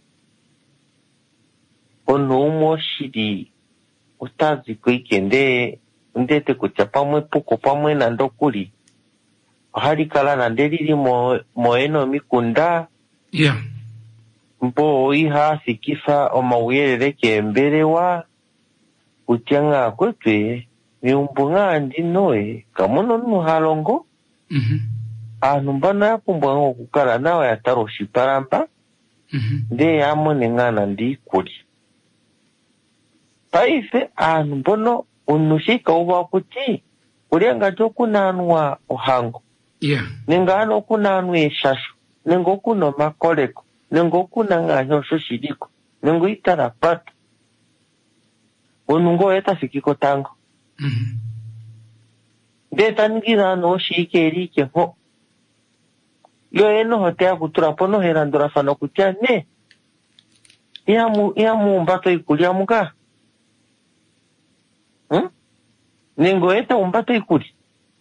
ono mo shiri utazi kuikende ndete kuchapa mwe puko pamwe na ndokuri hali kala na ndelili mo moeno mikunda yeah mpo iha sikisa omawirere kembelewa uchanga kwetwe miumbunga ndinoe kamono nuhalongo mhm anu mbana pumbwa okukala nawe yataroshi paramba mhm nde amone ngana ndikuli paife anu mbono unushika uwa kuti ulenga jokunanwa ohango yeah nengano kunanwa eshasho nengo kuno makoleko nengo kunanga shiriko nengo itara pata onungo eta fikiko tango mhm deta ngira no shikeri ke ho yo eno hotea kutura pono herandora fano kutia ne yamu yamu mbato ikulia muka hm nengo eta umbato ikuli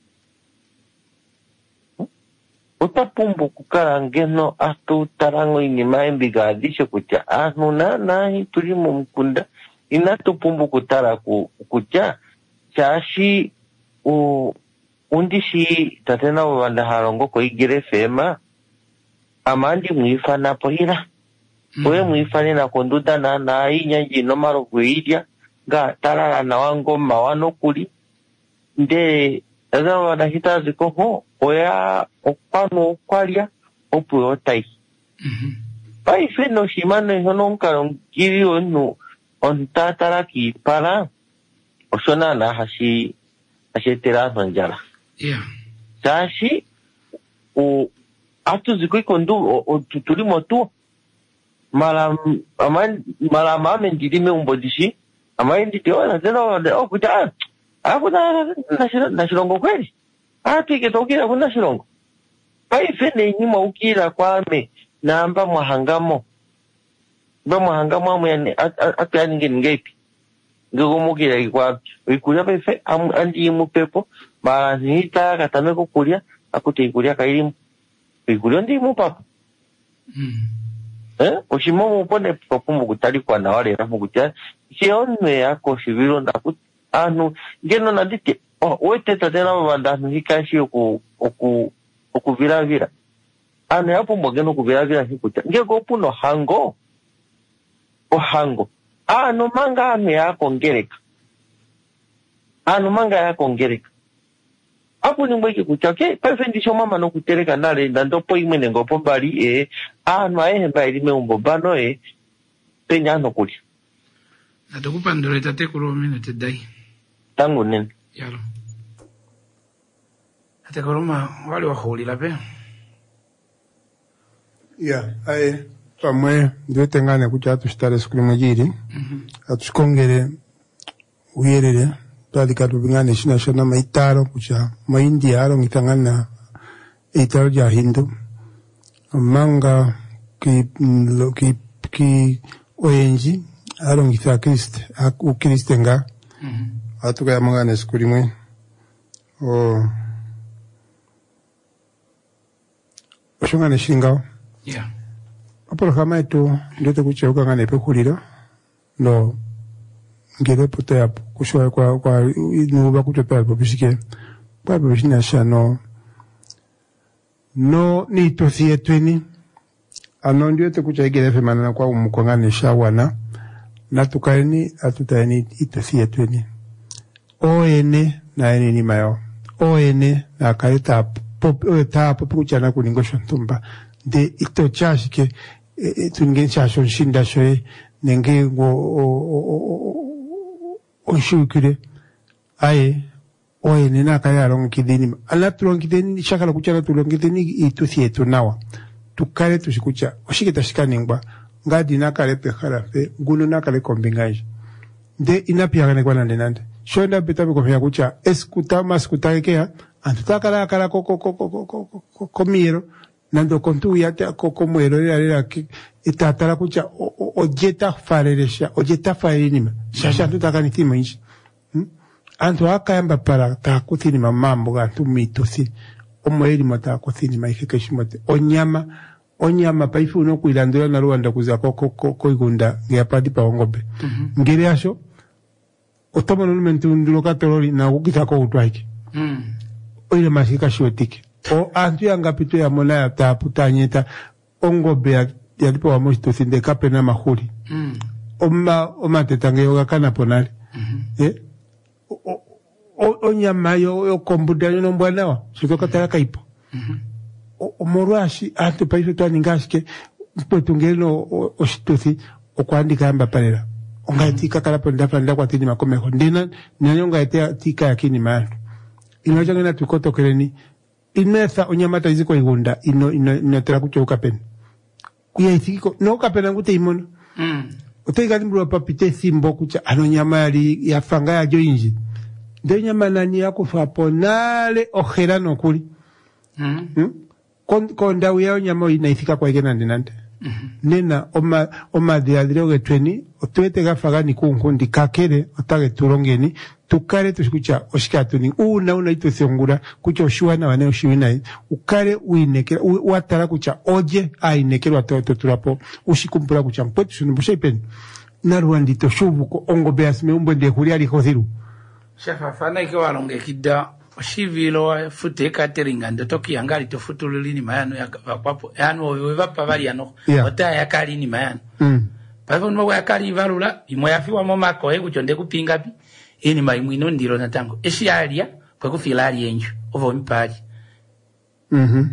utapumbu kukara ngeno atu tarango inima embigadishe kucha anu na nahi turimo mkunda inatu pumbu kutara ku, kucha chashi u undishi tatena wanda harongo ko igire fema amandi mwifana pohira we mm. mwifane na konduda na na inyanji no maro kuidia ga tarara na wango mawano kuli nde Eza wada hita ziko ho, oya opano kwalia, opu otai. Mhm. Pai fe no shimano hono nkaro ngiri onu ontatara ki para osona na hashi hashi tera sonjara. Yeah. Sashi o atu ziko kondu o tuturi motu mala aman mala mame ndime umbodishi amai nditio na tena wada o kuta Aku na na shirongo kweli. Atu ikitokea kuna shirongo. Pai fene nyuma ukira kwame namba mwahangamo. Ba mwahangamo amwe atu yani ngeni ngepi. Ngego mukira ikwa ikulia pai fe andi mu pepo ba nita katame ko kulia akute ikulia kairi ikulia ndi mu papa. Mm. Eh? Oshimo mu pone popumbu kutali kwa na wale rafu kutia. Sione yako shiviro ndaku anu ngeno na dite oh wete tatena wanda nikashi oku oku okuvira vira anu yapo mbogeno kuvira vira hikuta ngego puno hango o hango anu manga ame yako ngereka anu manga yako ngereka apu ni mweke kuchake perfendi shoma mano kutereka nale ndandopo imene ngopo bali e anu ahe mbaili me umbobano e penyano kuli Atakupa ndole tate kuro minute dai tangu nini yalo ate koroma wale wahulila pe ya aye pamwe ndio tengane kucha tushitare siku mwajiri mhm atushikongere uyerere twalika tubingane shina shona maitaro kucha maindi yaro ngitangana itaro ja hindu manga ki lo ki ki oenji aro ngita krist aku kristenga mhm atuka ya mangane siku limwe o oshungane shingao yeah apolo kama eto ndote kucheuka ngane pekulira no ngere poto ya kushwa kwa kwa nuba kutopa pobishike pa bishina shano no ni tosie tweni ano ndote kuchaigere femana kwa umukongane shawana na tukaini atutaini itosie tweni oene na ene ni mayo oene na kareta pop ta pop kuchana kulingo shontumba de ito chashike tunge chasho shinda shoe nenge go o shukire aye oene na kaya ron kidini ala tulon kidini shakala kuchana tulon kidini itusie tunawa tukale tushikucha oshike tashikani ngba ngadi na kale pekhala fe ngulu na kale kombingaji de inapia ne kwana ndenande shonda betabe ko fya kucha eskuta maskuta kea antutakala kala koko koko koko komiro nando kontu yate koko mwero ya itatala kucha ojeta fareresha ojeta farinima shasha tutakani tima inchi antu akayamba para ta kuthini mamambo gantu mitosi omweli mata kuthini maifike shimote onyama onyama paifu no kuilandura na Rwanda kuza koko koko igunda ngiyapadi pa ongobe ngire asho otomo no mentu ndulo katorori na ukita ko utwaiki mm oile mashika shotiki o antu yanga pito ya mona ya taputanyeta ongobe ya yalipo wa mosto sinde kapena mahuri mm oma oma tetange yoga kana ponali mm -hmm. eh o, o, onyama yo yo kombuda no mbwanawa sitoka taraka ipo mm -hmm. omorwashi antu paiso twaningashike mpotungelo oshitosi okwandika amba parera ongatika kala ponda panda kwa tini makomeho ndina nyanyonga ete tika yakini maantu inoja ngena tukoto keleni inetha onyamata iziko igunda ino ino inotera kuchoka pen kuya itikiko no kapena ngute imono mm otega limbro papite simbo kucha anonyama yali yafanga ya joinji nde nyama nani yako faponale oherano kuli mm hmm? kon konda uya nyama inaifika kwa igena ndinande mm -hmm. nena oma oma diadrioge tweni otwete gafagani kunkundi kakere otage turongeni tukare tushikucha oshikatuni una una ito siongura kucha oshuana wane oshuina ukare uinekera watara kucha oje ainekera watoto turapo ushikumpura kucha mpwetu sunumbusha ipeni naruandito shubuko ongo beasme umbwende huriari hoziru shafa fana ike walonge kida oshivilo fute cateringa ndotoki yangali tofutululini mayano ya papo yano wevapa bali yano yeah. Ota yakali ni mayano mm. Pavo nwa yakali valula imo yafiwa momako egu chonde kupinga pi ini maimwino ndiro natango eshi alia kwa kufilari yenju ovo mpaji mhm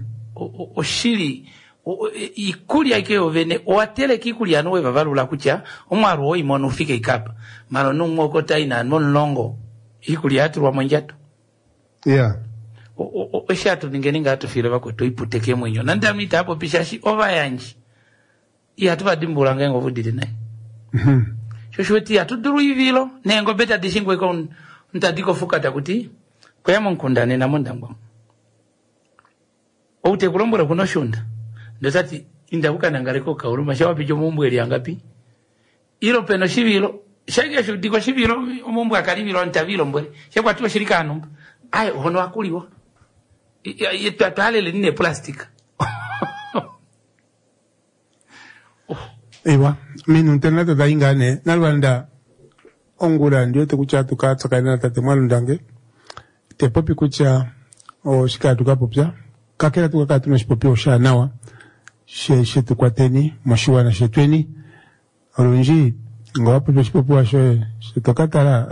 oshili ikuli yake ovene oatele kikuli yano weva valula kucha omwaru oi mono fike ikapa malo nungo kota ina non longo ikuli yatu wa mwenjatu yeah o o shatu ningeninga atufile bako toiputeke mwenyo nandamita hapo pishashi ova yanji iya tuba dimbula ngengo vudide nae mhm shoshweti atuduru ivilo nengo beta dishingwe kon ntadiko fukata kuti kwemo nkundane na mondangwa oute kulombora kuno shunda ndosati indabuka nangareko kauluma shawa pijo mumbweli angapi ilo peno shivilo shage shudiko shivilo mumbwa kalivilo ntavilo mbweli shekwa tuwa shirika anumba ai hono akuliwa yetwatale line plastic ewa minu internet da ingane nalwanda ongura ndio te kucha tukatsa kana tate mwalundange te popi kucha o shika tukapopya kakera tukaka tuna shipopi osha nawa she she tukwateni mashuwa na shetweni olunji ngawapo shipopi washo shitokatara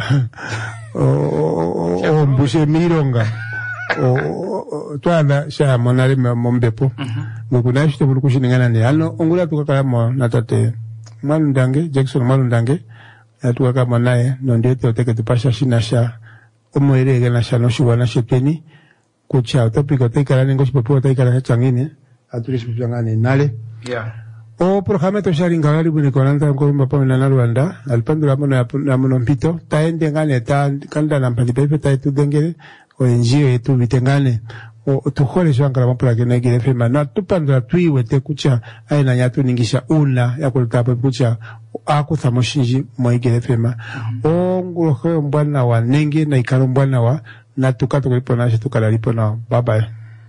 o mbushe mironga o twana sha monale mombepo ngukuna shito bulu kushiningana ne hano ongula tukaka mo natate mwalundange Jackson mwalundange tukaka mo naye ndio toteke tupasha shinasha omoerege na sha no shuwa na shetweni kucha utapika taikala ningo shipopi taikala changine atulisi pjangane nale yeah o programa to shari ngalali bune konanta ngomba pa na Rwanda alpandula mono ya mono mpito taende ngane ta kanda na mpandi pepe ta tu dengere o njio yetu bitengane o tuhole shangala mapula ke negere fema na tupandula tuiwe te kucha aina nyatu ningisha una ya kulitapo kucha akutha moshinji moigere fema o ngulo mbwana wa nenge na ikalo mbwana wa na tukato kulipo na tukala lipo na bye bye.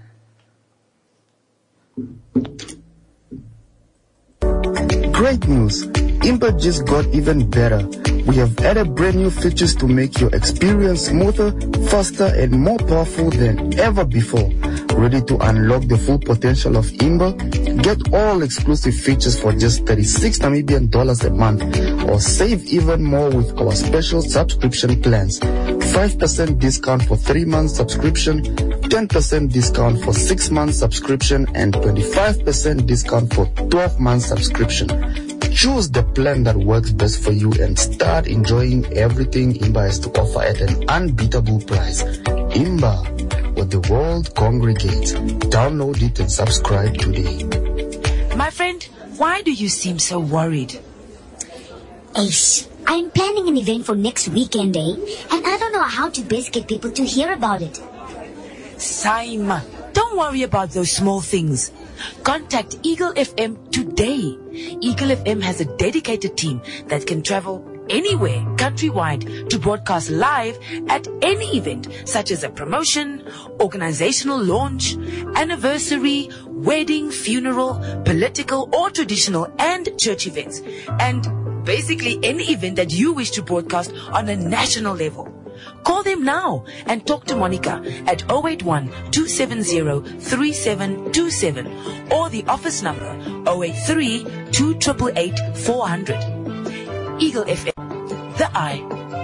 Great news! Imba just got even better. We have added brand new features to make your experience smoother, faster, and more powerful than ever before. Ready to unlock the full potential of Imba? Get all exclusive features for just thirty-six Namibian dollars a month, or save even more with our special subscription plans. five percent discount for three months subscription, ten percent discount for six months subscription, and twenty-five percent discount for twelve months subscription. Choose the plan that works best for you and start enjoying everything Imba has to offer at an unbeatable price. Imba, where the world congregates. Download it and subscribe today. My friend, why do you seem so worried? Ace, I'm planning an event for next weekend, eh? And I don't know how to best get people to hear about it. Saima, don't worry about those small things. Contact Eagle F M today. Eagle F M has a dedicated team that can travel anywhere countrywide to broadcast live at any event, such as a promotion, organizational launch, anniversary, wedding, funeral, political or traditional and church events, and basically any event that you wish to broadcast on a national level. Call them now and talk to Monica at zero eight one, two seven zero, three seven two seven or the office number zero eight three, two eight eight, eight four zero zero. Eagle F M, the eye.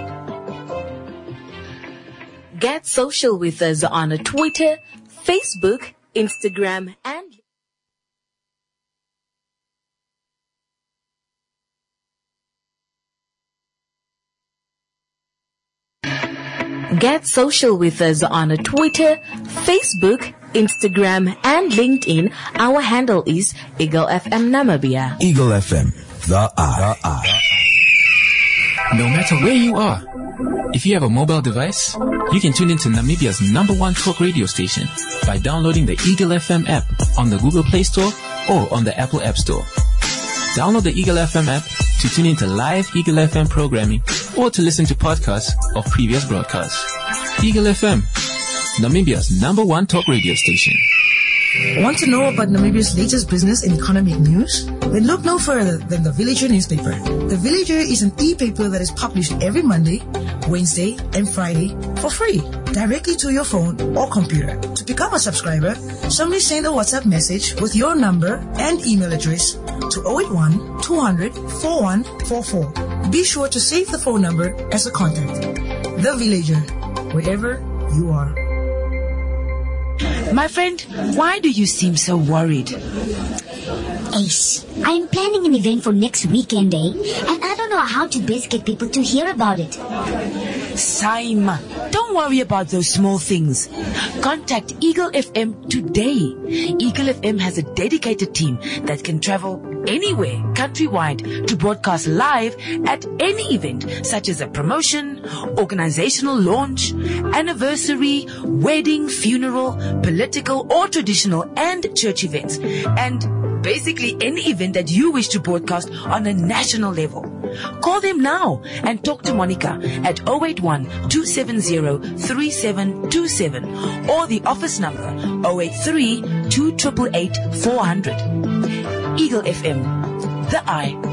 Get social with us on Twitter, Facebook, Instagram, and Get social with us on Twitter, Facebook, Instagram, and LinkedIn. Our handle is Eagle F M Namibia. Eagle F M, the eye. No matter where you are, if you have a mobile device, you can tune into Namibia's number one talk radio station by downloading the Eagle F M app on the Google Play Store or on the Apple App Store. Download the Eagle F M app to tune into live Eagle F M programming or to listen to podcasts of previous broadcasts. Eagle F M, Namibia's number one talk radio station. Want to know about Namibia's latest business and economic news? Then look no further than The Villager newspaper. The Villager is an e-paper that is published every Monday, Wednesday, and Friday for free, directly to your phone or computer. To become a subscriber, simply send a WhatsApp message with your number and email address to zero eight one, two hundred, four one four four. Be sure to save the phone number as a contact. The Villager, wherever you are. My friend, why do you seem so worried? Ace, I'm planning an event for next weekend, eh? And I don't know how to best get people to hear about it. Saima, don't worry about those small things. Contact Eagle F M today. Eagle F M has a dedicated team that can travel anywhere countrywide to broadcast live at any event, such as a promotion, organizational launch, anniversary, wedding, funeral, political or traditional and church events, and basically any event that you wish to broadcast on a national level. Call them now and talk to Monica at zero eight one, two seven zero, three seven two seven or the office number zero eight three, two eight eight, eight four zero zero. Eagle F M, the eye.